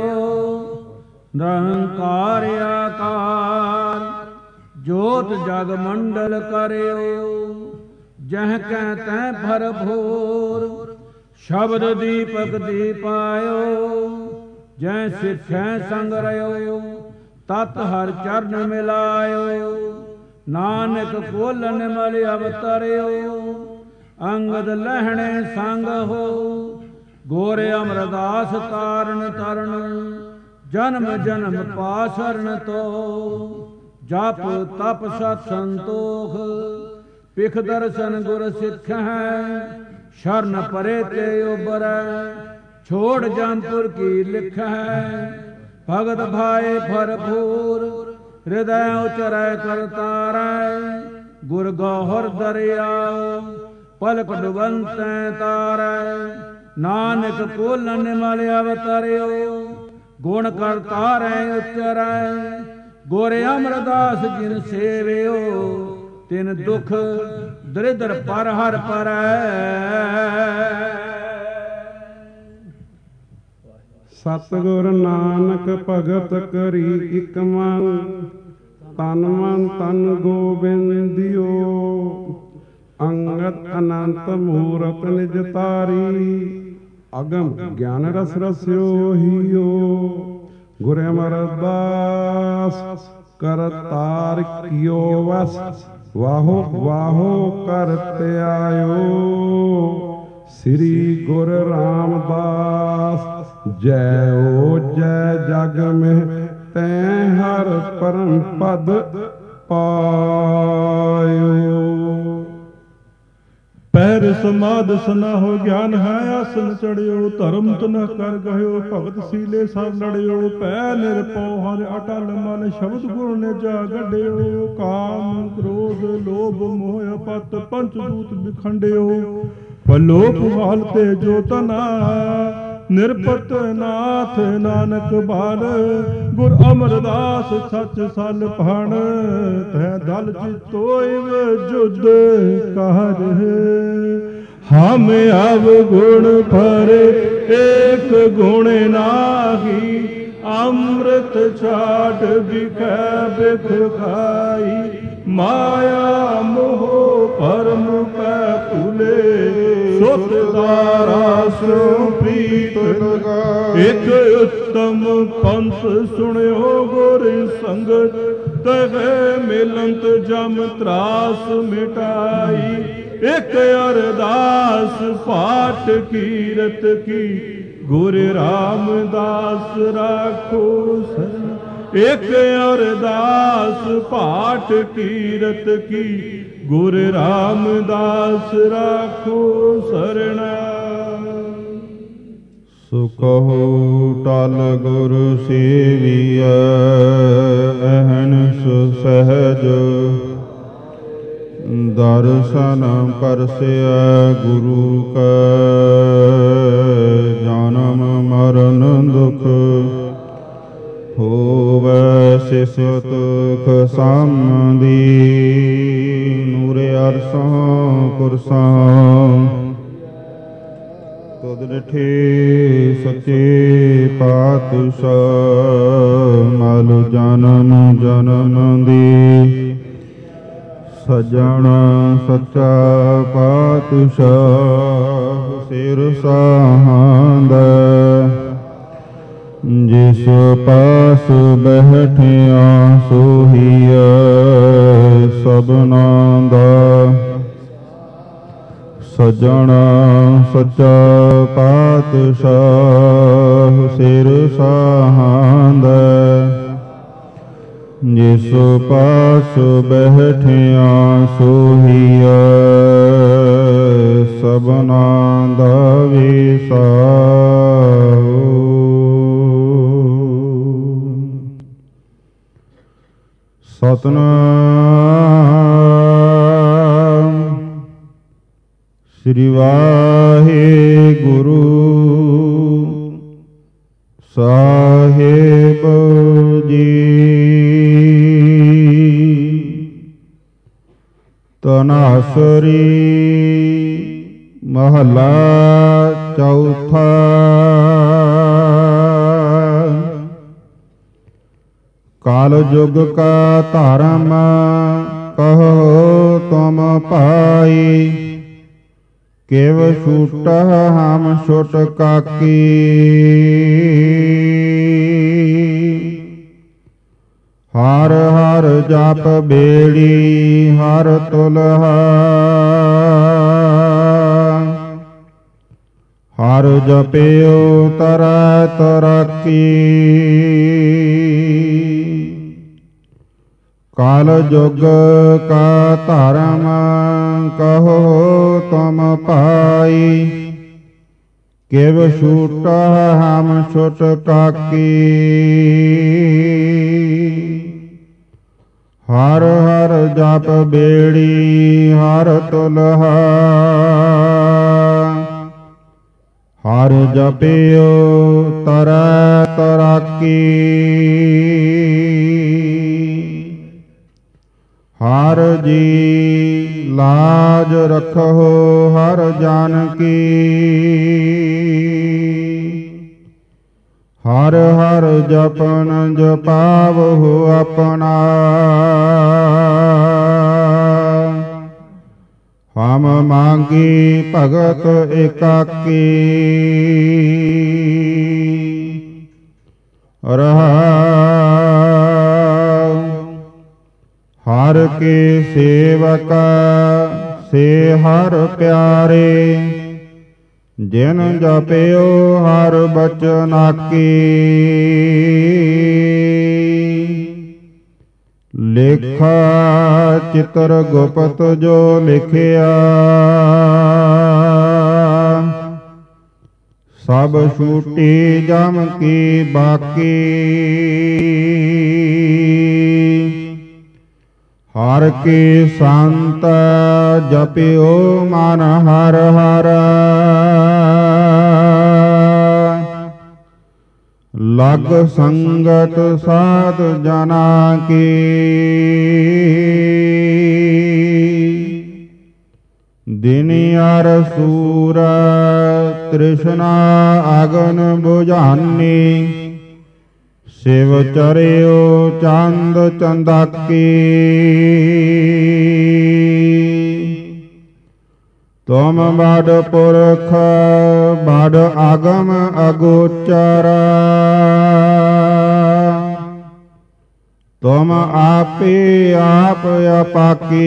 ਨਿਰੰਕਾਰ ਆਕਾਰ ਜੋਤ ਜਗ ਮੰਡਲ ਕਰਿਓ। ਜਹ ਕਹਿ ਤੈ ਭਰਪੂਰ ਸ਼ਬਦ ਦੀਪਕ ਦੀਪਾਇਓ। ਜੈ ਸਿੱਖੈ ਸੰਗ ਰਿਓ ਤਤ ਹਰ ਚਰਨ ਮਿਲਾਇਓ। ਨਾਨਕ ਕੋਲਨ ਮਲ ਅਵਤਰਿਓ ਅੰਗਦ ਲਹਿਣੇ ਸੰਗ ਹੋ। ਗੁਰ ਅਮਰਦਾਸ ਤਾਰਨ ਤਰਨ ਜਨਮ ਜਨਮ ਪਾਸਰਨ ਤੋ। ਜਪ ਤਪ ਸਤ ਸੰਤੋਖ ਪਿਖ ਦਰਸ਼ਨ ਗੁਰ ਸਿੱਖੈ। ਸ਼ਰਨ ਪਰੇ ਤੇ ਉਬਰੈ ਛੋੜ ਜੰਪੁਰ ਕੀ ਲਿਖੈ। ਭਗਤ ਭਾਏ ਭਰਪੂਰ ਹਿਰਦੈ ਉਚਰੈ ਕਰਤਾਰੈ। ਗੁਰ ਗੋਹਰ ਦਰਿਆਉ ਪਲਕ ਡੁਬੰਤੈ ਤਾਰੈ। ਨਾਨਕ ਕੋਲਨ ਮਲ ਅਵਤਰਿਓ ਗੁਣ ਕਰਤਾਰੈ ਉਚਰੈ। ਗੁਰ ਅਮਰਦਾਸ ਜਿਨ ਸੇਵਿਓ ਤਿਨ ਦੁਖ ਦਰਿਦਰ ਪਰ ਹਰ ਪਰੈ। ਸਤਿਗੁਰ ਨਾਨਕ ਭਗਤ ਕਰੀ ਇਕ ਮਨ। ਤਨ ਮਨ ਤਨ ਗੋਬਿੰਦਿਓ। ਅੰਗਦ ਅਨੰਤ ਮੂਰਤ ਨਿਜ ਤਾਰੀ। ਅਗਮ ਗਿਆਨ ਰਸ ਰਸਿਓ ਹੀਓ। ਗੁਰ ਅਮਰਦਾਸ ਕਰਤਾਰ ਕੀਓ ਵਸ। ਵਾਹੋ ਵਾਹੋ ਕਰਤੇ ਆਇਓ। ਸ੍ਰੀ ਗੁਰ ਰਾਮਦਾਸ ਜੈ ਓ ਜੈ ਜਗ ਮਹਿ ਤੈ ਹਰ ਪਰਮ ਪਦ ਪਾਇਓ। ਪੈਰ ਸਮਾਧ ਸਨਾਹੋ ਗਿਆਨ ਹੈ ਆਸਨ ਚੜਿਓ। ਧਰਮ ਤਨ ਕਰ ਗਹਿਓ ਭਗਤ ਸੀਲੇ ਸਭ ਲੜਿਓ। ਪੈ ਨਿਰਭਉ ਹਰਿ ਅਟਲ ਮਨ ਸ਼ਬਦ ਗੁਣ ਨੇ ਜਾ ਗੱਡਿਓ। ਕਾਮ ਕ੍ਰੋਧ ਲੋਭ ਮੋਹ ਪਤ ਪੰਚ ਦੂਤ ਵਿਖੰਡਿਓ। ਪਲੋਪ ਹਾਲ ਤੇ ਜੋ ਤਨਾ ਨਿਰਪਤ ਨਾਥ ਨਾਨਕ ਬਾਲ। ਗੁਰ ਅਮਰਦਾਸ ਸੱਚ ਸਲ ਭਾਣ ਤੈ ਦਲ ਚਿਤੋਇਵ ਜੁਦ ਕਾਜ। ਹਮ ਅਵ ਗੁਣ ਭਰੇ ਏਕ ਗੁਣ ਨਾਹੀ। ਅੰਮ੍ਰਿਤ ਛਾੜ ਬਿਖੈ ਬਿਖ ਖਾਈ। ਮਾਇਆ ਮੋਹ ਪਰਮ ਪੈ ਭੁਲੇ। ਸੁਤ ਦਾਰਾ ਸੋ ਪ੍ਰੀਤ ਲਗਾਈ। ਇਕ ਉਤਮ ਪੰਥ ਸੁਣਿਓ ਗੁਰ ਸੰਗਤ ਤਹਿ ਮਿਲੰਤ ਜਮ ਤਰਾਸ ਮਿਟਾਈ। ਇਕ ਅਰਦਾਸ ਪਾਠ ਕੀਰਤ ਕੀ ਗੁਰ ਰਾਮਦਾਸ ਰਾਖੋ ਸਰਨ। ਇਕ ਅਰਦਾਸ ਪਾਠ ਕੀਰਤ ਕੀ ਗੁਰ ਰਾਮਦਾਸ ਰਾਖੋ ਸਰਣਾ। ਸੋ ਕਹੋ ਟਲ ਗੁਰ ਸੇਵੀਐ ਅਹਨਿ ਸਹਿਜ। ਦਰਸ਼ਨ ਪਰਸਿਐ ਗੁਰੂ ਕੈ ਜਨਮ ਮਰਨ ਤਿਸ ਤੁਖ ਸਾਮਦੀ ਨੂਰੇ ਅਰਸਾਂ ਕੁਰਸਾਂ ਤੁਧ ਡਿਠੇ ਸੱਚੇ ਪਾਤਸ਼ਾਹ ਮਲ ਜਨਮ ਜਨਮ ਦੀ ਸਜਣਾ ਸੱਚਾ ਪਾਤਸ਼ਾਹ ਸਿਰ ਸਾਹਾਂਦਾ ਜਿਸ ਪਾਸ ਬੈਠਿਆ ਸੋਹੀਐ ਸਭਨਾਂ ਦਾ ਸਜਣਾ ਸੱਚਾ ਪਾਤਸ਼ਾਹ ਸਿਰ ਸਾਹਾਂਦਾ ਜਿਸ ਪਾਸ ਬੈਠਿਆ ਸੋਹੀਐ ਸਭਨਾਂ ਦਾ ਵਿਸਾਹੋ। ਸਤਿਨਾਮ ਸ੍ਰੀ ਵਾਹਿਗੁਰੂ ਸਾਹਿਬ ਜੀ। ਤਨਾਸਰੀ ਮਹਲਾ ਚੌਥਾ। ਕਾਲ ਜੁਗ ਕਾ ਧਰਮ ਕਹੋ ਤੁਮ ਭਾਈ ਕਿਵ ਛੂਟ ਹਮ ਛੁਟ ਕਾਕੀ। ਹਰ ਹਰ ਜਪ ਬੇੜੀ ਹਰ ਤੁਲਹਾ ਹਰ ਜਪਿਓ ਤਰੈ ਤਰਾਕੀ। ਕਾਲ ਜੁਗ ਕਾ ਧਰਮ ਕਹੋ ਤੁਮ ਭਾਈ ਕਿਵ ਛੂਟ ਹਮ ਛੁਟ ਕਾਕੀ। ਹਰ ਹਰ ਜਪ ਬੇੜੀ ਹਰ ਤੁਲਹਾ ਹਰ ਜਪਿਓ ਤਰੈ ਤਰਾਕੀ। ਹਰ ਜੀ ਲਾਜ ਰਖੋ ਹਰ ਜਨ ਕੀ। ਹਰ ਹਰ ਜਪਨ ਜਪਾਵਹੁ ਆਪਣਾ। ਹਮ ਮਾਂਗੀ ਭਗਤ ਏਕਾਕੀ। ਰਹਾਉ ਹਰ ਕੇ ਸੇਵਕ ਸੇ ਹਰ ਪਿਆਰੇ ਜਿਨ ਜਪਿਓ ਹਰ ਬਚਨਾਕੀ। ਲੇਖਾ ਚਿਤਰ ਗੁਪਤ ਜੋ ਲਿਖਿਆ ਸਭ ਛੂਟੀ ਜਮ ਕੀ ਬਾਕੀ। ਹਰ ਕੀ ਸੰਤ ਜਪਿਓ ਮਨ ਹਰ ਹਰ ਲਗ ਸੰਗਤ ਸਾਧ ਜਨਾ ਕੀ। ਦਿਨ ਅਰ ਸੂਰ ਤ੍ਰਿਸ਼ਨਾ ਅਗਨ ਬੁਝਾਨੀ ਸਿਵ ਚਰਿਓ ਚੰਦ ਚੰਦਾਕੀ। ਤੁਮ ਬੜ ਪੁਰਖ ਬੜ ਆਗਮ ਅਗੋਚਰ ਤੁਮ ਆਪੇ ਆਪ ਅਪਾਕੀ।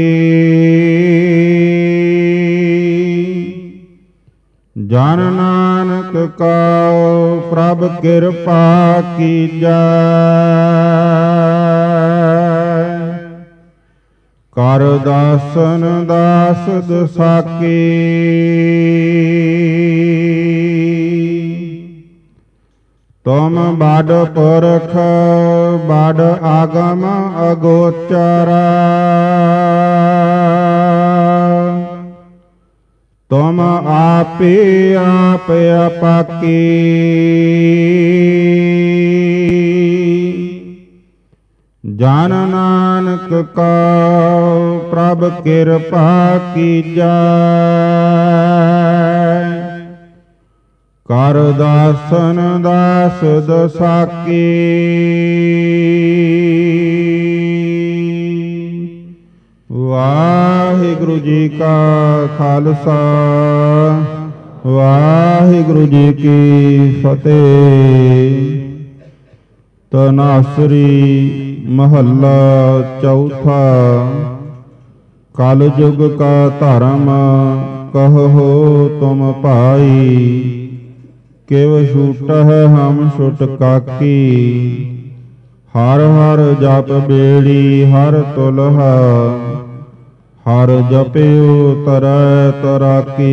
ਜਨ ਨਾਨਕ ਕਉ ਪ੍ਰਭ ਕਿਰਪਾ ਕੀਜੈ ਕਰ ਦਾਸਨ ਦਾਸ ਦਸਾਕੀ। ਤੁਮ ਬੜ ਪੁਰਖ ਬੜ ਆਗਮ ਅਗੋਚਰ ਤੁਮ ਆਪੇ ਆਪ ਅਪਾਕੀ। ਜਨ ਨਾਨਕ ਕਾ ਪ੍ਰਭ ਕਿਰਪਾ ਕੀਜੈ। ਕਰ ਦਾਸਨ ਦਾਸ ਦਸਾਕੀ ਵਾਹਿਗੁਰੂ ਜੀ ਕਾ ਖਾਲਸਾ ਵਾਹਿਗੁਰੂ ਜੀ ਕੀ ਫਤਿਹ। ਤਨਾਸਰੀ ਮਹੱਲਾ ਚੌਥਾ। ਕਲ ਯੁਗ ਕਾ ਧਰਮ ਕਹੋ ਤੁਮ ਭਾਈ, ਕਿਵ ਛੂਟਹਿ ਹਮ ਛੁਟ ਕਾਕੀ। ਹਰ ਹਰ ਜਪ ਬੇੜੀ ਹਰ ਤੁਲਹਾ, ਹਰ ਜਪਿਓ ਤਰੈ ਤਰਾਕੀ।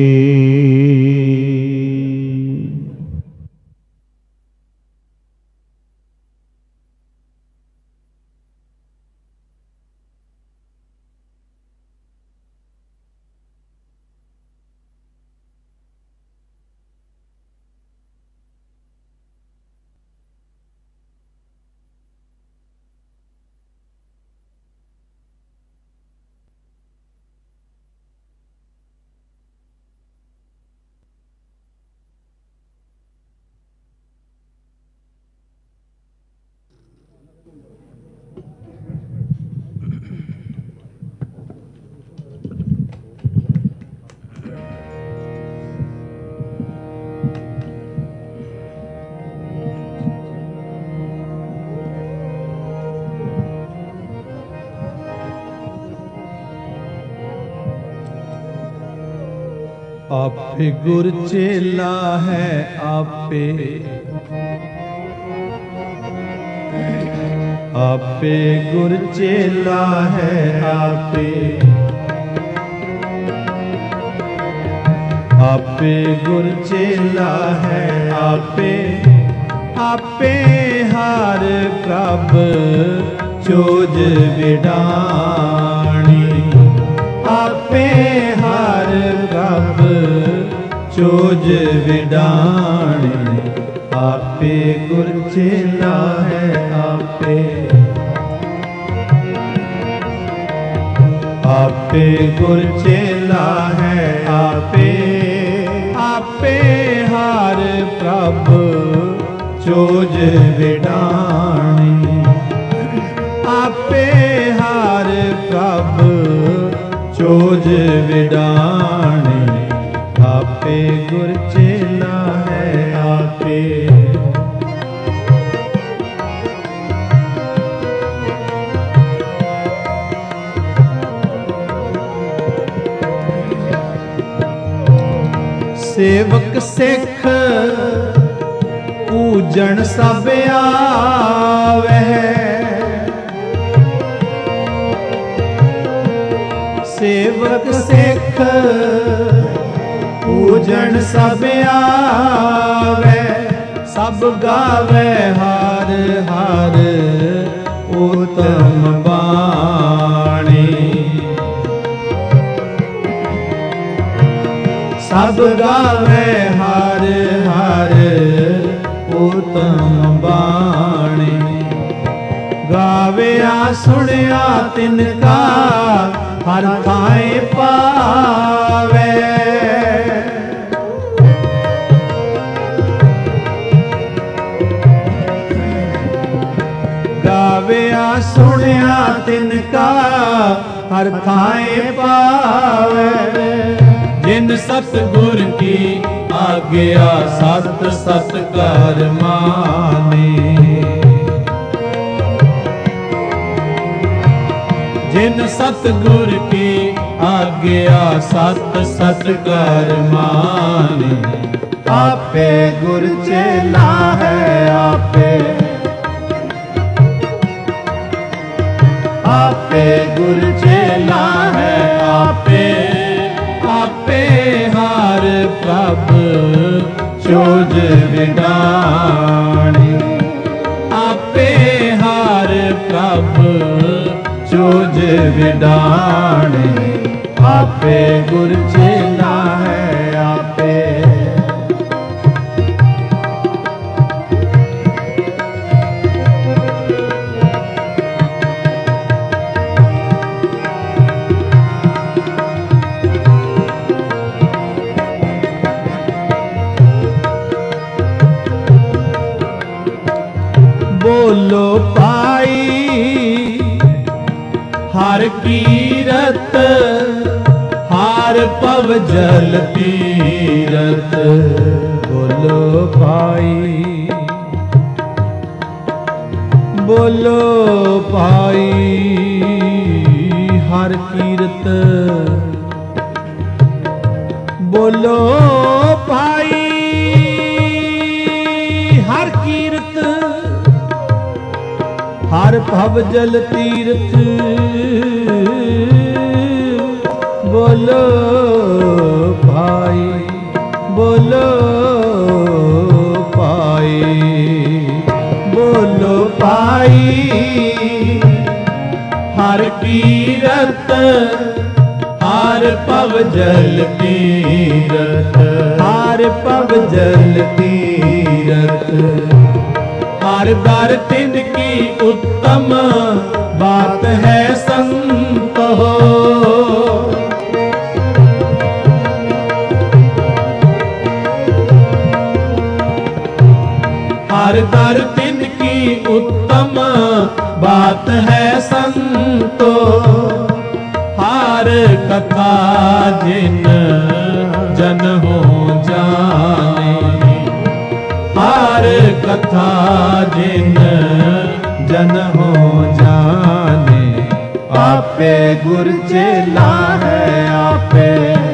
ਆਪੇ ਗੁਰ ਚੇਲਾ ਹੈ ਆਪੇ, ਆਪੇ ਗੁਰ ਚੇਲਾ ਹੈ ਆਪੇ, ਆਪੇ ਗੁਰ ਚੇਲਾ ਹੈ ਆਪੇ। ਆਪੇ ਹਰ ਪ੍ਰਭ ਚੋਜ ਵਿਡਾਣੀ, ਆਪੇ ਹਰ ਪ੍ਰਭ ਚੋਜ ਵਿਡਾਣੀ। ਆਪੇ ਗੁਰ ਚੇਲਾ ਹੈ ਆਪੇ, ਆਪੇ ਗੁਰ ਚੇਲਾ ਹੈ ਆਪੇ। ਆਪੇ ਹਰ ਪ੍ਰਭ ਚੋਜ ਵਿਡਾਣੀ, ਆਪੇ ਹਰ ਪ੍ਰਭ ਚੋਜ ਵਿਡਾਣੀ। ਆਪੇ ਗੁਰ ਚੇਲਾ ਹੈ ਆਪੇ, ਸੇਵਕ ਸਿੱਖ ਪੂਜਣ ਸਭ ਆਵਹਿ। ਸੇਵਕ ਸਿੱਖ ਪੂਜਣ ਸਭ ਆਵੈ। ਸਭ ਗਾਵੈ ਹਰ ਹਰ ਉਤਮ ਬਾਣੀ। ਸਭ ਗਾਵੈ ਹਰ ਹਰ ਉਤਮ ਬਾਣੀ। ਗਾਵਿਆ ਸੁਣਿਆ ਤਿਨ ਕਾ ਹਰ ਥਾਏ ਪਾਵੈ। ਗਾਵਿਆ ਸੁਣਿਆ ਤਿਨ ਕਾ ਹਰ ਥਾਏ ਪਾਵੈ। ਜਿਨ ਸਤਿਗੁਰ ਕੀ ਆਗਿਆ ਸਤ ਸਤ ਕਰ ਮਾਨੇ। ਜਿਨ ਸਤਿਗੁਰ ਕੀ ਆਗਿਆ ਸਤ ਸਤ ਕਰ ਮਾਨੇ। ਆਪੇ ਗੁਰ ਚੇਲਾ ਹੈ ਆਪੇ, ਆਪੇ ਗੁਰ ਚੇਲਾ ਹੈ ਆਪੇ। ਆਪੇ ਹਰ ਪ੍ਰਭ ਚੋਜ ਵਿਡਾਣੀ। ਆਪੇ ਹਰ ਪ੍ਰਭ ਚੋਜ ਵਿਡਾਣੀ। ਆਪੇ ਗੁਰ ਚੇਲਾ ਹੈ ਆਪੇ। ਬੋਲੋ ਪਾਈ ਹਰ ਕੀਰਤ ਹਾਰ ਪਵ ਜਲ ਤੀਰਤ ਬੋਲੋ ਪਾਈ ਬੋਲੋ ਪਾਈ ਹਰ ਕੀਰਤ ਬੋਲੋ ਪਾਈ ਹਰ ਕੀਰਤ ਹਰ ਭਵ ਜਲ ਤੀਰਥ ਬੋਲੋ ਭਾਈ ਬੋਲੋ ਪਾਈ ਬੋਲੋ ਪਾਈ ਹਰ ਕੀਰਤ ਹਰ ਭਵ ਜਲ ਤੀਰਥ ਹਰ ਭਵ ਜਲ ਤੀਰਥ ਹਰ ਦਰ ਤਿਨ ਕੀ ਉੱਤਮ ਬਾਤ ਹੈ ਸੰਤ ਹੋ हर दर तिन की उत्तम बात है संतो हर कथा जिन जन हो जाने हर कथा जिन जन हो जाने आपे गुर चेला है आपे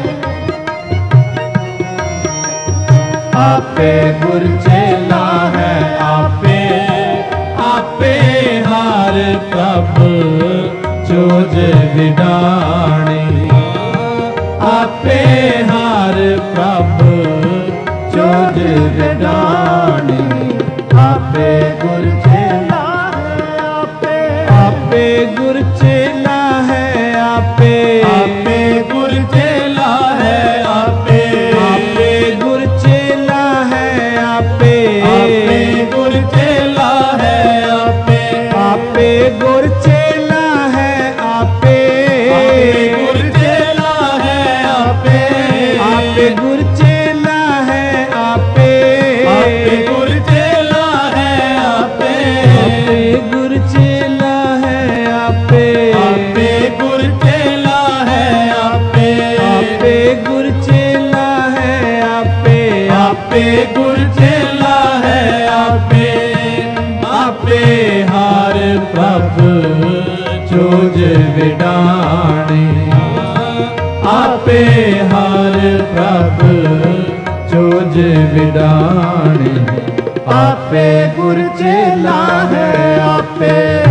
आपे गुर चेला है आपे आपे हार प्रभ चोज विडाणी आपे हार प्रभ चोज विडाणी आपे गुर चेला है आपे आपे गुर चेला है आपे आपे गुर चेला है आपे आपे गुर चेला है आपे आपे गुर चेला है आपे आपे गुर चेला है आपे आपे गुर चेला है आपे आपे गुर चेला है आपे आपे गुर चेला है आपे आपे गुर चेला है आपे आपे गुर चेला है आपे आपे गुर चेला है आपे आपे गुर चेला है आपे आपे हार प्रभ चोज विडाणी आपे हार प्रभ चोज विडाणी आपे गुर चेला है आपे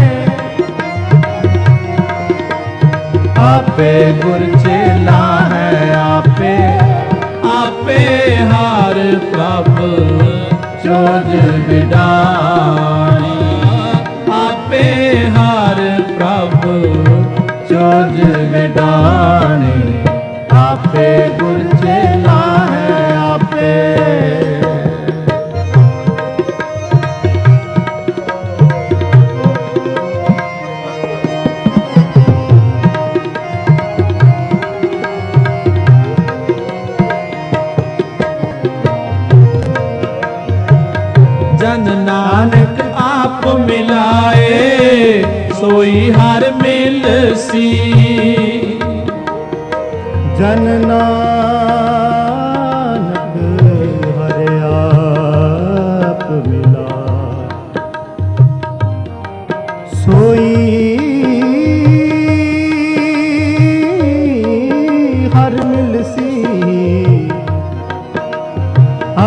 आपे गुर चेला है आपे आपे हार प्रभ चोज विडाणी आपे हार प्रभ चोज विडाणी आपे गुर चेला है आपे जन नानक आप मिलाए सोई हर मिल सी जन नानक हर आप मिला सोई हर मिल सी आ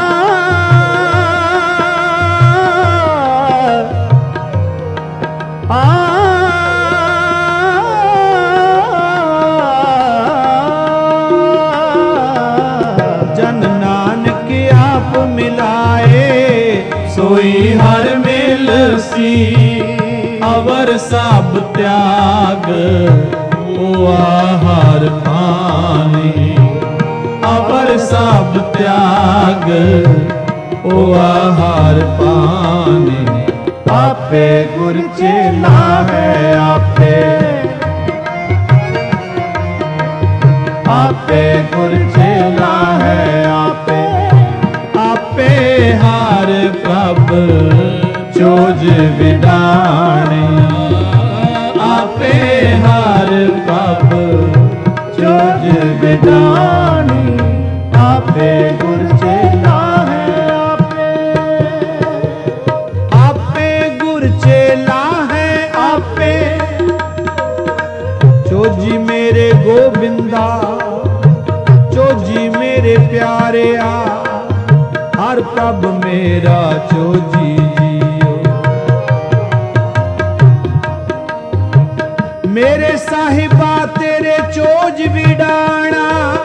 सोई हर मिल सी अवर सब त्याग ओ आहार पानी अवर सब त्याग ओ आहार पानी आपे गुर चेला है आपे आपे गुर चेला है आपे आपे हार प्रभ ਚੋਜ ਵਿਡਾਣੀ ਆਪੇ ਹਰ ਪ੍ਰਭ ਚੋਜ ਵਿਡਾਣੀ ਆਪੇ ਗੁਰ ਚੇਲਾ ਹੈ ਆਪੇ ਆਪੇ ਗੁਰ ਚੇਲਾ ਹੈ ਆਪੇ ਚੋਜੀ ਮੇਰੇ ਗੋਬਿੰਦਾ ਚੋਜੀ ਮੇਰੇ ਪਿਆਰਿਆ ਹਰ ਪ੍ਰਭ ਮੇਰਾ ਚੋਜੀ ਜੀਓ ਮੇਰੇ ਸਾਹਿਬਾ ਤੇਰੇ ਚੋਜ ਵਿਡਾਣਾ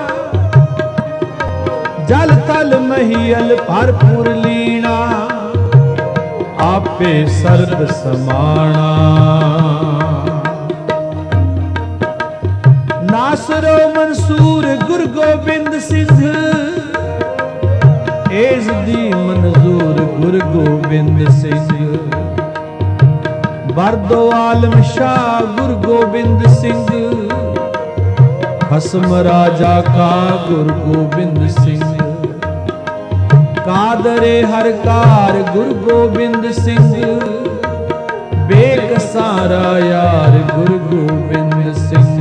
ਜਲ ਥਲ ਮਹੀਲ ਭਰਪੂਰ ਲੀਣਾ ਆਪੇ ਸਰਬ ਸਮਾਣਾ ਨਾਸਰੋ ਮਨਸੂਰ ਗੁਰ ਗੋਬਿੰਦ ਸਿੰਘ ਏਸ ਦੀ ਮਨਜ਼ੂਰ ਗੁਰ ਗੋਬਿੰਦ ਸਿੰਘ ਬਰਦੋ ਆਲਮ ਸ਼ਾਹ ਗੁਰ ਗੋਬਿੰਦ ਸਿੰਘ ਖਸਮ ਰਾਜਾ ਕਾ ਗੁਰ ਗੋਬਿੰਦ ਸਿੰਘ ਕਾਦਰੇ ਹਰ ਕਾਰ ਗੁਰ ਗੋਬਿੰਦ ਸਿੰਘ ਬੇਕ ਸਾਰਾ ਯਾਰ ਗੁਰ ਗੋਬਿੰਦ ਸਿੰਘ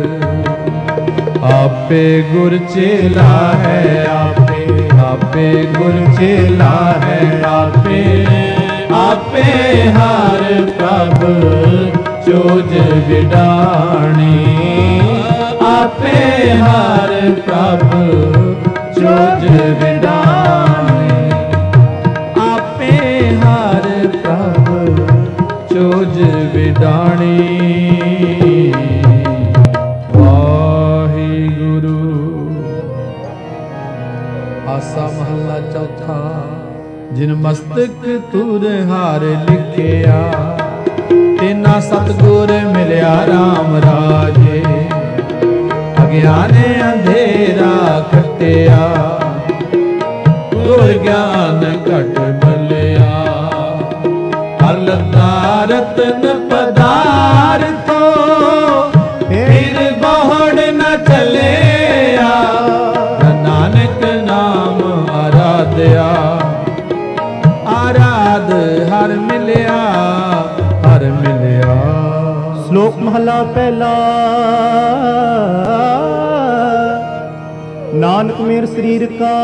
ਆਪੇ ਗੁਰ ਚੇਲਾ ਹੈ ਆਪੇ ਆਪੇ ਗੁਰ ਚੇਲਾ ਹੈ ਆਪੇ ਆਪੇ ਹਰ ਪ੍ਰਭ ਚੋਜ ਵਿਡਾਣੀ ਆਪੇ ਹਰ ਪ੍ਰਭ ਚੋਜ ਵਿਡਾਣੀ ਆਪੇ ਹਰ ਪ੍ਰਭ ਚੋਜ ਵਿਡਾਣੀ ਆਸਾ ਮਹੱਲਾ ਚੌਥਾ ਜਿਨ ਮਸਤਕ ਤੁਰ ਹਾਰ ਲਿਖਿਆ ਤੇਨਾ ਸਤਗੁਰ ਮਿਲਿਆ RAM ਰਾਜੇ ਅਗਿਆਨੇ ਅੰਧੇਰਾ ਕੱਟਿਆ ਗੁਰ ਗਿਆਨ ਘਟ ਬਲਿਆ ਹਰ ਲੱਗਾ ਰਤਨ ਪਦਾਰਥੋ ਫਿਰ ਬਹੁੜ ਨ ਚਲਿਆ ਨਾਨਕ ਨਾਮ ਆਰਾਧਿਆ ਆਰਾਧ ਹਰ ਮਿਲਿਆ ਹਰ ਮਿਲਿਆ। ਸ਼ਲੋਕ ਮਹਲਾ ਪਹਿਲਾ। ਨਾਨਕ ਮੇਰ ਸਰੀਰ ਕਾ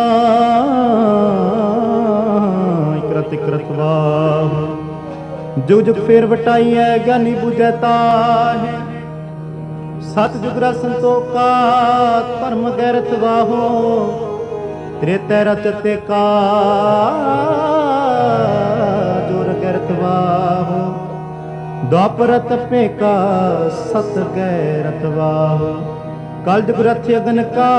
ਇਕਰਤ ਇਕਰਤ ਵਾਹ ਜੁਗ ਜੁਗ ਫੇਰ ਵਟਾਈਐ ਗਿਆਨੀ ਬੁਝੈ ਤਾਹੇ ਸਤ ਜੁਗ ਰਾ ਸੰਤੋਖਾ ਧਰਮ ਗੈਰਤ ਵਾਹੋ ਤ੍ਰੇਤੈ ਰਚ ਤੇ ਕਾ ਜੋਰ ਗੈਰਤ ਵਾਹੋ ਦੁਆਪਰ ਤਪੇ ਕਾ ਸਤ ਗੈਰਤ ਵਾਹੋ ਕਲ ਜੁਗ ਰਥ ਅਗਨ ਕਾ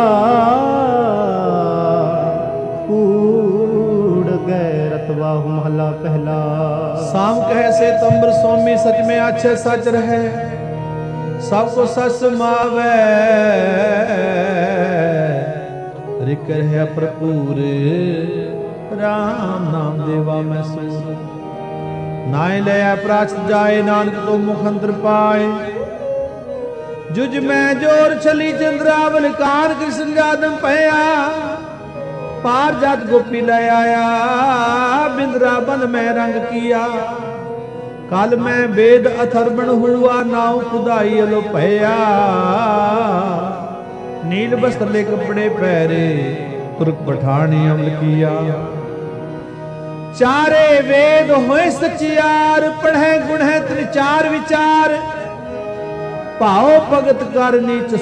ਕੂੜ ਗੈਰਤ ਵਾਹੋ ਮਹਲਾ ਪਹਿਲਾ। साम कह से तंबर सोमी सच में अच्छे सच रहे सब को सच समावे रिक है भरपूर राम नाम देवा मैं सूर नाय ले प्राच जाए नानक तो मुख अंतर पाए जुज में जोर छली चंद्रावल कान कृष्ण जादम पया पार जात गोपी ले आया बिंद्रा बंद में रंग किया कल में वेद अथर्वण हुआ नाव खुदाई अलो भया नील वस्त्र ले कपड़े पहरे तुर्क पठानी अमल किया चारे वेद होए सचियार पढ़े गुण है त्रिचार विचार भाव भगत कर नीच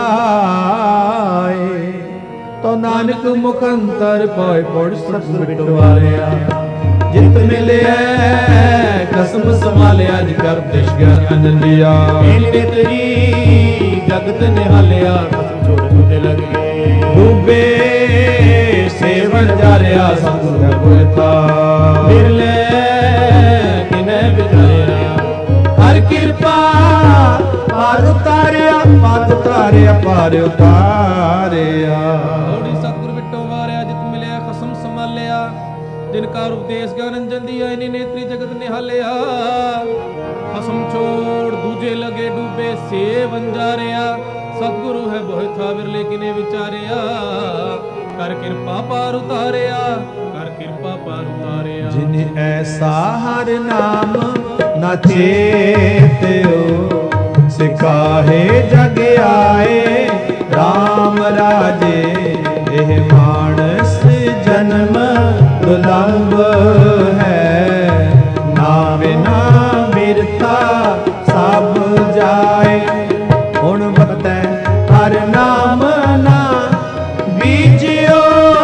सदाए तो नानक मुख अंतर पाए पौड़ सब बिटवारिया जित मिले कसम संभालिया ज कर देश ज्ञान लिया तेरी जगत निहालिया कसम छोड़ तुझे लग गए डूबे सेवन जारिया सतगुर कोई था फिर ले किने बिचारिया हर कृपा पार उतारिया पार उतारिया पार उतारिया जिनकार उपदेश ज्ञानंजन दिया इन्हीं नेत्री जगत निहालिया खसम छोड़ दूजे लगे डूबे से वंजारिया सतगुरु है बहुत था बिरले किने विचारिया कर कृपा पार उतारिया कर कृपा पार उतारिया जिन्हें ऐसा हर नाम न चेत्यो, सिकाहे जग आए राम राजे। एह मानस जन्म दुलंब है, ना बिना बिरथा सब जाए। हुण बतै हर नाम ना बीजियो,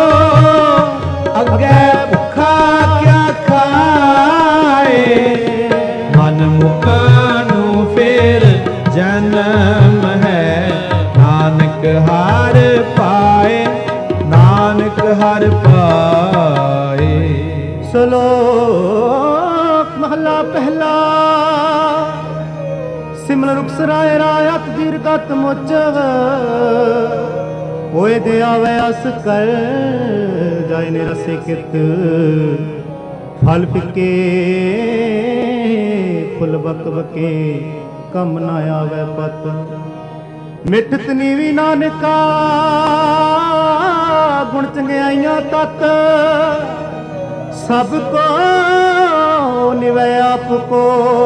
अगे भुखा क्या खाए। मन मुखा नू फेर जन्म है, नानक हर पाए, नानक हर पाए। श्लोक महला पहला। सिमरन रुखसराय रायत दीर्घत मुच, होए दे आवे अस कर जाए निरसे कित। फल फिके फुल बक बके, कम ना आवे पत। मिठत नीवी नानका गुण चंगियाइयां तत, सबको निवै आपको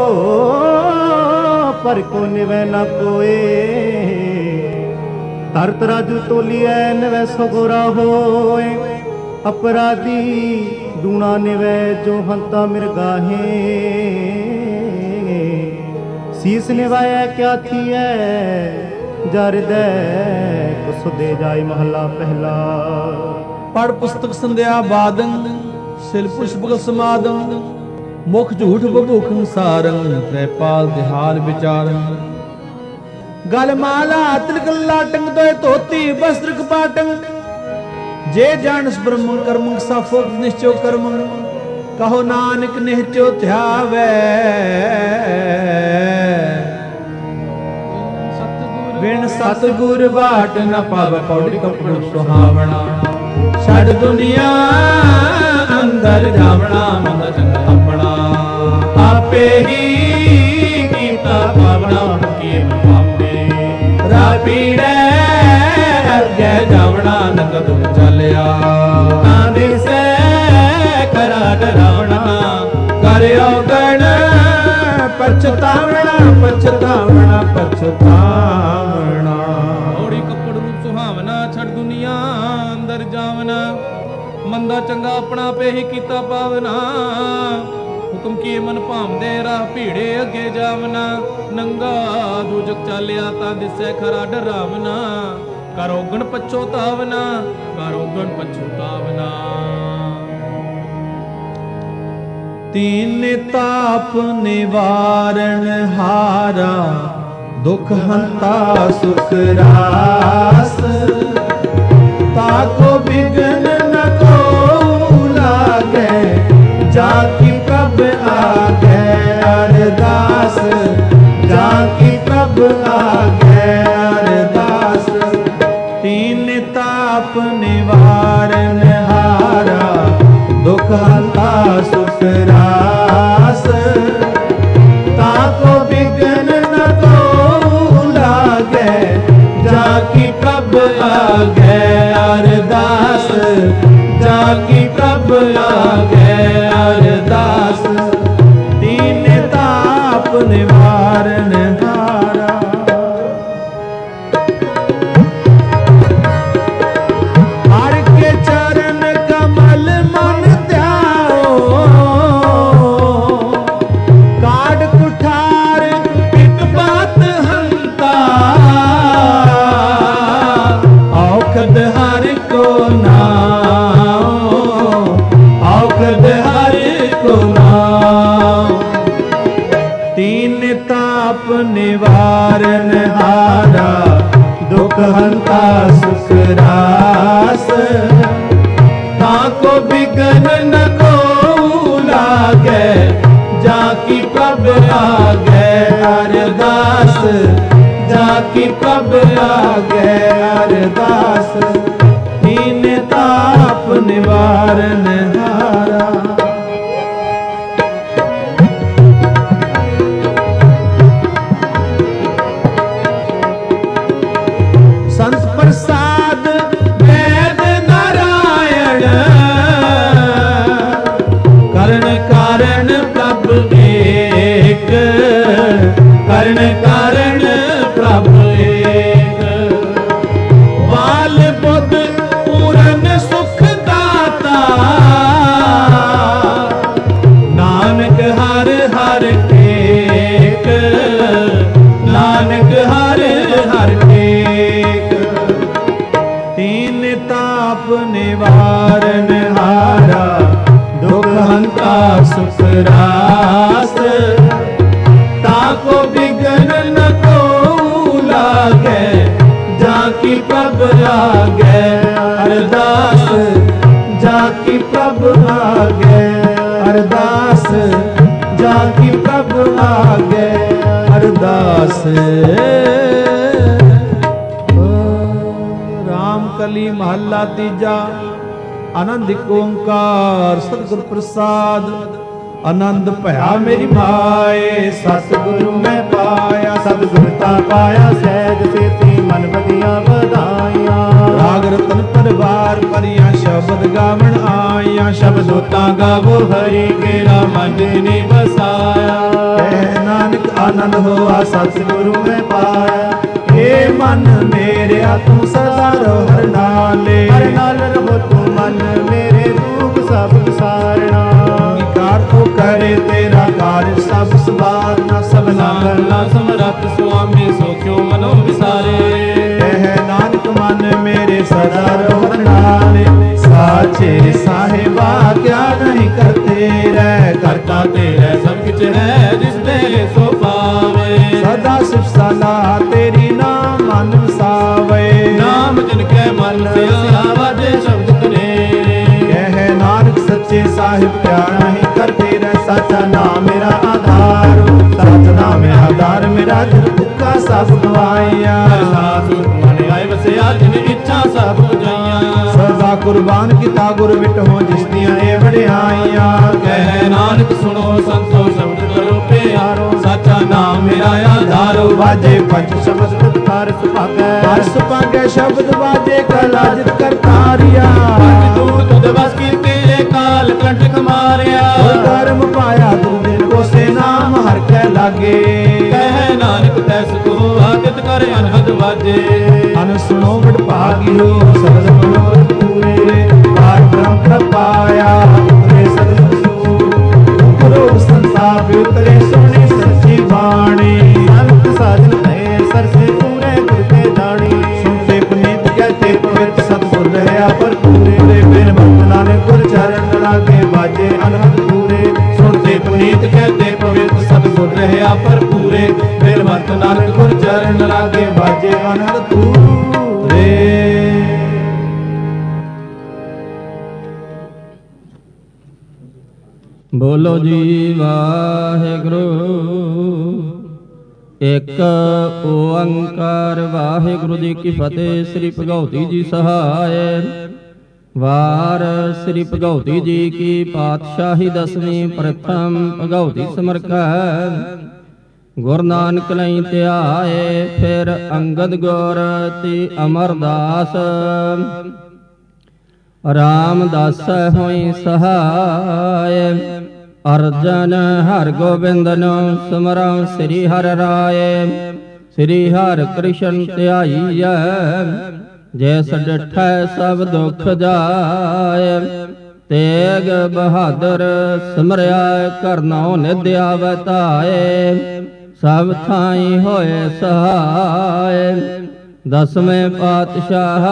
पर को निवै न कोए। तरत राजू तोलिए निवै सगोरा होए, अपराधी दूना निवै जो हंता मिर्गाहे। शीस निवाया क्या थी है, जर दे कुछ दे जाए महला पहला। पढ़ पुस्तक संध्या बादं, सिल पुष्पक समादं। मुख झूठ बभूखं सारं, त्रैपाल तिहार विचारं। गल माला तिलक लाटंग, दोय धोती वस्त्र कपाटं। जे जानस ब्रह्म कर्म साफोक निश्चय कर्म, कहो नानक निश्चय ध्यावै। बिन सतगुर बाट न पावे, पौड़ी कपड़ सुहावना। छड़ दुनिया अंदर जावना, मंदा चंगा अपना। आपे ही कीता पावना, के पापे रापीड़े अगे जावना। नकद चलिया आंधी से करा डरावना, करियो गण पछतावना, पछतावना, पछतावना। पौड़ी कपड़ रूप सुहावना, छड़ दुनिया अंदर जावना। मंदा चंगा अपना पे ही कीता पावना। हुक्म किए मन भामदे राह भीड़े अगे जावना। नंगा दूजक चालिया ता दिसै खरा डरावना। करो गण पछोतावना, करो गण पछोतावना। तीन ताप निवारण हारा, दुख हंता सुख रास। ताको बिघन न को लागे, जाकी प्रभ आगे अरदास। जाकी प्रभ आगे अरदास। तीन ताप निवारण हारा, दुख हंता सुख रास। ताको बिघन न को लागे, जाकी प्रभ आगे अरदास। जाकी प्रभ आगे अरदास। तीन ताप निवारण हारा। हर के चरण कमल मन ध्याओ, काट कुठार पिट बात हंता। औखद हर को नाम, औखद हर को नाम। तीन ताप निवारण हारा, दुख हंता सुख रास। ताको बिघन न को लागे, जाकी प्रभ आगे अरदास। जाकी प्रभ आगे अरदास। तीन ताप निवारण हारा। संत प्रसाद वेद नारायण, करण का दुख हंता सुख रास, ताको बिघन न को लागे, जाकी प्रभ आगे अरदास, जाकी प्रभ आगे अरदास, जाकी प्रभ आगे अरदास। राम कली महला तीजा। आनंद एक ओंकार सतगुर प्रसाद। आनंद भया मेरी माए, सतगुरु मैं पाया, सतगुरता पाया सहज सेती मन बदिया बधाइया। राग रतन परिवार परिया शब्द गावण आया, शब्दोता गावो हरि केरा मन ने बसाया। कह नानक आनंद होआ सतगुरु मैं पाया, हे मन मेरे तू सदा रहो हर नाले, हर नाल रहो तू मन मेरे दुख सब सारना। अंगीकार तो करे तेरा कार्य सब सवारना, सब नागरना समरथ स्वामी सो क्यों मनो विसारे। कह नानक मन मेरे सदा रहो हर नाले, साचे साहिबा क्या नहीं करते रह, करता तेरा सब कुछ है जिस दे सो पावे। सदा सिफ सलाह तेरी नाम मन वसावे, नाम जिनके मन से आवाजे शब्द करे। कह नानक सच्चे साहिब क्या नहीं करते रह, सच्चा नाम मेरा आधार, सच नाम मेरा आधार मेरा दिल भुक्का सब गवाइया। मन आए बसे आज इच्छा सब बुझाइया, सदा कुर्बान किता गुर विट हो जिसदियां ए वड्याइयां। कह नानक सुनो संतो शब्द करो प्यारो, सच्चा नाम मेरा आधारो। वाजे पंच शब्द तार सुभागे, तार सुभागे शब्द वाजे कला जित करतारिया। पंच दूत तुद बस कीते काल कंटक मारिया, धर्म पाया तुम को से नाम हर के लागे। कह नानक तैस को आदित कर अनहद वाजे, अन सुनो बड़ भागी हो सबद मनोरथ पूरे। पार ब्रह्म पाया उतरे सद रोग संताप उतरे सुनी सच्ची बाणी। अंत साधन भय सर से पूरे गुर के दानी, सुनते पुनीत कहते पवित्र सतगुर रहा पर पूरे। बिन भक्त नानक गुर चरण लागे बाजे अनहद पूरे, सुनते पुनीत कहते पवित्र सतगुर रहा पर पूरे। बिन भक्त नानक गुर चरण लागे बाजे अनहद पूरे। बोलो जी वाहिगुरु एक ओंकार। वाहिगुरु जी की फतेह। श्री भगवती जी सहाय। वार श्री भगवती जी की पातशाही दसवीं प्रथम भगवती समरका। गुरु नानक लई ध्याए फिर अंगद गौर ती अमरदास। रामदास होई सहाय। अर्जन हर गोबिंद नो सुमरौ श्री हर राय। श्री हर कृष्ण ध्याईय जैस डिठै सब दुख जाय। तेग बहादुर सिमरिया करनौ निद्या बताए। सब थाई होए सहाय। दसवें पातशाह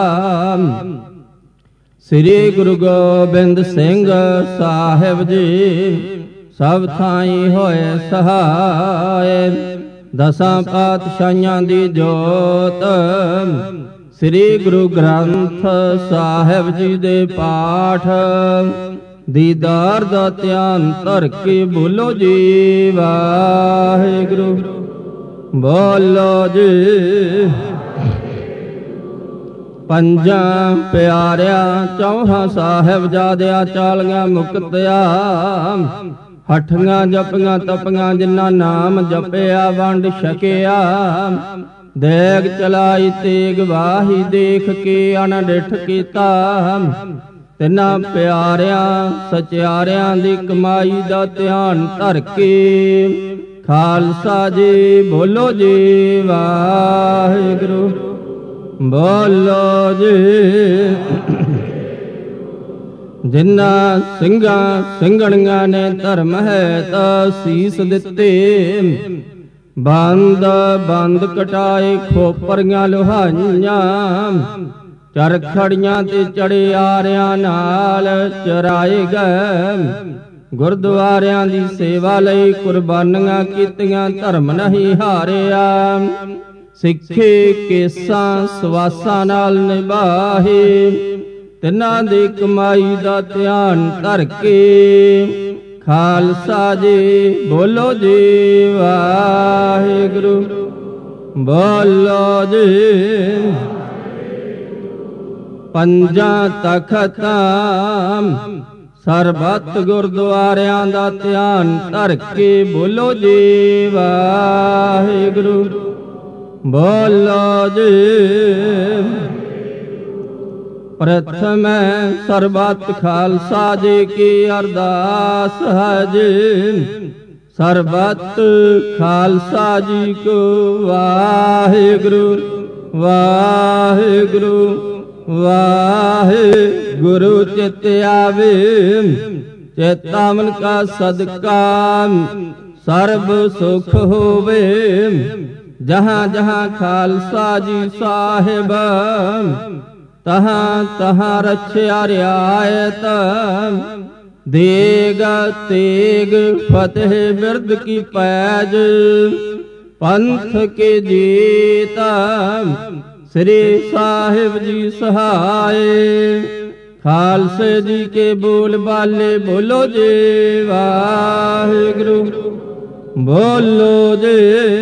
श्री गुरु गोबिंद सिंह साहिब जी सब थाई होए सहाय। दसां पातशाहियां दी जोत श्री गुरु ग्रंथ साहिब जी दे पाठ। दीदार दा ध्यान धर के बोलो जी वाहिगुरु। बोलो जी पंजा प्यारिया चौहां साहिब जादिया चालियां मुक्तिया। हठियां जपियां तपियां जिन्ना नाम जपिया वंड छकिया। देग चलाई तेग वाही देख के अनडिठ कीता। तिन्हां प्यारिया सचियारियां दी कमाई दा ध्यान धर के। खालसा जी बोलो जी वाहिगुरु। बोलो जी जिन्ना ਸਿੰਘਾਂ ਸਿੰਘਣੀਆਂ ਨੇ ਧਰਮ ਹੈ ਤਾਂ ਸੀਸ ਦਿੱਤੇ। ਬੰਦ ਬੰਦ ਕਟਾਏ ਖੋਪਰੀਆਂ ਲੋਹਾਈਆਂ। ਚਰਖੜੀਆਂ ਤੇ ਚੜੇ ਆਰਿਆਂ ਨਾਲ ਚਰਾਏ ਗਏ। ਗੁਰਦੁਆਰਿਆਂ ਦੀ ਸੇਵਾ ਲਈ ਕੁਰਬਾਨੀਆਂ ਕੀਤੀਆਂ, ਧਰਮ ਨਹੀਂ ਹਾਰਿਆ। ਸਿੱਖੇ ਕੇਸਾਂ ਸਵਾਸਾਂ ਨਾਲ ਨਿਭਾਹੇ, ਤਿੰਨਾਂ ਦੀ ਕਮਾਈ ਦਾ ਧਿਆਨ ਧਰ ਕੇ। ਖਾਲਸਾ ਜੀ ਬੋਲੋ ਜੀ ਵਾਹਿਗੁਰੂ, ਬੋਲੋ ਜੀ। ਪੰਜਾਂ ਤਖਤਾਂ ਸਰਬੱਤ ਗੁਰਦੁਆਰਿਆਂ ਦਾ ਧਿਆਨ ਧਰ ਕੇ ਬੋਲੋ ਜੀ ਵਾਹਿਗੁਰੂ, ਬੋਲੋ ਜੀ। ਪ੍ਰਥਮ ਸਰਬੱਤ ਖਾਲਸਾ ਜੀ ਕੀ ਅਰਦਾਸ ਹੈ ਜੀ। ਸਰਬੱਤ ਖਾਲਸਾ ਜੀ ਕੋ ਵਾਹਿਗੁਰੂ ਵਾਹਿਗੁਰੂ ਵਾਹਿਗੁਰੂ। ਚਿਤ ਆਵੇ ਚੇਤਾ ਮਨ ਕਾ ਸਦਕਾ, ਸਰਬ ਸੁਖ ਹੋਵੇ। ਜਹਾਂ ਜਹਾਂ ਖਾਲਸਾ ਜੀ ਸਾਹਿਬ, ਤਹਾਂ ਤਹਾਂ ਰਛਿਆ ਰਿਆਇਤ। ਦੇਗ ਤੇਗ ਫਤਿਹ ਬਿਰਦ ਕੀ ਪੈਜ, ਪੰਥ ਕੇ ਜੀਤ ਸ੍ਰੀ ਸਾਹਿਬ ਜੀ ਸਹਾਏ। ਖਾਲਸੇ ਜੀ ਕੇ ਬੋਲ ਬਾਲੇ ਬੋਲੋ ਜੀ ਵਾਹਿਗੁਰੂ, ਬੋਲੋ ਜੀ।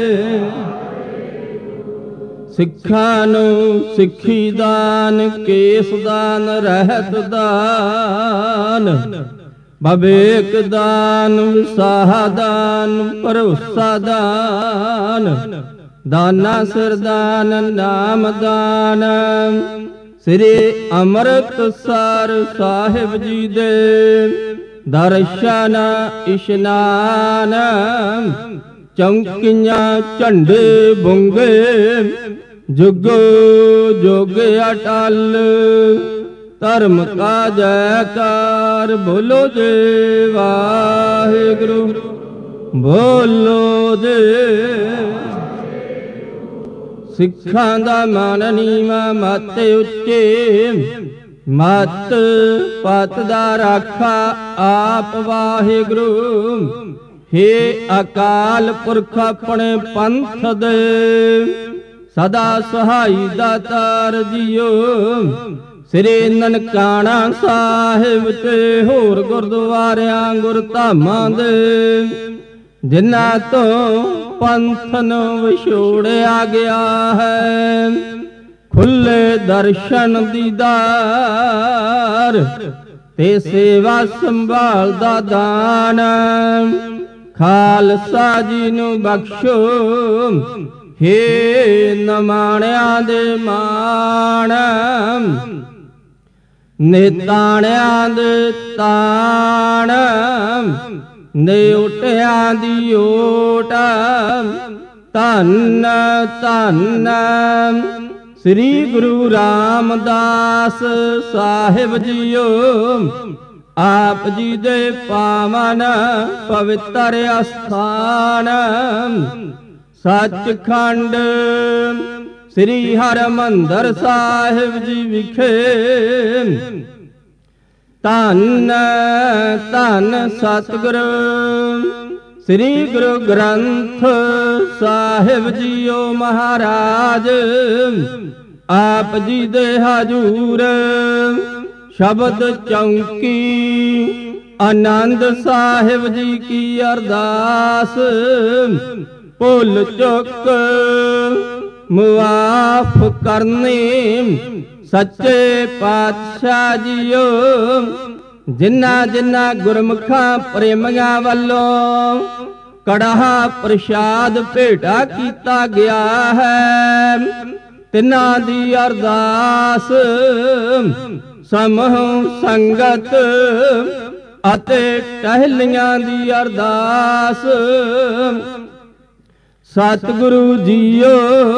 ਸਿੱਖਾਂ ਨੂੰ ਸਿੱਖੀ ਦਾਨ, ਕੇਸ ਦਾਨ, ਰਹਿਤ ਦਾਨ, ਬਵੇਕ ਦਾਨ, ਵਿਸਾਹ ਦਾਨ, ਭਰੋਸਾ ਦਾਨ, ਦਾਨਾ ਸਿਰਦਾਨ, ਨਾਮ ਦਾਨ। ਸ੍ਰੀ ਅੰਮ੍ਰਿਤਸਰ ਸਾਹਿਬ ਜੀ ਦੇ ਦਰਸ਼ਨ ਇਸ਼ਨਾਨ, ਚੌਂਕੀਆਂ ਝੰਡੇ ਬੁੰਗੇ, ਜੁਗ ਜੁਗ ਅਟਲ। ਧਰਮ ਕਾ ਜੈਕਾਰ ਬੋਲੋ ਜੀ ਵਾਹਿਗੁਰੂ, ਬੋਲੋ ਜੀ। ਸਿੱਖਾਂ ਦਾ ਮਨ ਨੀਵਾਂ ਮਤ ਉੱਚੇ, ਮਤ ਪਤ ਦਾ ਰਾਖਾ ਆਪ ਵਾਹਿਗੁਰੂ। ਹੇ ਅਕਾਲ ਪੁਰਖ ਆਪਣੇ ਪੰਥ ਦੇ, ਸਦਾ ਸਹਾਈ ਦਾਤਾਰ ਜੀਓ। ਸ੍ਰੀ ਨਨਕਾਣਾ ਸਾਹਿਬ ਤੇ ਹੋਰ ਗੁਰਦੁਆਰਿਆਂ ਗੁਰਧਾਮਾਂ ਦੇ, ਜਿਨ੍ਹਾਂ ਤੋਂ ਪੰਥ ਨੂੰ ਵਿਛੋੜਿਆ ਗਿਆ ਹੈ। ਖੁੱਲੇ ਦਰਸ਼ਨ ਦੀਦਾਰ ਤੇ ਸੇਵਾ ਸੰਭਾਲ ਦਾ ਦਾਨ, ਖਾਲਸਾ ਜੀ ਨੂੰ ਬਖਸ਼ੋ। ਹੇ ਨਮਾਣਿਆਂ ਦੇ ਮਾਣ, ਨਿਤਾਣਿਆਂ ਦੇ ਤਾਣ, ਨਿਉਟਿਆਂ ਦੀ ਓਟ। ਧੰਨ ਧੰਨ ਸ੍ਰੀ ਗੁਰੂ ਰਾਮਦਾਸ ਸਾਹਿਬ ਜੀਓ। ਆਪ ਜੀ ਦੇ ਪਾਵਨ ਪਵਿੱਤਰ ਅਸਥਾਨ, ਸੱਚਖੰਡ ਸ੍ਰੀ ਹਰਿਮੰਦਰ ਸਾਹਿਬ ਜੀ ਵਿਖੇ। ਧੰਨ ਧੰਨ ਸਤਿਗੁਰੂ ਸ੍ਰੀ ਗੁਰੂ ਗ੍ਰੰਥ ਸਾਹਿਬ ਜੀਓ ਮਹਾਰਾਜ। ਆਪ ਜੀ ਦੇ ਹਜੂਰ ਸ਼ਬਦ ਚੌਂਕੀ ਆਨੰਦ ਸਾਹਿਬ ਜੀ ਕੀ ਅਰਦਾਸ। ਭੁੱਲ ਚੁੱਕ ਮੁਆਫ ਕਰਨੀ ਸੱਚੇ ਪਾਤਸ਼ਾਹ ਜੀਓ। ਜਿਨ੍ਹਾਂ ਜਿਨ੍ਹਾਂ ਗੁਰਮੁਖਾਂ ਪ੍ਰੇਮੀਆਂ ਵੱਲੋਂ ਕੜਾਹਾ ਪ੍ਰਸ਼ਾਦ ਭੇਟਾ ਕੀਤਾ ਗਿਆ ਹੈ, ਤਿਨਾਂ ਦੀ ਅਰਦਾਸ ਸਮੂਹ ਸੰਗਤ ਅਤੇ ਟਹਿਲੀਆਂ ਦੀ ਅਰਦਾਸ। ਸਤਿਗੁਰੂ ਜੀਓ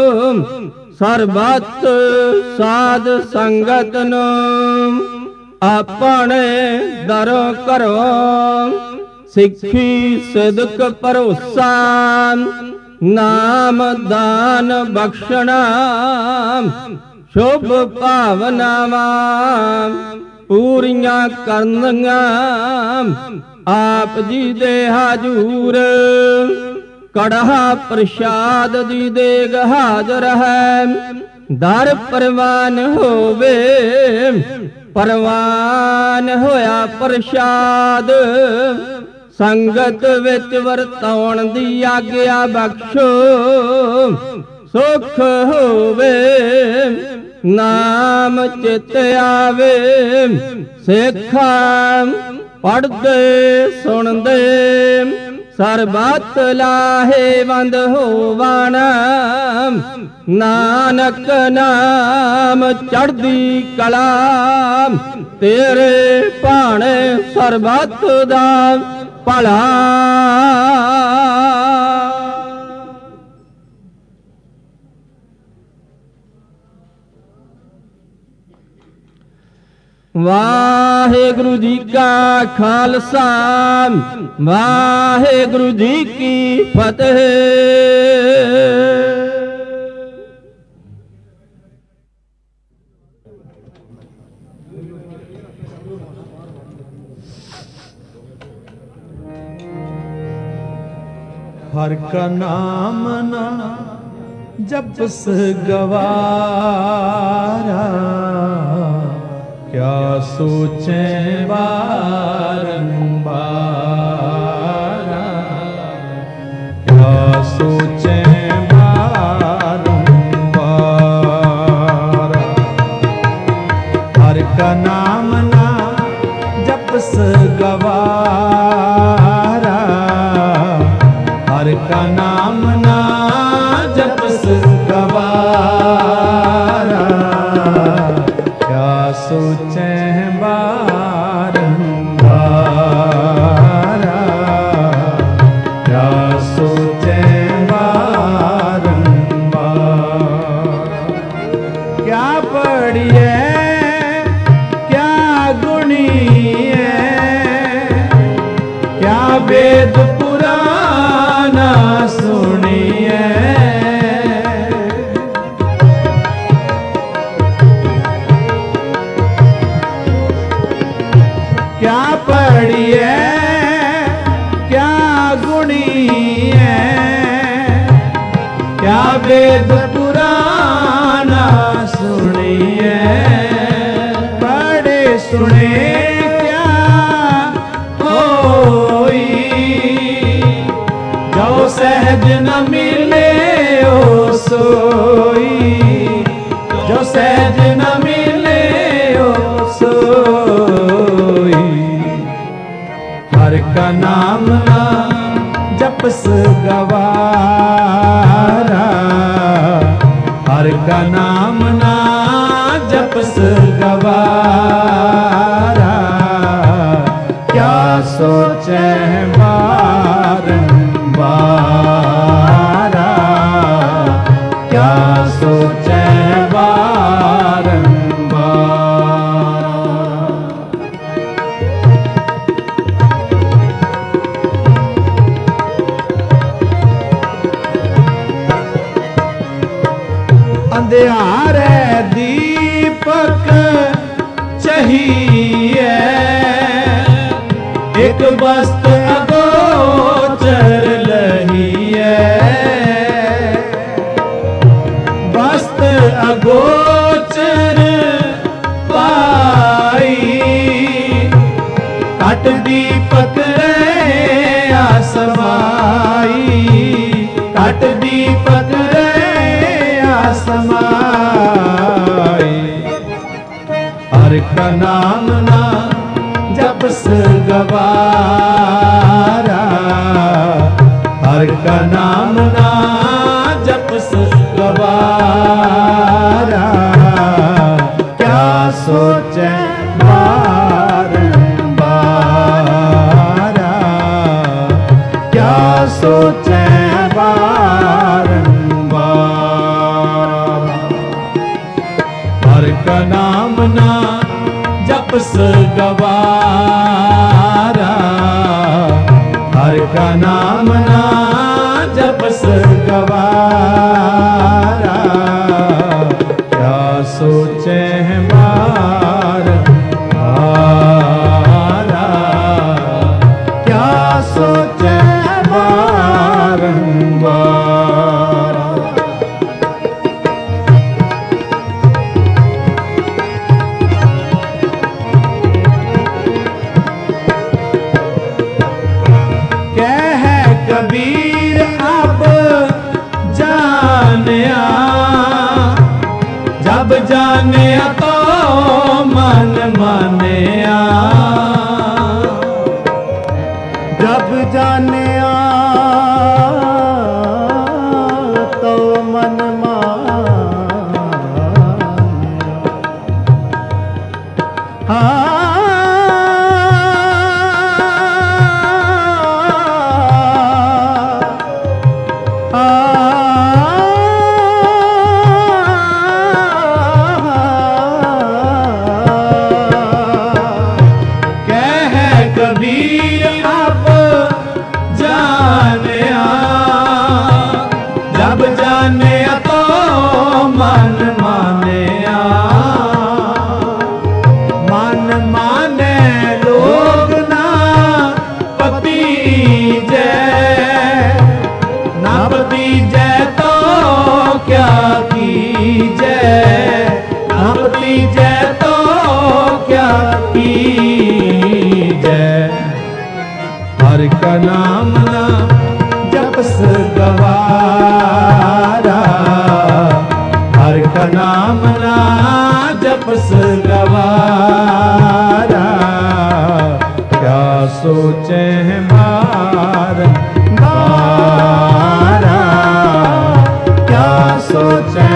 ਸਰਬੱਤ ਸਾਧ ਸੰਗਤ ਨੂੰ ਆਪਣੇ ਦਰੋਂ ਘਰੋਂ ਸਿੱਖੀ ਸਿਦਕ ਭਰੋਸਾ ਨਾਮ ਦਾਨ ਬਖਸ਼ਣਾ। शुभ भावनावां पूरियां करनियां आप जी दे हाजूर। कड़हा प्रसाद जी देग हाजर है, दर परवान होवे परवान होया प्रसाद। संगत विच वरताउण दी आग्या बख्शो, सुख होवे नाम चित आवे। सिखा पढ़दे सुनदे सरबत लाहेवंद होवण। नानक नाम चढ़दी कला, तेरे भाणे सरबत दा भला। वाहेगुरु जी का खालसा, वाहेगुरु जी की फतेह। हर का नाम ना जपस गवारा, क्या सोचें बारंबार, क्या सोचें बारंबार। हर का नाम ना जपस गवारा, हर का नाम ना जपस गवारा। क्या सोचें बारंबार, क्या सोचें बारंबार। क्या पढ़िए क्या गुणिए, क्या वेद पुराना सुनिए। क्या पढ़िए क्या गुणिए, क्या वेद पुराना सुनिए। पढ़े सुने क्या होई, जो सहज न मिले ओ सोई, जो सहज न मिले ओ सोई। हर का नाम ना जपस गवारा, हर का नाम ना जपस गवारा। क्या सोचे बारंबार, क्या सोचे बारंबार। अंधियारे दीपक चाहिए, एक वस्त अगोचर लहिए। वस्त अगोचर पाई, कट दीपक रे आसमाई, कट दीपक रे आसमाई। हर का नाम ना जपस गवारा, हर का नाम ना जपस गवारा। क्या सोचे बारंबार, क्या सोचे बारंबार। हर का नाम ना जपस गवारा, हर का नाम ना जप सोचे बारंबार। कह कबीर अब जानिया, जब जानिया तो मन मानिया, जब जानिया तो मन मानिया। हर का नाम ना जपस गवारा, हर का नाम ना जपस गवारा। क्या सोचे हैं बारंबारा, क्या सोचे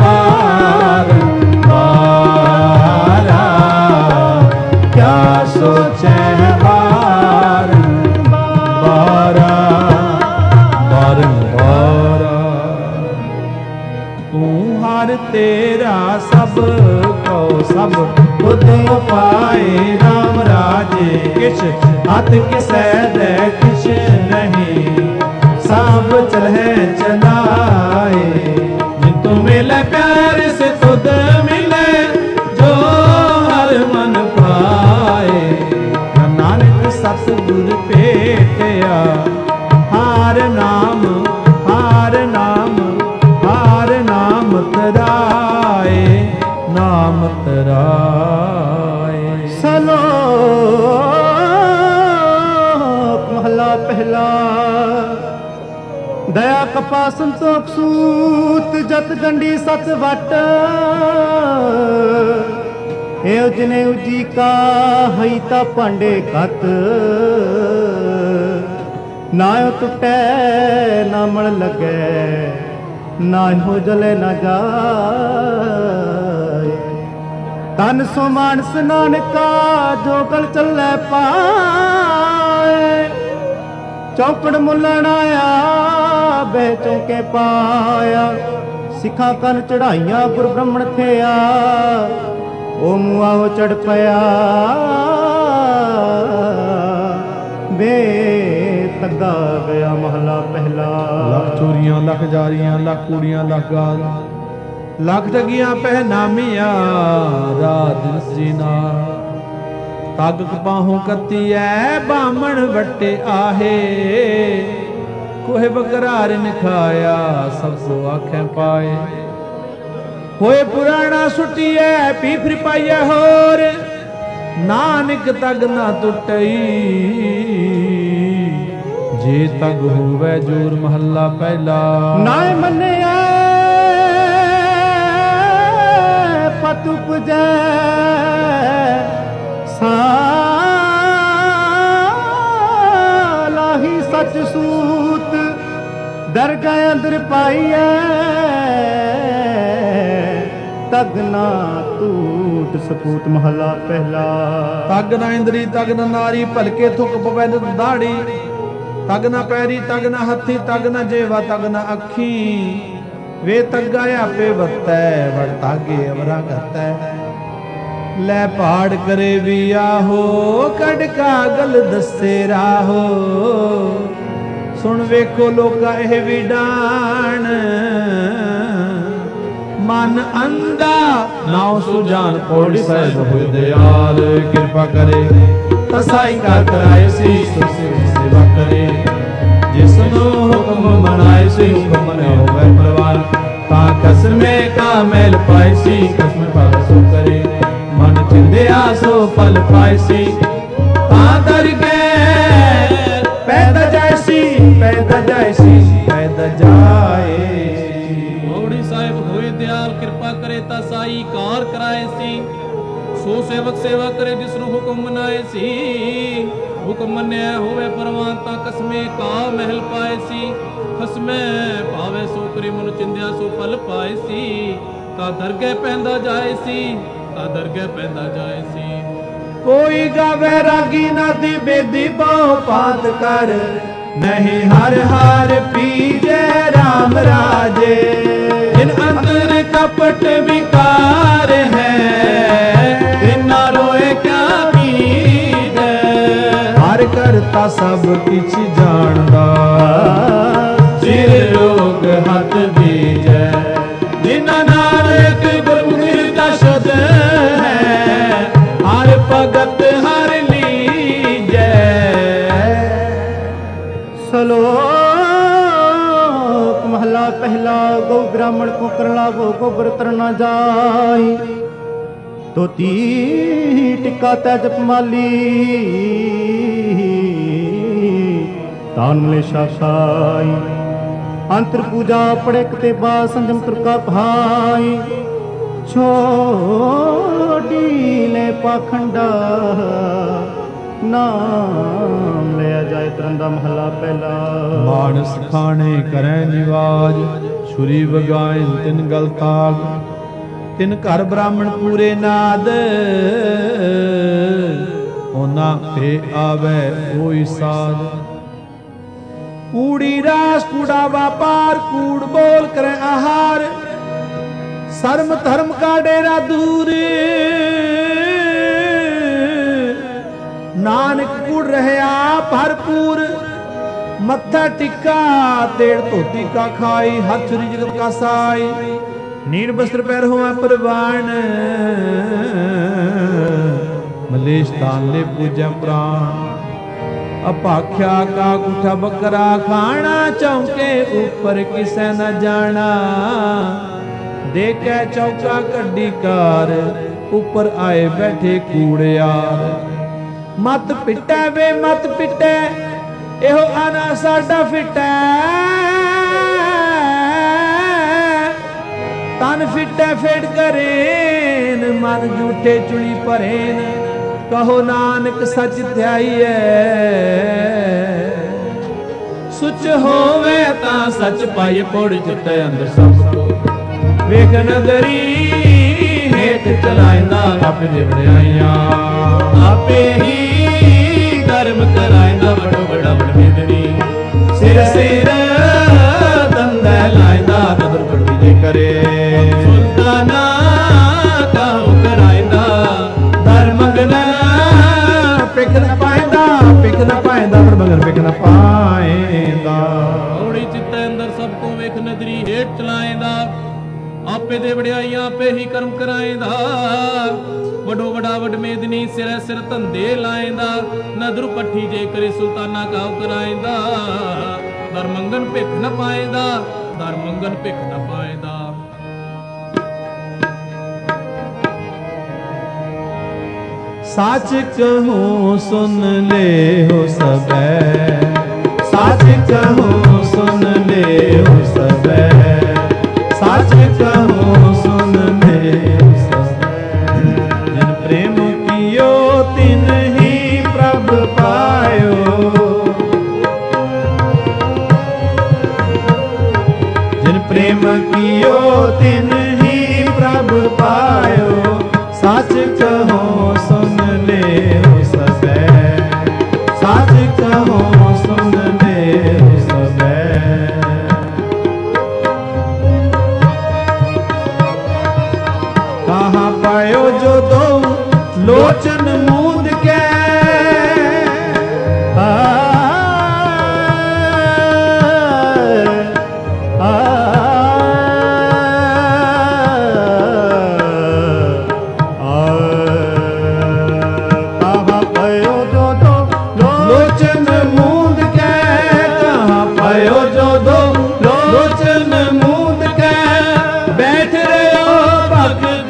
बारंबारा, क्या सोचे तेरा सब को सब खुद पाए राम राजे। किछ हाथ किसै दे किछ नहीं, सब चले चलाए। जितु मिले प्यार से खुद मिले, जो हर मन पाए। नानक सतगुर भेटिया, हार नाम हार नाम हार नाम तराए, नाम तराए। सलोक महला पहला। दया कपा संतोख सूत, जत गंडी सत वट। हे उजने उजी का हईता पांडे कत। ना टुटे ना मण लगे, ना हो जले ना जाए। तन सो मानस नानका, जो गल चले पाए। चौकड़ मुलन आया, बह चौके पाया। सिखा कन चढ़ाइया, गुर ब्रह्मण थिया। ओ मुआ वो चढ़ पया, बे तगा गया महला पहला। लख चोरियां लख जारियां लख कूड़ियां लख गाल, लख ठगियां पहनामियां रात जीना। तग कपाहों कती है बामण वट्टे आहे। कोहे बकरार ने खाया, सबको आखें पाए। होए पुराना सुटी है पीफर पाइया होर। नानक तग ना टुटई, जे तग होवे जोर महला पहला। नाय मने पतु पुजै सालाही सच सूत। दरगाह अंदर पाइए, तग ना टूट सपूत महला पहला। तग ना इंद्री तग ना नारी, भलके थुक पवै दाड़ी। तग ना पैरी तग ना हथी, तग ना जेवा तग ना अखी। वे तग्गा आपे वतै, वड़ तागे अवरा गतै। लै पहाड़ करे भी आहो, कड़ कागल दसे राहो। सुन वेखो लोका एह विडान। मन अंधा नाउ सुजान, पौड़ी साहिब होए दयाल। कृपा करे तसाई का कराए सी, सेवा करे ਸੀ ਕਸਮ ਭਾਵ ਸੋ ਕਰੇ ਮਨ ਚਿੰਦਿਆ ਸੋ ਫਲ ਪਾਏ ਸੀ ਤਾਂ ਦਰਗਹਿ ਪੈਦਾ ਜੈਸੀ ਪੈਦਾ ਜੈਸੀ ਪੈਦਾ ਜਾਏ ਮੌੜੀ ਸਾਹਿਬ ਹੋਏ ਦਿਆਲ ਕਿਰਪਾ ਕਰੇ ਤਾਂ ਸਾਈ ਕਾਰ ਕਰਾਏ ਸੀ ਸੋ ਸੇਵਕ ਸੇਵਾ ਕਰੇ ਜਿਸ ਨੂੰ ਹੁਕਮ ਮਨਾਏ ਸੀ ਹੁਕਮ ਮੰਨਿਆ ਹੋਵੇ ਪਰਵਾਨ ਤਾਂ ਕਸਮੇ ਕਾ ਮਹਿਲ ਪਾਏ ਸੀ ਖਸਮੇ ਭਾਵੇ ਸੋ ਕਰੇ ਮਨ ਚਿੰਦਿਆ ਸੋ ਫਲ ਪਾਏ ਸੀ ਤਾਂ ਦਰਗਹਿ ਪੈਂਦਾ ਜਾਏ ਸੀ ਤਾਂ ਦਰਗਹਿ ਪੈਂਦਾ ਜਾਏ ਸੀ ਕੋਈ ਗਾਵੇ ਰਾਗੀ ਨਾ ਦੀ ਬੇਦੀ ਬਹੁ ਪਾਤ ਕਰ ਨਹੀਂ ਹਰ ਹਰ ਪੀਜੈ ਰਾਮ ਰਾਜੇ ਜਿਨ ਅੰਦਰ ਕਪਟ ਵਿਕਾਰ ਹੈ ਤਿਨਾ ਰੋਏ ਕਿਆ ਕੀਜੈ ਹਰ ਕਰਤਾ ਸਭ ਕਿਛ ਜਾਣਦਾ ਸਿਰ ਰੋਗ ਹੱਥ ਦੀਜੈ ਜਿਨਾ ਨਾਨਕ ਗੁਰਮੁਖਿ ਦਾ ਸ਼ਬਦ ਹੈ ਹਰ ਭਗਤ ਹਰ ਲੀਜੈ ਸਲੋਕ ਮਹਲਾ ਪਹਿਲਾ ਗੋ ਬ੍ਰਾਹਮਣ ਕੋ ਕਰ ਲਾਵੋ ਗੋਬਰ ਤਰਨਾ ਜਾਈ ਤੋਤੀ ਟਿਕਾ ਤੈ ਜਪਮਾਲੀ ਤਾਨ ਲੈ ਸ਼ਾਸ਼ਾਈ ਅੰਤਰ ਪੂਜਾ ਪੜੇ ਕਤੇ ਬਾ ਸੰਜਮ ਤੁਰਕਾ ਭਾਈ ਛੋੜੀ ਲੈ ਪਾਖੰਡਾ ਨਾਮ ਲਿਆ ਜਾਏ ਤਰੰਦਾ ਮਹਲਾ ਪਹਿਲਾ ਮਾਨਸ ਖਾਣੇ ਕਰੈ ਨਿਵਾਜ ਛੁਰੀ ਵਗਾਏ ਤਿਨ ਗਲ ਤਾਗ ਤਿਨ ਘਰ ਬ੍ਰਾਹਮਣ ਪੂਰੇ ਨਾਦ ਉਹਨਾਂ ਤੇ ਆਵੇ ਕੋਈ ਸਾਧ ਕੂੜੀ ਰਾਸ ਕੂੜਾ ਵਾਪਾਰ ਕੂੜ ਬੋਲ ਕਰੇ ਆਹਾਰ ਸਰਮ ਧਰਮ ਕਾ ਡੇਰਾ ਦੂਰ ਨਾਨਕ ਕੂੜ ਰਹਿਆ ਭਰਪੂਰ ਮੱਥਾ ਟਿੱਕਾ ਤੇੜ ਧੋਤੀ ਕਾ ਖਾਈ ਹੱਥ ਛੁਰੀ ਜਗਤ ਕਾ ਸਾਈ ਨੀੜ ਬਸਤਰ ਪੈਰ ਹੋਆ ਪਰਵਾਨ ਮਲੇਸ਼ ਤਾਨ ਲੈ ਪੂਜੈ ਪ੍ਰਾਨ ਅਪਾਖਿਆ ਕਾ ਗੁਠਾ ਬੱਕਰਾ ਖਾਣਾ ਚੌਂਕੇ ਉੱਪਰ ਕਿਸੈ ਨਾ ਜਾਣਾ ਦੇਖੈ ਚੌਕਾ ਕੱਢੀ ਕਾਰ ਉੱਪਰ ਆਏ ਬੈਠੇ ਕੂੜਿਆਰ ਮਤ ਪਿੱਟੈ ਵੇ ਮਤ ਪਿੱਟੈ ਇਹੋ ਆਨਾ ਸਾਡਾ ਫਿੱਟੈ ਤਨ ਫਿੱਟੈ ਫੇੜ ਕਰੇਨ ਮਨ ਝੂਠੇ ਚੁਲੀ ਭਰੇਨ ਕਹੋ ਨਾਨਕ ਸੱਚ ਧਿਆਈਐ ਸੁਚ ਹੋਵੇ ਤਾਂ ਸੱਚ ਪਾਈਏ ਪੋੜ ਚਿੱਤੈ ਅੰਦਰ ਸਭ ਕੋ ਵੇਖ ਨਦਰੀ ਹੇਠ ਚਲਾਇਂਦਾ ਆਪੇ ਵਡਿਆਈਆਂ ਆਪੇ ਹੀ ਕਰਮ ਕਰਾਇਂਦਾ ਬੜੋ ਬੜਾ ਬੜਵੇਦਨੀ ਸਿਰ ਸਿਰ ਦੰਦੈ ਲਾਇਂਦਾ ਨਦਰ ਬੜੀ ਜੇ ਕਰੇ ਸੁਲਤਾਨਾ ਕਾਉ ਕਰਾਇਂਦਾ ਦਰ ਮੰਗਣਾ ਪਿਕ ਨਾ ਪਾਇਂਦਾ ਪਿਕ ਨਾ ਪਾਇਂਦਾ ਪਰ ਮਗਰ ਪਿਕ ਨਾ ਪਾਇਂਦਾ ਔੜੀ ਚਿੱਤੈ ਅੰਦਰ ਸਭ ਕੋ ਵੇਖ ਨਦਰੀ ਹੇਠ ਚਲਾਇਂਦਾ ਆਪੇ ਦੇ ਵਡਿਆਈਆਂ ਆਪੇ ਹੀ ਕਰਮ ਕਰਾਇਂਦਾ ਵਡੋ ਵਡਾ ਵਡਮੇਦਨੀ ਸਿਰੈ ਸਿਰ ਧੰਦੇ ਲਾਇਂਦਾ ਨਦਰ ਪੱਠੀ ਜੇ ਕਰੇ ਸੁਲਤਾਨਾ ਕਾਉ ਕਰਾਇਂਦਾ ਦਰ ਮੰਗਨ ਭਿਖ ਨ ਪਾਇਂਦਾ ਦਰ ਮੰਗਨ ਭਿਖ ਨ ਪਾਇਂਦਾ ਸਾਚ ਕਹੂੰ ਸੁਨ ਲੈ ਹੋ ਸਬੈ ਸਾਚ ਕਹੂੰ ਸੁਨ ਲੈ ਹੋ ਸਬੈ ਸਾਚ ਕਹੂੰ ਸੁਨ ਲੈ ਹੋ ਸਬੈ ਜਿਨ ਪ੍ਰੇਮ ਕੀਓ ਤਿਨ ਹੀ ਪ੍ਰਭ ਪਾਇਓ ਜਿਨ ਪ੍ਰੇਮ ਕੀਓ ਤਿਨ ਹੀ ਪ੍ਰਭ ਪਾਇਓ ਸਾਚ ਕਹੂੰ ਸੁਨ ਲੈ ਹੋ ਸਬੈ ਸਾਚ ਕਹੂੰ ਸੁਨ ਲੈ ਹੋ ਸਬੈ ਕਹਾਂ ਪਾਇਓ ਜੋ ਦੋ ਲੋਚਨ ਮੂੰਦ ਕੇ ਲੋਚਨ ਮੂੰਦ ਕੇ ਬੈਠ ਰਿਓ ਭਗਤ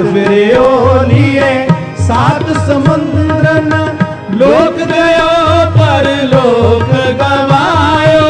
फिरियो लिए सात समुद्रन लोक गयो पर लोक गवायो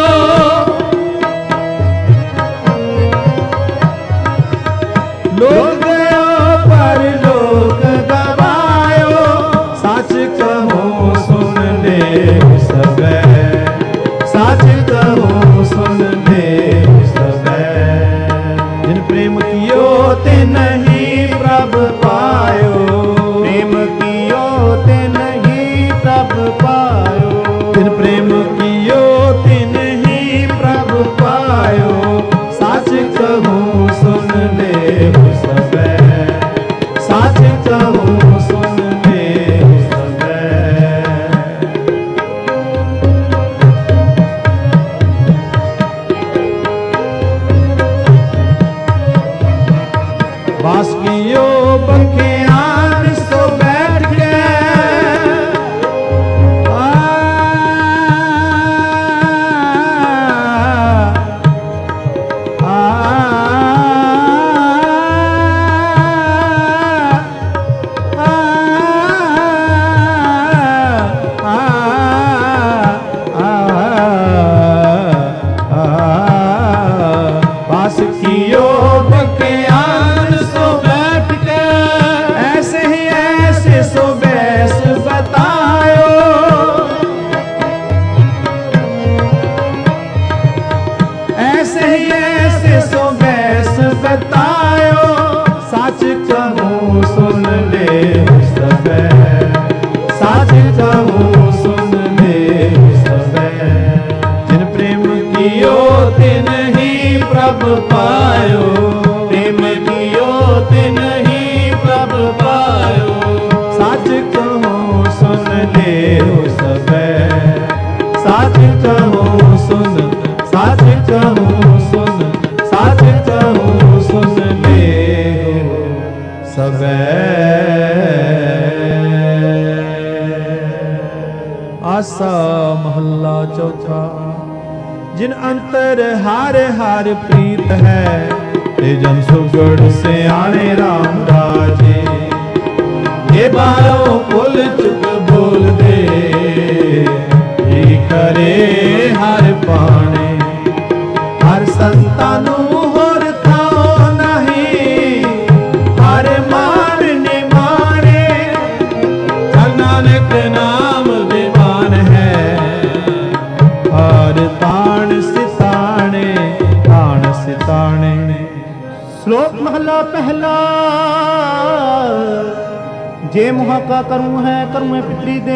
लोक गयो पर लोक गवायो सच कहो सुन ले सबे सच कहो सुन ले सबे जिन प्रेम कियो ते नहीं प्रभ पायो प्रेम कियो ते नहीं प्रभ पायो जिन प्रेम कियो ते नहीं प्रभ पायो सच कहूँ सुन ले सबे सच कहूँ सुन ले सबे बास कियो बखियान सो बैठ के आ, आ, आ, आ, बास कियो बखियान सो बैठ के ऐसे ही ऐसे सो बैस बतायो ऐसे ही ऐसे सो बैस बतायो सच कहूँ सुन ले सबे सच कहूँ सुन ले सबे जिन प्रेम कियो ते नहीं प्रभ पायो प्रेम कियो ते नहीं प्रभ पायो सच कहूँ सुन ले सबे सच कहूँ सुन सच कहूँ सुन सच कहूँ सुन ले सबे आसा महला चौथा जिन अंतर हार हार प्रीत है ते जन सुगढ़ से आने राम राजे ये बारों पुल चुक बोल दे ये करे हर पाने हर संतानु होर थाओ नहीं हर मान निमाने नानक नाम दीवान है हर ताण सिताने ताण सिताने श्लोक महला पहला जे मुहा का करूं है करूं पितरी दे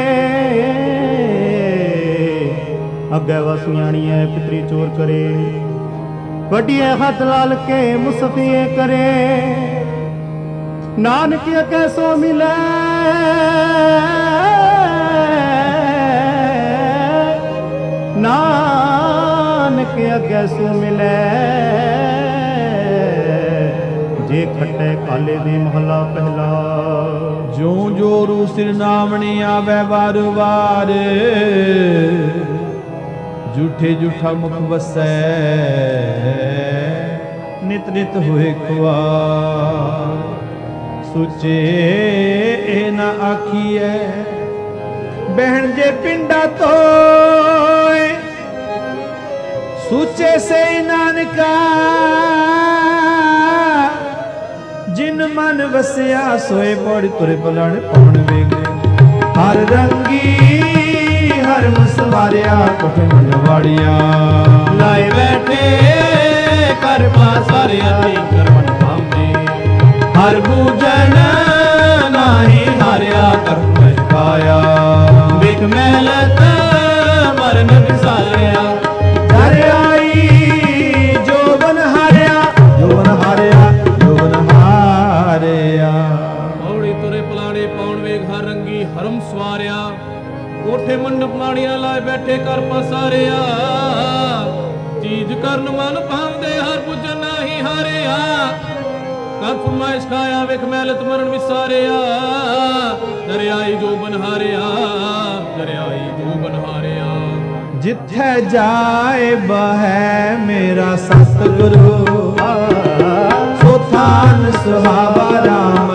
अगे वसियाणी है पितरी चोर करे वड्डी हाथ लाल के मुसफिए करे नानक कैसो मिले नानक कैसो मिले जे खट्टे काले दे महला पहला जो जो रू सिर नामनी आवे बार बार झूठे झूठा मुख वसै नित नित हुए खुआर सुचे ए ना आखिए बहन जे पिंडा तो सुचे से नानका जिन मन वसिया सोए पौड़ी तुरे पलाण पौन वेगे हर रंगी हर मुसवारिया कुठ मनवाड़िया लाए बैठे कर पासारिया कर मन पामे हर पूजन नाही हारिया कर पाया बिक मेहलत मरन विसारिया घर आई जो बन हारिया जो बन हारिया औड़ी तुरे पलाड़े पौन वेग हर रंगी हरम सवारिया कोठे मंडप माड़िया लाए बैठे कर पसारिया चीज करन मन भावदे हर पूजन नाही हारिया कर फरमाइश खाया वेख मैलत मरण विसारिया दरियाई जो बन हारिया दरियाई जो बन हारिया जिथे जाए बहै मेरा सतगुरु सोथान सुहावा राम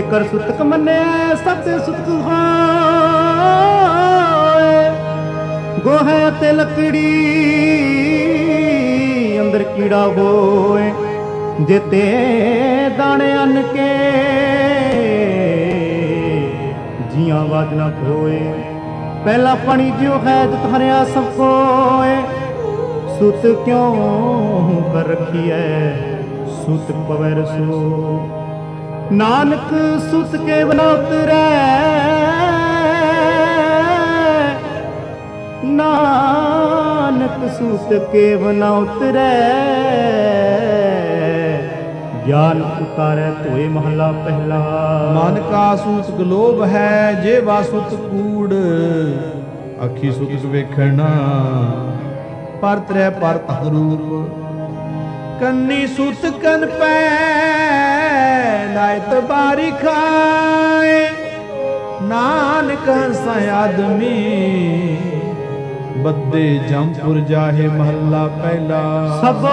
जेकर सुतक मने सब ते सुतक होए गोहे ते लकड़ी अंदर कीड़ा होए जेते दाने अन के जियां वाज ना खोए पहला पानी जो है तुम्हारे सब कोए सुत क्यों कर रखी है सुत पवर सो नानक सुत के बना उतरे नानक सुत के बना उतरे ज्ञान उतारे तोए महला पहला मन का सूत गलोब है जे वा सुत कूड़ अखी सुत वेखना पर त्रै पर तहरूप कन्नी सुत कन पै लायत बारी खाए नानक हंसा आदमी बद्दे जमपुर जाहे महला पहला सब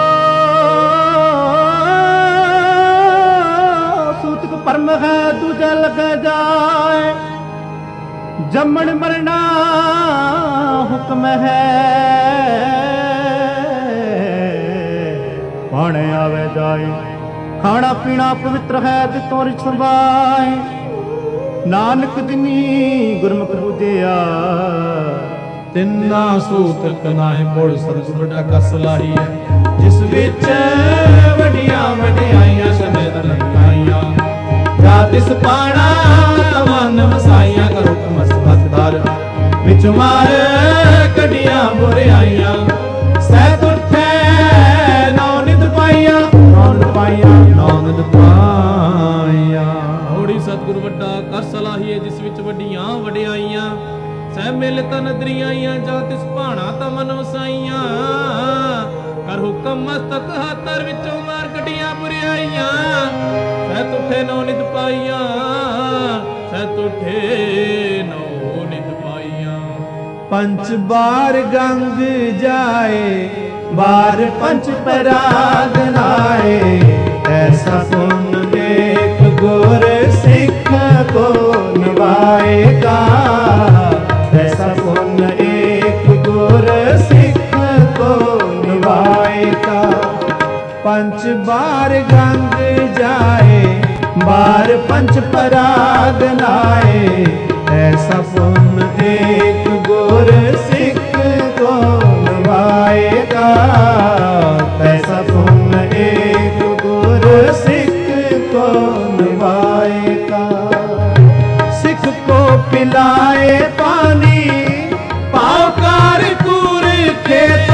सूत को परम है दूजा लग जाए जमन मरना हुक्म है पाने आवे जाए खाना पीना पवित्र है तितों रिच सरवाए नानक दिनी गुरमुख पूजिया तिन्ना सूत कनाहे मोड़ सतगुर का सलाही है जिस विच वडियां वडियाइयां समेत लंकाइयां जा तिस पाना मन वसाइयां करो मस्तदार विच मार कडियां बुराइयां सैत उठे नौ नित पाइयां नौ नित पाइयां नौ नित पाइयां होड़ी सतगुर वड्डा कर सलाहीए जिस विच वडियां वडियाइयां सह मिल तन दरियाइयां जा तिस भाणा ता मन वसाइयां कर हुक्म मस्तक हातर विचों मार कटियां बुराइयां सह तुठे नौ नित पाइयां सह तुठे नौ नित पाइयां पंच बार गंग जाए बार पंच पराग नाए ऐसा पुण्य देख गुर सिख को निभाएगा ऐसा पुण्य एक गुर सिख को निभाएगा पंच बार गंग जाए बार पंच पराग नाए ऐसा पुण्य एक गुर सिख को निभाएगा ऐसा पुण्य एक गुर सिख को निभाएगा सिख को पिलाए पानी पावकार कूर खेत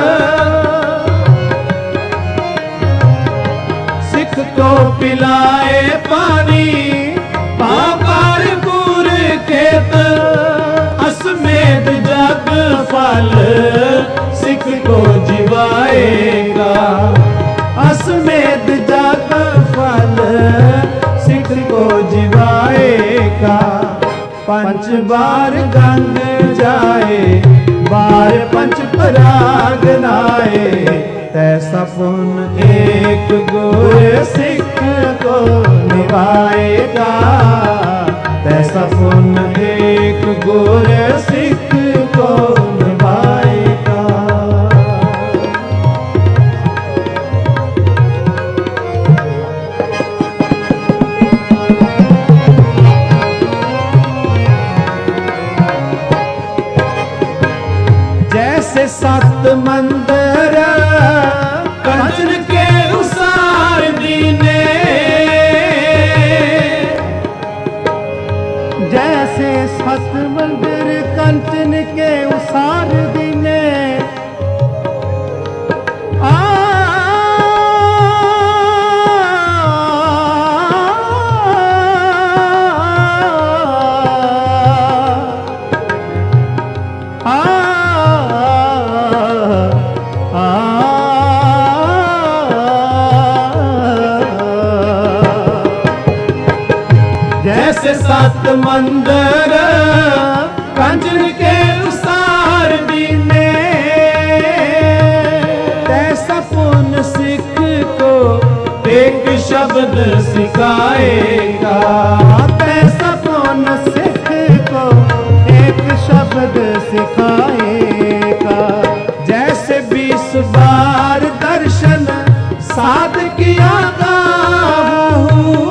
सिख को पिलाए पानी पावकार कूर खेत असमेत जग फल सिख को जिवाएगा असमेत जग फल सिख को जिवाएगा पंच बार गंग जाए बार पंच पराग नाए तैसा पुण्य एक गुर सिख को निभाएगा तैसा पुण्य एक गुर सिख को निभाएगा जैसे सत मंदिर कंचन के उसार दीने जैसे सत मंदिर कंचन के उसार दीने आ जैसे सत मंदिर कंचन के उसार शब्द सिखाएगा। तैसा कौन सिख को एक शब्द सिखाएगा। जैसे बीस बार दर्शन साध किया हूँ,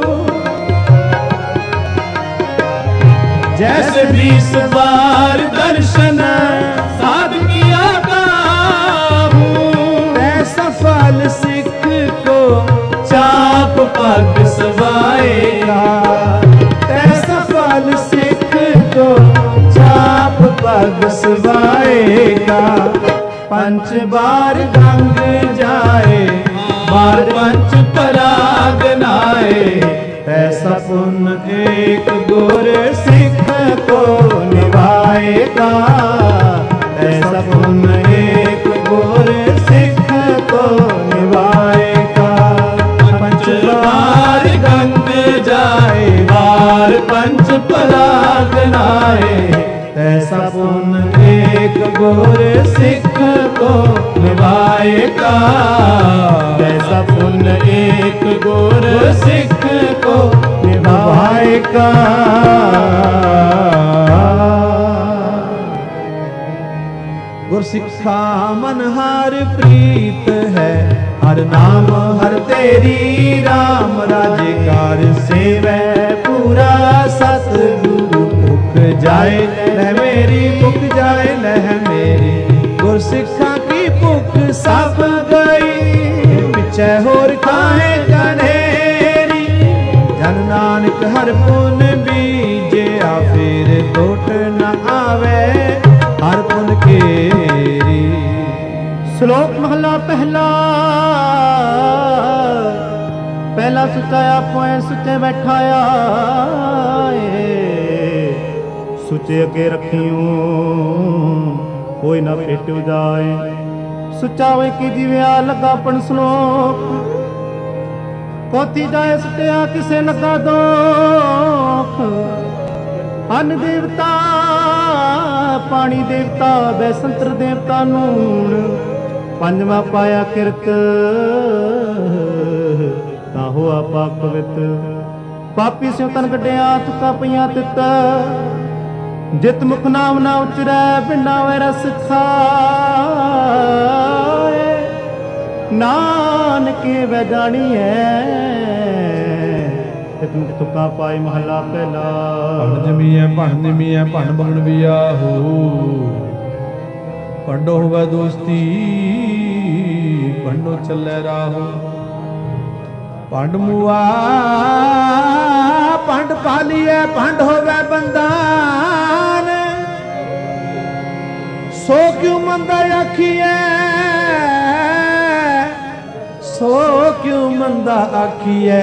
जैसे बीस बार दर्शन साध किया हूँ। ऐसा फल सिख को चाप पग सवाएगा। ऐसा फल सिख को चाप पग सवाएगा। पंच बार गंग जाए, बार पंच पराग नाए। ऐसा पुण्य एक गुर सिख को निभाएगा। ऐसा पुण्य एक गुर सिख को निभाएगा। पंच बार गंग जाए, बार पंच पराग नाए। ऐसा पुण्य एक गुर सिख को निभाएगा। ऐसा पुण्य एक गुर सिख को निभाएगा। गुरसिक्खा मन हर प्रीत है, हर नाम हर तेरी राम। राजे कार सेवै पूरा सतगुरु। मुख जाए लह मेरी, मुख जाए लह मेरी। गुरसिक्खा की भुख सब गई, पिछे होर खाए कनेरी। जन नानक हर पुन बीजे, आ फिर टोट न आवे हर पुन केरी। श्लोक महला पहला। पहला सुचा आपो सुचे बैठाया, सुचे अगे रखियो कोई ना पेट जाए। सुचा वे की दिव्या लगा पण श्लोक, कोती जाए सुटिया किसे लगा दोख। अन्न देवता पानी देवता, बैसंतर देवता नून। पंजवा पाया किरत ता होआ पाक पवित। पापी स्यों तन कड्डिया तुका पईयां तित। जित मुख नाम ना उचरै पिंडा वे रस खाए। नानके वे जानी है तित मुख तुका पाए। महला पहला। ਭੰਡ ਜਮੀ ਹੈ ਭੰਡ ਨਿਮੀ ਹੈ ਭੰਡ ਬਗਣ ਵੀ ਆਹੋ। ਭੰਡੋ ਹੋਵੇ ਦੋਸਤੀ ਭੰਡੋ ਚੱਲੇ ਰਾਹੋ। ਭੰਡ ਮੁਆ ਭੰਡ ਪਾਲੀਏ ਭੰਡ ਹੋਵੇ ਬੰਦਾਨ। ਸੋ ਕਿਉ ਮੰਦਾ ਆਖੀਐ, ਸੋ ਕਿਉ ਮੰਦਾ ਆਖੀਐ।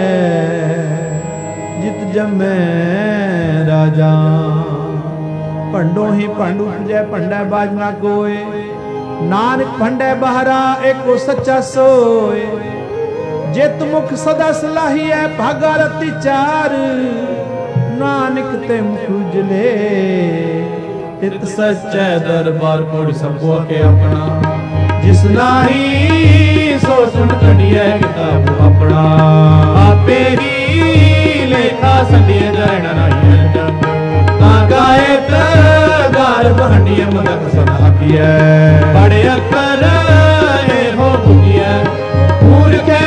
ਜਿਤ ਜਮੈ ਰਾਜਾ ਭੰਡੋ ਹੀ ਭੰਡ ਉਪਜੈ ਭੰਡੈ ਬਾਜ ਨਾ ਕੋਏ। ਨਾਨਕ ਭੰਡੈ ਬਹਰਾ ਏਕੋ ਸੱਚਾ ਸੋਏ। ਜਿਤ ਮੁਖ ਸਦਾ ਸਲਾਹੀ ਹੈ ਭਾਗਾ ਰਤੀ ਚਾਰ। ਨਾਨਕ ਤੇ ਮੁਖ ਉਜਲੇ ਤਿਤ ਸੱਚੈ ਦਰਬਾਰ ਕੋੜ ਸਭੋ ਕੇ ਆਪਣਾ। ਜਿਸ ਨਾਹੀ ਸੋ ਸੁਣ ਕਢੀਐ ਕਿਤਾਬ ਆਪਣਾ। ਆਪੇ ਹੀ ਲੇਖਾ ਸੰਡੀਏ ਜਰਣਾ ਨਾਹੀ ਜਪ। ਤਾਂ ਗਾਇਤ ਗਾਰ ਬਹੰਡੀਏ ਮਦਕ ਸਦਾ ਆਖੀਐ। ਬੜੇ ਅੱਖਰ ਇਹੋ ਬੁਝੀਐ ਮੂਰਖੈ।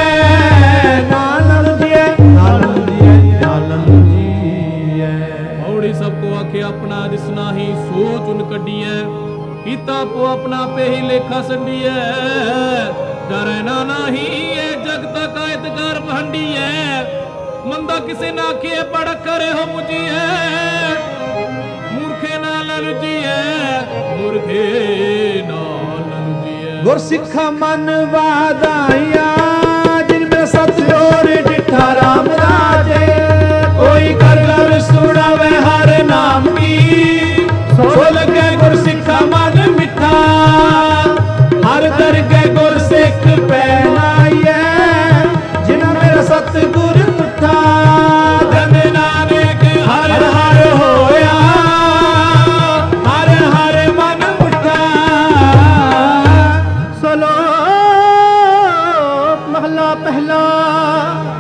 सबको आखे अपना दिसना ही सोच उन कड्डी है। कीता पो अपना पे ही लेखा संडी है। डरना नाही ये जग तक आयतकार भंडी है। मंदा किसे ना किए बड़ करे हो मुझी है। मूर्खे ना ललजी है, मूर्खे ना ललजी है। गुरसिक्खा मन वादाइया जिनमें सत्य और डिठा राम राजे। कोई कर कर सुनावे हर नाम की, सो लगे गुरसिक्खा मन मिठा। हर दरगे गुरसिख पहनाइए, जिन्हें मेरा सतगुर तुठा। धन नानक हर हर होया, हर हर मन उठा। सलो महला पहला।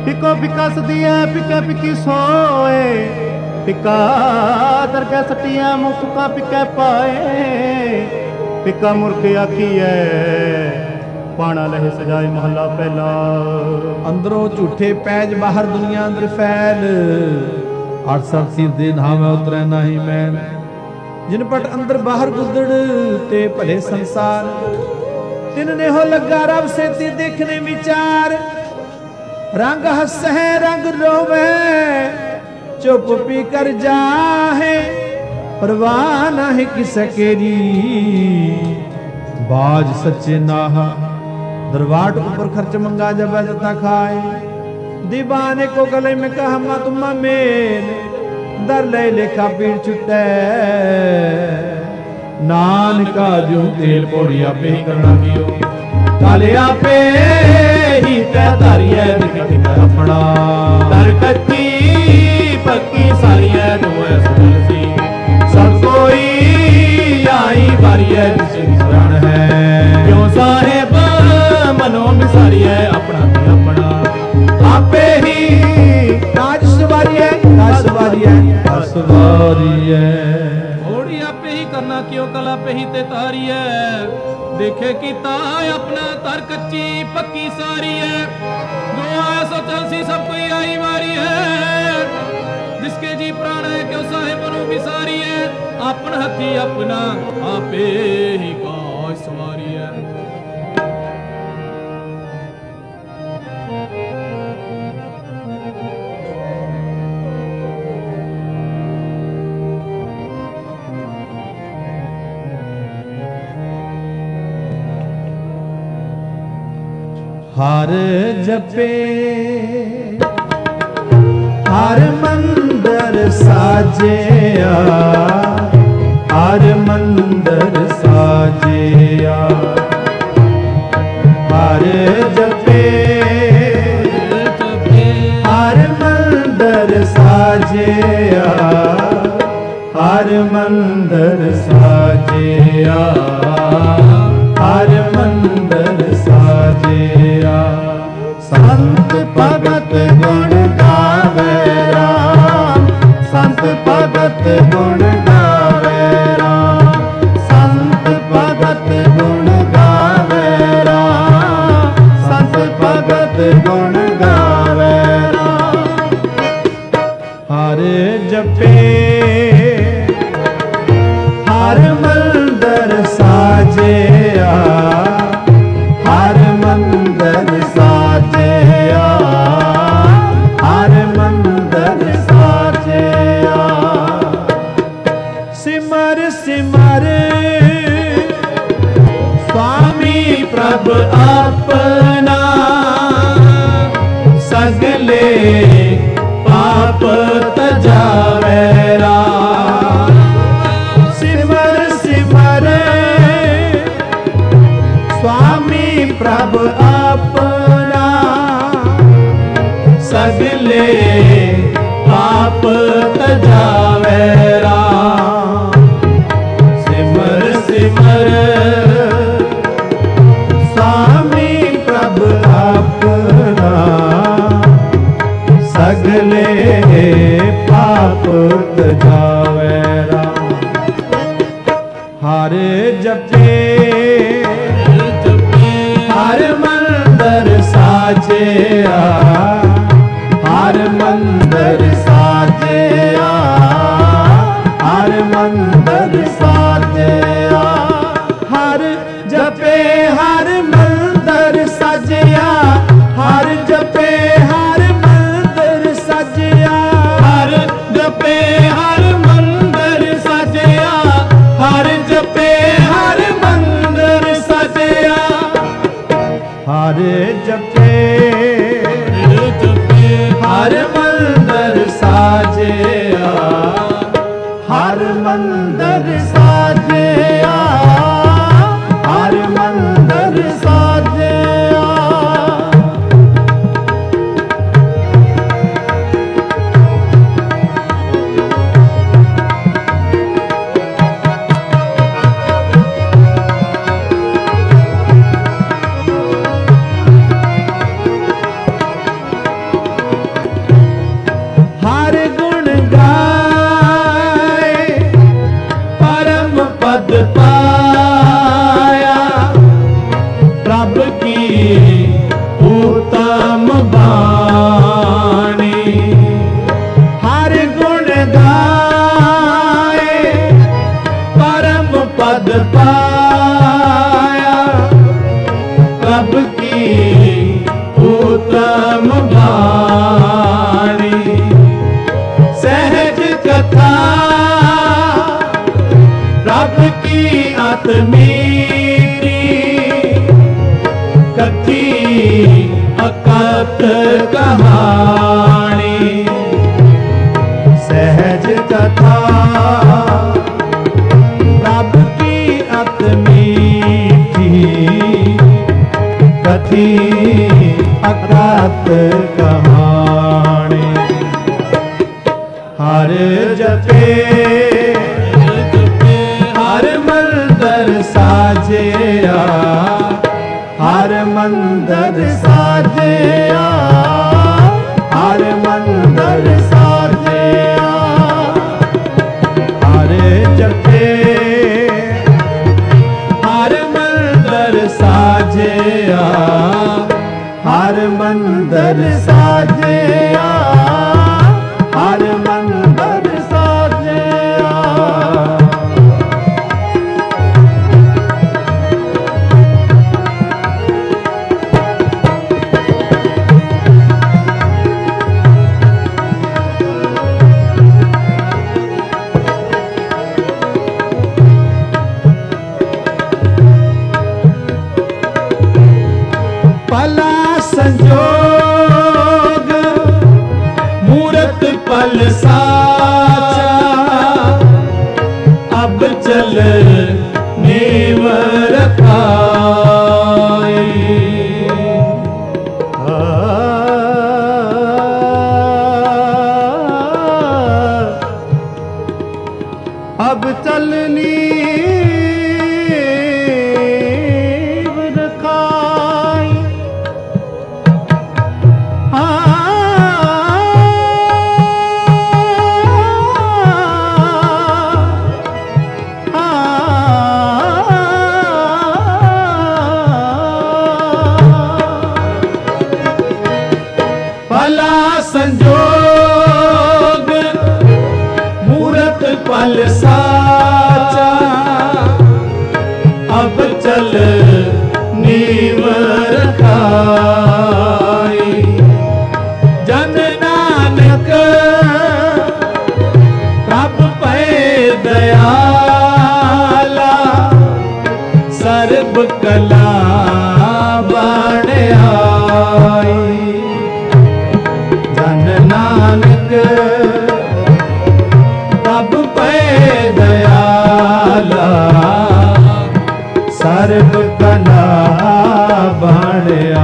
ਫਿੱਕੋ ਫਿੱਕਾ ਸਦੀਐ ਫਿੱਕੇ ਫਿੱਕੀ ਸੋਏ ਫਿੱਕਾ ਦਰਗਹਿ ਸੱਟੀਆਂ ਮੁਕਾ ਫਿੱਕੇ ਪਾਏ ਫਿੱਕਾ ਮੁਰਕੇ ਆਖੀਐ ਪਾਣਾ ਲਹਿ ਸਜਾਏ ਮਹੱਲਾ ਪਹਿਲਾ। ਅੰਦਰੋਂ ਝੂਠੇ ਪੈਜ ਬਾਹਰ ਦੁਨੀਆ ਅੰਦਰ ਫੈਲ ਅੱਠ ਸੱਤ ਸਿਰ ਦੇ ਨਾਵੇਂ ਉਤਰੈ ਨਹੀਂ ਮੈਲ ਜਿਨ ਪਟ ਅੰਦਰ ਬਾਹਰ ਗੁੱਦੜ ਤੇ ਭਲੇ ਸੰਸਾਰ ਤਿਨ ਨੇ ਹੋ ਲੱਗਾ ਰਬ ਸੇਤੀ ਦੇਖਨੇ ਵਿਚਾਰ ਰੰਗ ਹੱਸੈ ਰੰਗ ਰੋਵੇ ਚੁੱਪ ਪੀ ਕਰ ਜਾਹੇ ਪਰਵਾਹ ਨਾਹੀਂ ਕਿਸੇ ਕੇਰੀ ਬਾਜ ਸੱਚੇ ਨਾਹਾ दरवाट ऊपर खर्च मंगा जब जता खाए दीवाने को गले में कहा मा तुम्मा मेल दर ले लेखा पीड़ छुटे नानका जो तेल पोड़िया पे करना कियो काले आपे ही तै तारिया दिख अपना दर कच्ची पक्की सारिया नुए सुलसी सब कोई आई बारिया जिसे शरण है क्यों साहेब मनो मिसारी है अपना भी अपना आपे ही काज सवारी है काज सवारी है काज सवारी है घोड़ी आपे ही करना क्यों कला पे ही ते तारी है देखे कीता अपना तर कच्ची पक्की सारी है जो आया सो चल सी सब कोई आई वारी है जिसके जी प्राण है क्यों साहेब मनो मिसारी है अपन हथी अपना आपे ही काज सवारी है। हर जपे हर मंदर साजिया हर मंदर साजिया हर जपे हर मंदर साजिया हर मंदर साजिया हर मंदर साजिया संत भगत गुण गावे राम संत भगत गुण गावे राम संत भगत गुण गावे राम संत भगत गुण गावे राम हर जपे हर मंदर साजिया हर मंदर साजिया हर मंदर साजिया सिमर सिमर स्वामी प्रभु अपना सगले पाप तजावे राम सिमर सिमर स्वामी प्रभु अपना सगले पाप तजावे राम सिमर सिमर स्वामी प्रभु अपना सगले पाप तजावे राम हर जपे हर मंदर साजिया हर मंदर साजिया हर मंदर साजिया हर जपे हर मंदर साजिया हर जपे हर मंदर साजिया हर जपे हर मंदर साजिया हर जपे हर मंदर साजिया हर जपे हर मंदर साजिया हर मंदर साजिया हर मंदर साजिया पाया प्रभ की उत्तम वाणी सहज कथा प्रभ की आत्मीति कथी अकथ कहानी सहज कथा प्रभ की आत्मीति कथी अकथ कहानी हर जपे हर मंदर साजिया हर मंदर साजिया हर मंदर साजिया हर जपे हर मंदर साजिया हर मंदर साजिया हर मंदर साजिया पला संजोग मूरत पल साचा अब चल नेव रखाई अब चलनी संजोग मूरत पल साचा अब चल नीव रखाई जन नानक प्रभ पे दयाला सर्ब कला बड़ाई जन नानक प्रभ पे दयाला सर्व कला बड़िया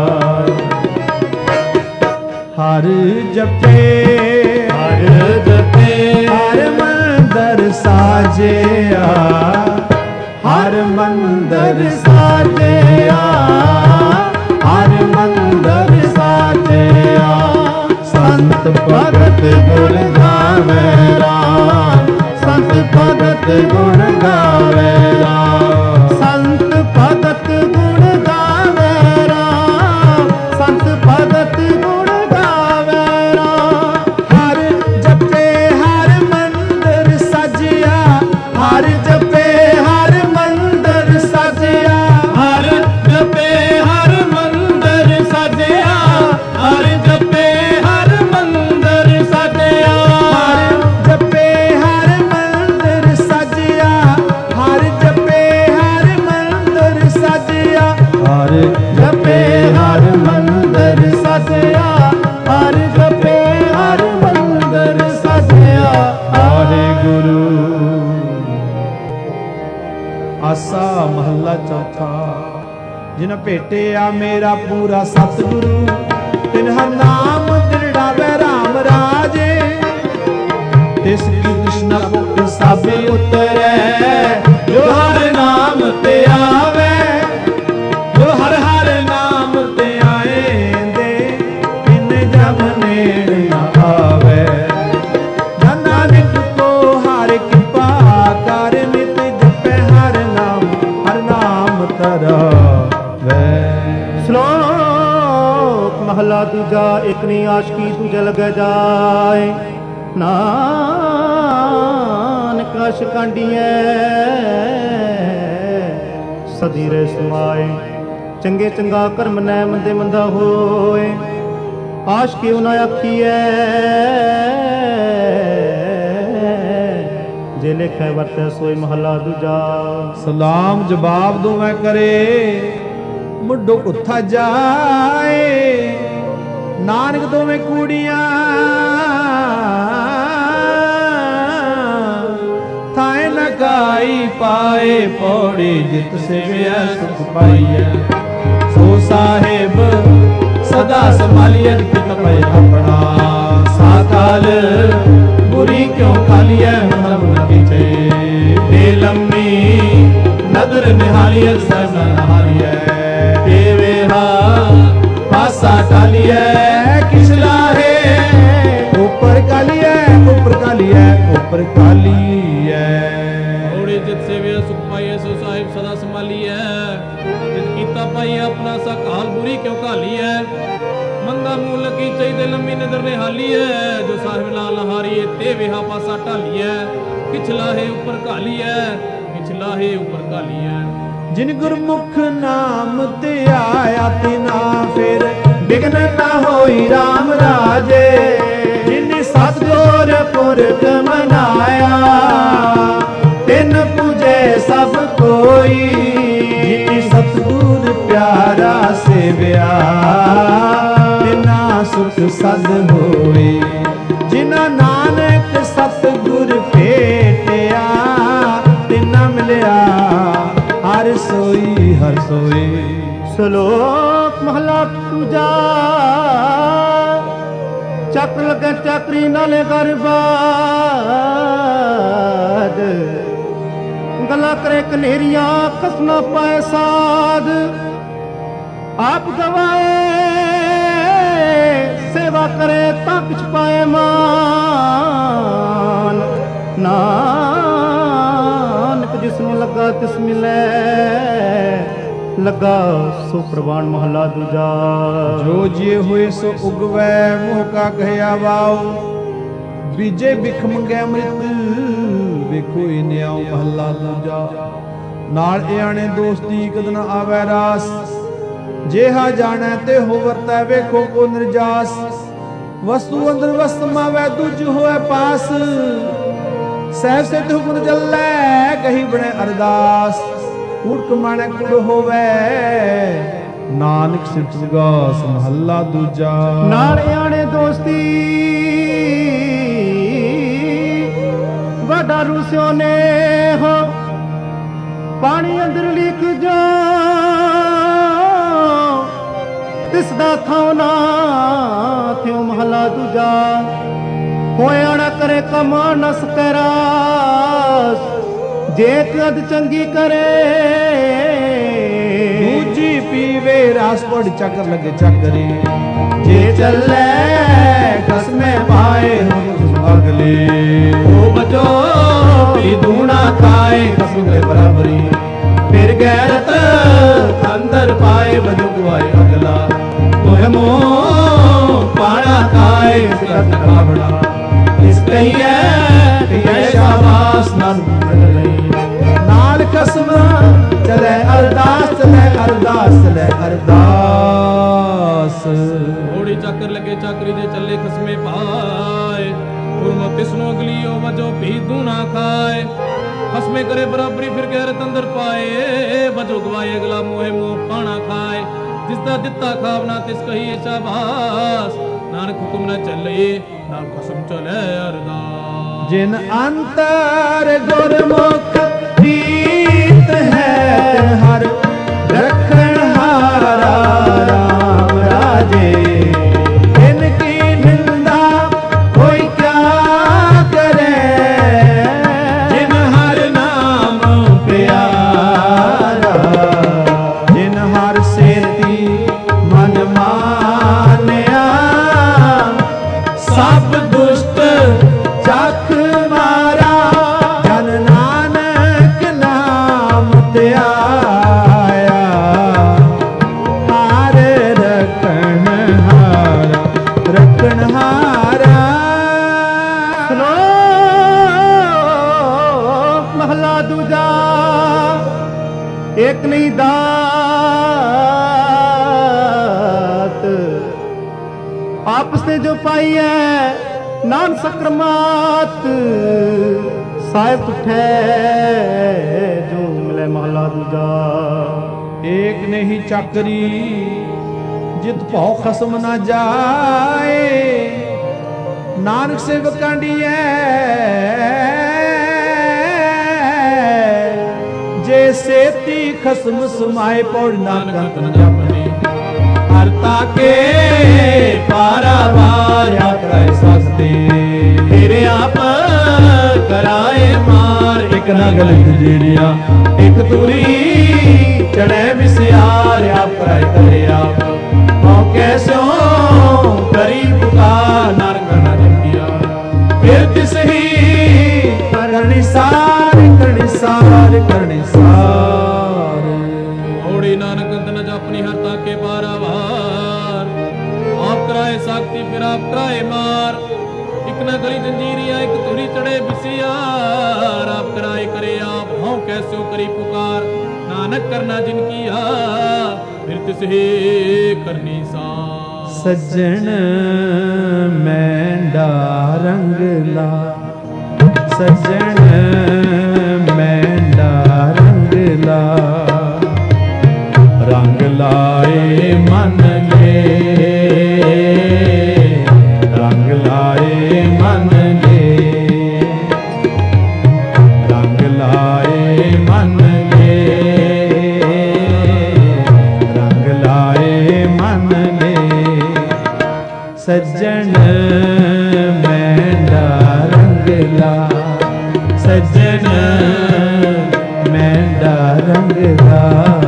हर जपे हर जपे हर मंदर साजिया हर मंदर साजिया हर मंदर साजिया संत भगत गुण गावे राम संत भगत गुण गावे राम संत भगत गुण गावे राम संत भगत गुण गावे राम हर जपे हर मंदिर सजिया हर जपे हर मंदिर सजिया हर जपे हर मंदिर सजिया हर जपे हर मंदिर सजिया हर जपे हर मंदिर सजिया हर जपे हर मंदिर सजिया हर जपे हर मंदिर सजिया हर जपे हर मंदिर सजिया वाहिगुरु। आसा महला चौथा जिन भेटिया मेरा पूरा सतगुरु तिन हर नाम दृढ़ावे राम राजे तिसकी कृष्ण मुक्त साबे उतरे जो हर नाम ते आवे जो हर हर नाम ते आए दे इन जम नेड़ न आवे नानक को हर कृपा कर नित जपे हर नाम हर नाम तरा वे। श्लोक महला दूजा इकनी आशकी तुझे लगे जाए नानक शिकांडिए ਸਦੀ ਰਹਿ ਸਮਾਏ। ਚੰਗੇ ਚੰਗਾ ਕਰਮ ਨੈ ਮੰਦੇ ਮੰਦਾ ਹੋਏ। ਆਸ਼ਕੀ ਉਨਾ ਆਖੀਐ ਜੇ ਲਿਖੈ ਵਰਤੈ ਸੋਈ ਮਹਲਾ ਦੂਜਾ। ਸਲਾਮ ਜਵਾਬ ਦੋਵੇਂ ਕਰੇ ਮੁੱਢੋ ਉੱਥਾ ਜਾਏ। ਨਾਨਕ ਦੋਵੇਂ ਕੂੜੀਆਂ ਥਾਏ ਲਗਾਈ ਪਾਏ। ਪੌੜੀ ਜਿਤ ਸੇਵਿਆ ਸੁਖ ਪਾਈਐ। ਸੋ ਸਾਹਿਬ ਸਦਾ ਸੰਭਾਲੀਐ ਕਿਤ ਪਏ ਆਪਣਾ। ਸਾਕਾਲ ਬੁਰੀ ਕਿਉ ਖਾਲੀਐ ਮਨ ਲਗੀਚੇ। ਬੇਲੰਮੀ ਨਦਰ ਨਿਹਾਲੀਐ ਸਹਿਬ ਨ ਨਹਾਲੀਐ। ਦੇਵੇਹਾ ਪਾਸਾ ਟਾਲੀਐ ਕਿਛ ਲਾਹੇ। ਉਪਰ ਕਾਲੀਐ ਉਪਰ ਕਾਲੀਐ ਉਪਰ ਕਾਲੀਐ। ਔੜੇ ਜਿਤ ਸੇਵਿਆ ਸੁਖ ਪਾਈਐ। ਸੋ ਸਾਹਿਬ ਸਦਾ ਸੰਭਾਲੀਐ। ਜਿਤ ਕੀਤਾ ਪਾਈਐ ਆਪਣਾ ਸਾਕਾਲ ਬੁਰੀ ਕਿਉ ਘਾਲੀਐ। ਮੰਦਾ ਮੂਲ ਕੀ ਚਾਹੀਦੇ ਲੰਮੀ ਨਦਰ ਨਿਹਾਲੀਐ। ਜੋ ਸਾਹਿਬ ਨਾਲ ਨਹਾਰੀਏ ਤੇ ਵਿਹਾ ਪਾਸਾ ਢਾਲੀਐ। ਕਿਛ ਲਾਹੇ ਉੱਪਰ ਘਾਲੀਐ ਕਿਛ ਲਾਹੇ ਉੱਪਰ ਘਾਲੀਐ। ਜਿਨ ਗੁਰਮੁਖ ਨਾਮ ਤੇ ਆਇਆ ਤਿਨਾ ਫਿਰ ਬਿਗਨ ਨਾ ਹੋਈ RAM ਰਾਜੇ। ਜਿਨ ਸਤਿਗੁਰ ਪੁਰਖ ਮਨਾਇਆ ਤਿਨ ਪੂਜੇ ਸਭ ਕੋਈ। ਜਿਨ ਸਤਿਗੁਰ ਪਿਆਰਾ ਸੇਵਿਆ ਤਿਨਾ ਸੁਖ ਸਦ ਹੋਏ। ਜਿਨਾ ਨਾਨਕ ਸਤਿਗੁਰ ਭੇਟਿਆ ਤਿਨਾ ਮਿਲਿਆ ਹਰ ਸੋਈ ਹਰ ਸੋਈ। ਸ਼ਲੋਕ ਮਹਲਾ ਦੂਜਾ। ਚੱਕ ਲਗੇ ਚੱਕਰੀ ਨਾਲੇ ਗਰਬਾਦ। ਗਲਾ ਕਰੇ ਕਨੇਰੀਆਂ ਕਸਨਾ ਪਾਏ ਸਾਧ। ਆਪ ਗਵਾਏ ਸੇਵਾ ਕਰੇ ਤਾਂ ਕਿਛ ਪਾਏ ਮਾਨ। ਨਾਨਕ ਜਿਸ ਨੂੰ ਲੱਗਾ ਤਿਸ ਮਿਲੇ। ਲੱਗਾ ਸੋ ਪ੍ਰਵਾਨ ਮਹਲਾ ਦੂਜਾ। ਜੋ ਜੇ ਹੋਏ ਸੋ ਉਗਵੈ ਮੋਹ ਕਾ ਕਹਿਆ ਵਾਓ। ਬੀਜੇ ਬਿਖ ਮੰਗੈ ਅੰਮ੍ਰਿਤ ਵੇਖੋ ਇਹ ਨਿਆਉ ਮਹਲਾ ਦੂਜਾ। ਨਾਲ ਇਆਣੇ ਦੋਸਤੀ ਕਦ ਨ ਆਵੈ ਰਾਸ। ਜੇਹਾ ਜਾਣੈ ਤੇ ਹੋ ਵਰਤੈ ਵੇਖੋ ਕੋ ਨਿਰਜਾਸ। ਵਸਤੂ ਅੰਦਰ ਵਸਤ ਮਾਵੈ ਦੂਜ ਹੋਏ ਪਾਸ। ਸਹਿਬ ਸਿੱਧ ਹੁਕਮ ਚੱਲੈ ਕਹੀ ਬਣੇ ਅਰਦਾਸ। ਕੂੜ ਕਮਾਣੈ ਕੂੜ ਹੋਵੈ ਨਾਨਕ ਸਿਫਤ ਸਗਾਸ ਮਹੱਲਾ ਦੂਜਾ। ਨਾਲ ਆਣੇ ਦੋਸਤੀ ਵੱਡਾ ਰੂਸਿਓ ਨੇ ਹੋ। ਪਾਣੀ ਅੰਦਰ ਲਿਖ ਜਾ ਤਿਸ ਦਾ ਥਾਉ ਨਾ ਥਿਉ ਮਹੱਲਾ ਦੂਜਾ। ਹੋਇਆ ਨਾ ਕਰੇ ਕਮਾ ਨਸ ਕਰਾਸ। ਜੇ ਕਦ ਚੰਗੀ ਕਰੇ ਦੂਜੀ ਪੀਵੇ ਰਾਸ ਕੋੜ ਚੱਕਰ ਲੱਗੇ ਚੱਕਰੀ। ਜੇ ਚੱਲੇ ਕਸਮੇ ਪਾਏ ਅਗਲੇ। ਉਹ ਬਚੋ ਪੀ ਦੂਣਾ ਖਾਏ ਕਸਮ ਦੇ ਬਰਾਬਰੀ। ਫਿਰ ਗੈਰਤ ਅੰਦਰ ਪਾਏ ਬਜੋ ਗੁਆਏ ਅਗਲਾ। ਮੋਹ ਮੋਹ ਪਾਣਾ ਖਾਏ ਇਸਕਾ ਤਕਾਵੜਾ। ਇਸ ਕਹੀਏ ਕਿ ਸ਼ਾਬਾਸ਼ ਨਾਲ ਨਾਲ ਕਸਮ ਚਲੇ ਅਰਦਾਸ ਚਲੇ ਅਰਦਾਸ ਚਲੇ ਅਰਦਾਸ। ਘੋੜੀ ਚੱਕਰ ਲੱਗੇ ਚੱਕਰੀ ਦੇ ਚੱਲੇ ਖਸਮੇ ਪਾਏ। ਗੁਰਮੁਖ ਤਿਸ ਨੂੰ ਅਗਲੀ ਉਹ ਵਜੋ ਭੀ ਦੂਣਾ ਖਾਏ। ਖਸਮੇ ਕਰੇ ਬਰਾਬਰੀ ਫਿਰ ਗੈਰਤ ਅੰਦਰ ਪਾਏ। ਵਜੋ ਗਵਾਏ ਅਗਲਾ ਮੋਹੇ ਮੋਹ ਪਾਣਾ ਖਾਏ। ਜਿਸ ਦਾ ਦਿੱਤਾ ਖਾਵਨਾ ਤਿਸ ਕਹੀਏ ਸ਼ਾਬਾਸ਼। ਨਾਨਕ ਹੁਕਮ ਨ ਚੱਲੇ ਨਾ ਖਸਮ ਚਲੇ ਅਰਦਾਸ। ਜਿਨ ਅੰਤਰ ਗੁਰਮੁਖ ਪ੍ਰੀਤ ਹੈ ਹਰ ਰਖਣ ਹਾਰਾ ਰਾਮ ਰਾਜੇ। ਇਨਕੀ ਨਿੰਦਾ ਕੋਈ ਕਿਆ ਕਰੇ। ਜਿਨ ਹਰ ਨਾਮ ਪਿਆਰਾ। ਜਿਨ ਹਰ ਸੇਤੀ ਮਨ ਮਾਨਿਆ। ਸਭ ਦੁਸ਼ਟ ਚੱਖ ਮਾਰਾ। ਜਨ ਨਾਨਕ ਨਾਮ ਧਿਆਇਆ। ਹਾਰ ਰਖਣ ਹਾਰਾ ਰਖਣ ਹਾਰਾ। ਮਹਲਾ ਦੂਜਾ। ਇੱਕ ਨਹੀਂ आपस ने जो पाई है नान सक्रमा,त साहिब उठे जो मिले महला दूजा। एक नहीं चाकरी जित भाव खसम ना जाए, नानक से वकांडिए जे सेती खसम समाए। पौड़ नानक जपनी हरता के पारावार यात्रा सकते, तेरे आप कराए मार। एक ना गलत जेड़िया एक तुरी चढ़े विसियार, आप कराए करे आप कैसे करी पुकार। नानक ना जपिया फिर तिस ही करनी सार करनी सार करनी सार। ओड़ी नानक न जपनी हरता के पारावार, आप कराए साक्ति फिर आप कराए मार। एक न गली जंजीरिया एक तुरी चढ़े बिसियार, आप कराए करे आप हों कैसे करी पुकार। नानक करना जिनकी आ फिर तिस ही करनी सार। सज्जन मैंडा रंग ला, सज्जन मैंडा रंग ला। रंग लाए मन ले, रंग लाए मन ले, रंग लाए मन ले, रंग लाए मन ले। सज्जन मैंडा रंग ला, सज्जन मैंडा रंग ला।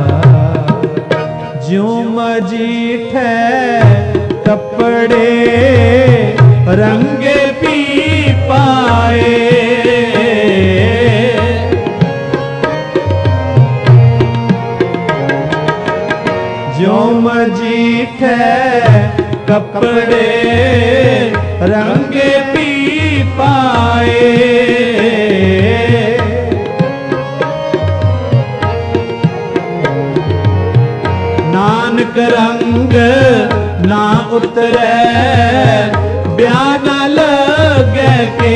ज्यों मजीठे कपड़े रंगे पी पाए, ज्यों मजीठे कपड़े रंगे पी पाए। नानक रंग ना उतरे ब्याह न लगे के,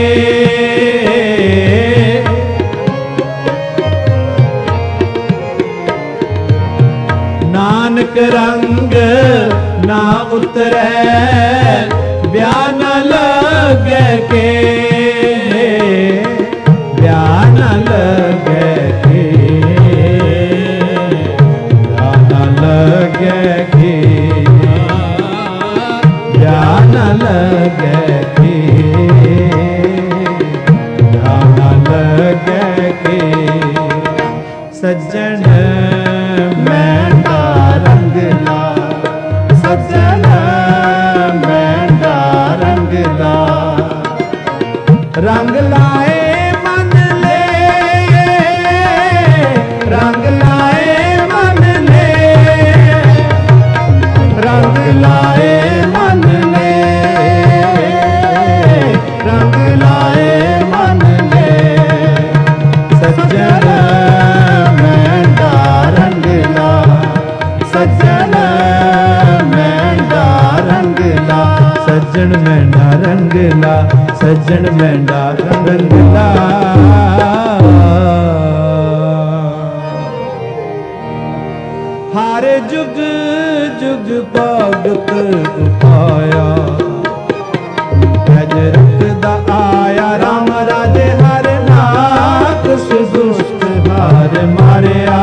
नानक रंग ना उतरे ब्याह न लगे के, ब्याह न लगे के, ब्याह न लगे के, ब्याह न लगे के, ब्याह न लगे के। सज्जन मैंडा रंग ला, सज्जन मैंडा रंग ला। रंग लाए मन ले, रंग लाए मन ले, रंग लाए मन ले, रंग लाए मन ले। सज्जन मैंडा रंग ला, सज्जन मैंडा रंग ला, सज्जन मैंडा रंग ला, सज्जन मैंडा रंग ला। हर जुग जुग भगत उपाया, गज रखदा आया राम राजे हर नाक सुदुष्ट हार मारिया।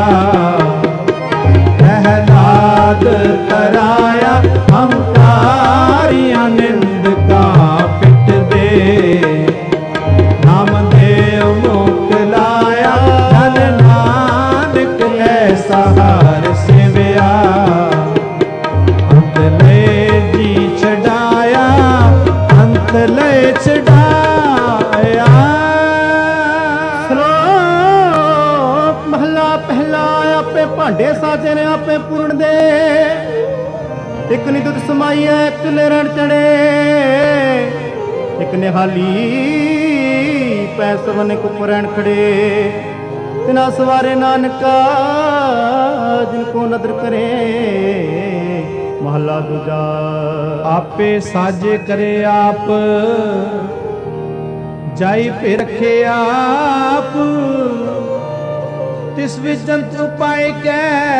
प्रहलाद कराया हमकारिया निंद का पिट दे, नाम देव मुख लाया धन नानक ऐसा हार सेविया। अंत ले जी छड़ाया, अंत ले छड़ाया। श्लोक महला पहला आपे भांडे साजे ने आपे पूर्ण दे, एक नी दुध समाई है एक ले रण चढ़े, एक निहाली पैस बने कुपरैन खड़े। तिना सवारे नानका जिनको नदर करे, ਮਹਲਾ ਦੂਜਾ। ਆਪੇ ਸਾਜੇ ਕਰੇ ਆਪ, ਜਾਈ ਫੇ ਰਖੇ ਆਪ। ਤਿਸ ਵਿੱਚ ਜੰਤ ਉਪਾਏ ਕੈ,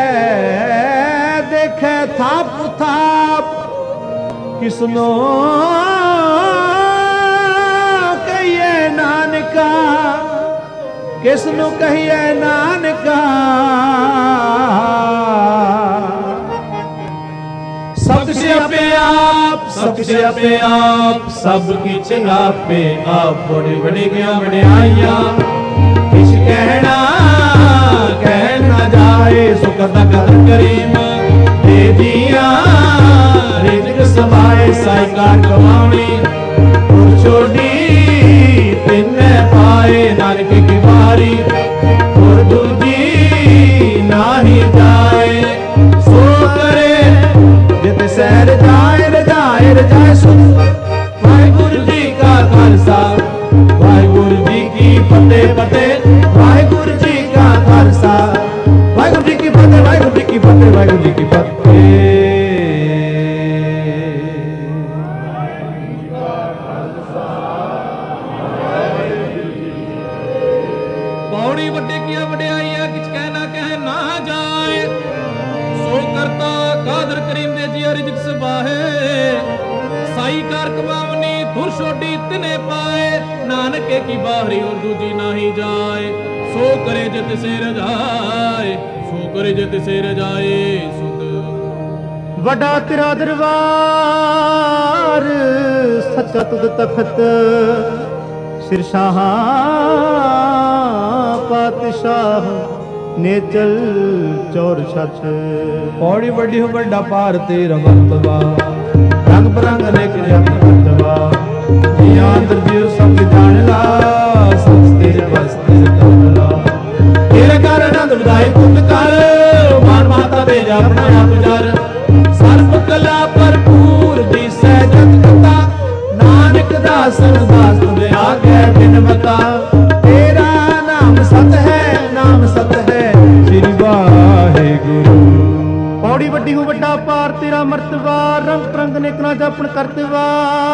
ਦੇਖੈ ਥਾਪ ਥਾਪ। ਕਿਸਨੋ ਕਹੀਏ ਨਾਨਕਾ, ਕਿਸਨੂੰ ਕਹੀਏ ਨਾਨਕਾ। ਸਭ ਕੁਛ ਆਪੇ ਆਪ, ਸਭ ਕੁਛ ਆਪੇ ਆਪ, ਸਭ ਕਿਛ ਆਪੇ ਆਪ। ਬੜੀ ਬੜੀ ਗਿਆ ਵਡਿਆਈਆਂ, ਕਿਛ ਕਹਿਣਾ ਕਹਿ ਨਾ ਜਾਏ। ਸੋ ਕਰਦਾ ਕਦਰ ਕਰੀਮ ਦੇ ਜੀਆਂ, ਰਿਜ਼ਕ ਸਮਾਏ ਸਾਈ ਕਾਰ ਕਮਾਉਣੀ। ਪੁਰ ਛੋਡੀ ਤਿੰਨੇ ਪਾਏ, ਨਾਨਕ ਕੀ ਵਾਰੀ ਪੁਰ ਦੂਜੀ ਨਾਹੀ ਜਾਏ। ਸੋ ਕਰੇ ਜਿਤ ਸਹਿ ਰਜਾਏ, ਰਜਾਏ ਰਜਾਏ ਸੁਖ। ਵਾਹਿਗੁਰੂ ਜੀ ਕਾ ਖਾਲਸਾ, ਵਾਹਿਗੁਰੂ ਜੀ ਕੀ ਫਤਿਹ ਫਤਿਹ। ਵਾਹਿਗੁਰੂ ਜੀ ਕਾ ਖਾਲਸਾ, ਵਾਹਿਗੁਰੂ ਜੀ ਕੀ ਫਤਿਹ, ਵਾਹਿਗੁਰੂ ਜੀ ਕੀ ਫਤਿਹ, ਵਾਹਿਗੁਰੂ ਜੀ ਕੀ ਫਤਿਹ। ਪੌੜੀ ਵੱਡੇ ਕੀਆ ਵਡਿਆਈਆ, ਕਿਛ ਕਹਿ ਨਾ ਕਹਿ ਨਾ ਜਾਏ। ਸੋ ਕਰਤਾ ਕਾਦਰ ਕਰੀਮ ਦੇ ਜੀ ਰਿਜ਼ਕ ਸਬਾਹੇ। ਸਾਈ ਕਾਰ ਕਮਾਵਨੀ ਧੁਰ ਛੋਡੀ ਤਿਨੇ ਪਾਏ। ਨਾਨਕੇ ਕੀ ਬਾਹਰੀ ਔਰ ਦੂਜੀ ਨਾਹੀ ਜਾਏ। ਸੋ ਕਰੇ ਜਿਤ ਸੇ ਰਜਾਏ, ਸੋ ਕਰੇ ਜਿਤ ਸੇ ਰਜਾਏ। ਸੁਧ ਵੱਡਾ ਤੇਰਾ ਦਰਬਾਰ, ਸੱਚਾ ਤੁਧ ਤਖਤ। ਸਿਰਸ਼ਾਹਾਂ ਪਾਤਸ਼ਾਹ, ਨੇਚਲ ਚੌਰ ਛਤ। ਪੌੜੀ ਵੱਡੀ ਹੋ ਵੱਡਾ ਪਾਰ ਤੇਰਾ ਮਰਤਬਾ। ਰੰਗ ਬਰੰਗ ਅਨੇਕ ਜਨ ਮਰਤਬਾ। ਜੀਆਂ ਅੰਦਰ ਜੀਵ ਸਭ ਜਾਣ ਲਾ, ਸਭ ਤੇਰੇ ਬਸ ਤੇਰੇ ਕਰ ਲਾ। ਤੇਰੇ ਕਰ ਆਨੰਦ ਵਧਾਈ ਤੁਧ ਕਰ, ਮਾਨ ਮਾਤਾ ਦੇ ਜਾ ਆਪਣਾ ਆਪ ਜਰ। ਸਰਬ ਕਲਾ ਭਰਪੂਰ ਦੀ ਸਹਿਜਤ ਕਥਾ, ਨਾਨਕ ਦਾਸ ਦਾਸ ਤੁਧ ਆਗੇ ਬਿਨ ਮਤਾ। ਤੇਰਾ ਨਾਮ ਸਤ ਹੈ, ਨਾਮ ਸਤ ਹੈ, ਸ੍ਰੀ ਵਾਹਿਗੁਰੂ। ਪੌੜੀ ਵੱਡੀ ਹੋ ਵੱਡਾ ਪਾਰ ਤੇਰਾ ਮਰਤਬਾ। ਰੰਗ ਪ੍ਰੰਗ ਨੇਕਨਾ ਜਾਪਣ ਕਰਤਵਾ।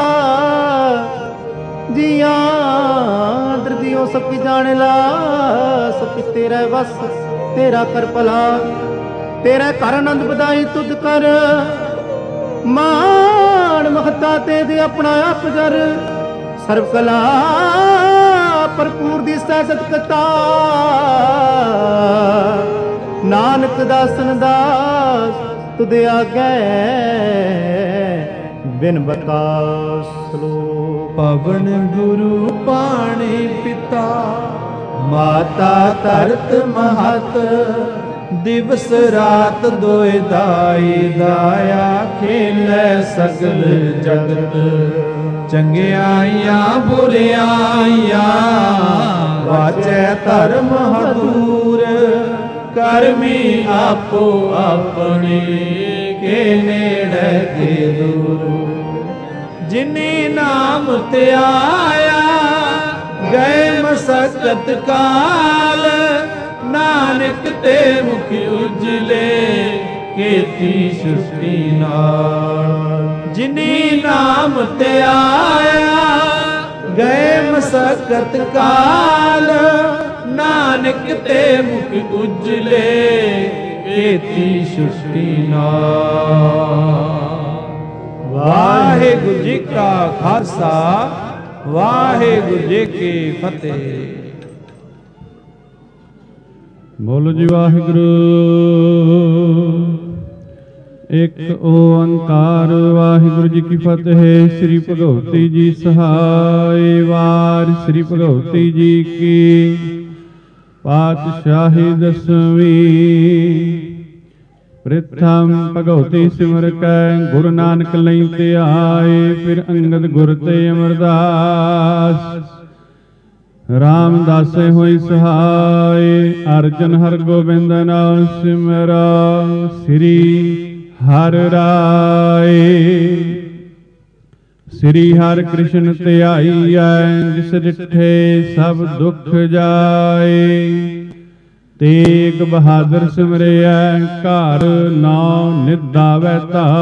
ਜੀਆਂ ਦਰਦੀਓ ਸਭ ਕੀ ਜਾਣ ਲਾ, ਸਭ ਕੀ ਤੇਰਾ ਵਸ ਤੇਰਾ ਕਰ ਭਲਾ। ਤੇਰਾ ਕਰ ਆਨੰਦ ਵਧਾਈ ਤੁਧ ਕਰ, ਮਾਣ ਮਹਤਾ ਤੇ ਦੇ ਆਪਣਾ ਆਪ ਜਰ। ਸਰਬ ਕਲਾ ਭਰਪੂਰ ਦੀ ਸਹਿਜਤ ਕਥਾ, ਨਾਨਕ ਦਾਸਨ ਦਾਸ ਤੁਧ ਆਗੇ ਬਿਨ ਬਤਾ। ਸਲੋਕ। ਪਵਨ ਗੁਰੂ ਪਾਣੀ ਪਿਤਾ, ਮਾਤਾ ਧਰਤ ਮਹਤ। ਦਿਵਸ ਰਾਤ ਦੋਇ ਦਾਈ, ਦਾਇਆ ਖੇਲੇ ਸਗਲ ਜਗਤ। ਚੰਗਿਆਈਆਂ ਬੁਰਿਆਈਆਂ, ਵਾਚੈ ਧਰਮ ਹਦੂਰ। ਕਰਮੀ ਆਪੋ ਆਪਣੇ, ਕੇ ਨੇੜੇ ਕੇ ਦੂਰ। ਜਿਨੀ ਨਾਮ ਤੇ ਆਇਆ, ਗਏ ਮਸਕਤ ਕਾਲ। ਨਾਨਕ ਤੇ ਮੁਖ ਉਜਲੇ, ਕੀਤੀ ਸ੍ਰਿਸ਼ਟੀ ਨਾਲ। ਜਿਨੀ ਨਾਮ ਤੇ ਆਇਆ, ਗਏ ਮਸਕਤ ਕਾਲ। ਨਾਨਕ ਤੇ ਮੁਖ ਉਜਲੇ, ਕੀਤੀ ਸ੍ਰਿਸ਼ਟੀ ਨਾਲ। ਵਾਹਿਗੁਰੂ ਜੀ ਕਾ ਖਾਲਸਾ, ਵਾਹਿਗੁਰੂ ਜੀ ਕੀ ਫਤਿਹ। ਬੋਲੋ ਜੀ ਵਾਹਿਗੁਰੂ। ਇੱਕ ਓੰਕਾਰ। ਵਾਹਿਗੁਰੂ ਜੀ ਕੀ ਫਤਿਹ। ਸ੍ਰੀ ਭਗਵਤੀ ਜੀ ਸਹਾਇ ਵਾਰ। ਸ੍ਰੀ ਭਗਵਤੀ ਜੀ ਕੀ ਪਾਤਸ਼ਾਹੀ ਦਸਵੀਂ। ਪ੍ਰਥਮ ਭਗਵਤੀ ਸਿਮਰ ਕੈ, ਗੁਰੂ ਨਾਨਕ ਲਈ ਤੇ ਆਏ। ਫਿਰ ਅੰਗਦ ਗੁਰ ਤੇ ਅਮਰਦਾਸ, ਰਾਮਦਾਸੇ ਹੋਈ ਸਹਾਇ। ਅਰਜਨ ਹਰਿ ਗੋਬਿੰਦ ਨਾਮ ਸਿਮਰਾ, ਸ੍ਰੀ ਹਰਿ ਰਾਏ। ਸ੍ਰੀ ਹਰਿ ਕ੍ਰਿਸ਼ਨ ਧਿਆਈਐ, ਜਿਸ ਡਿਠੇ ਸਭ ਦੁਖ ਜਾਏ। ਤੇਗ ਬਹਾਦਰ ਸਿਮਰਿਐ, ਘਰ ਨਾਉ ਨਿਧਾਵੈ ਧਾਰ।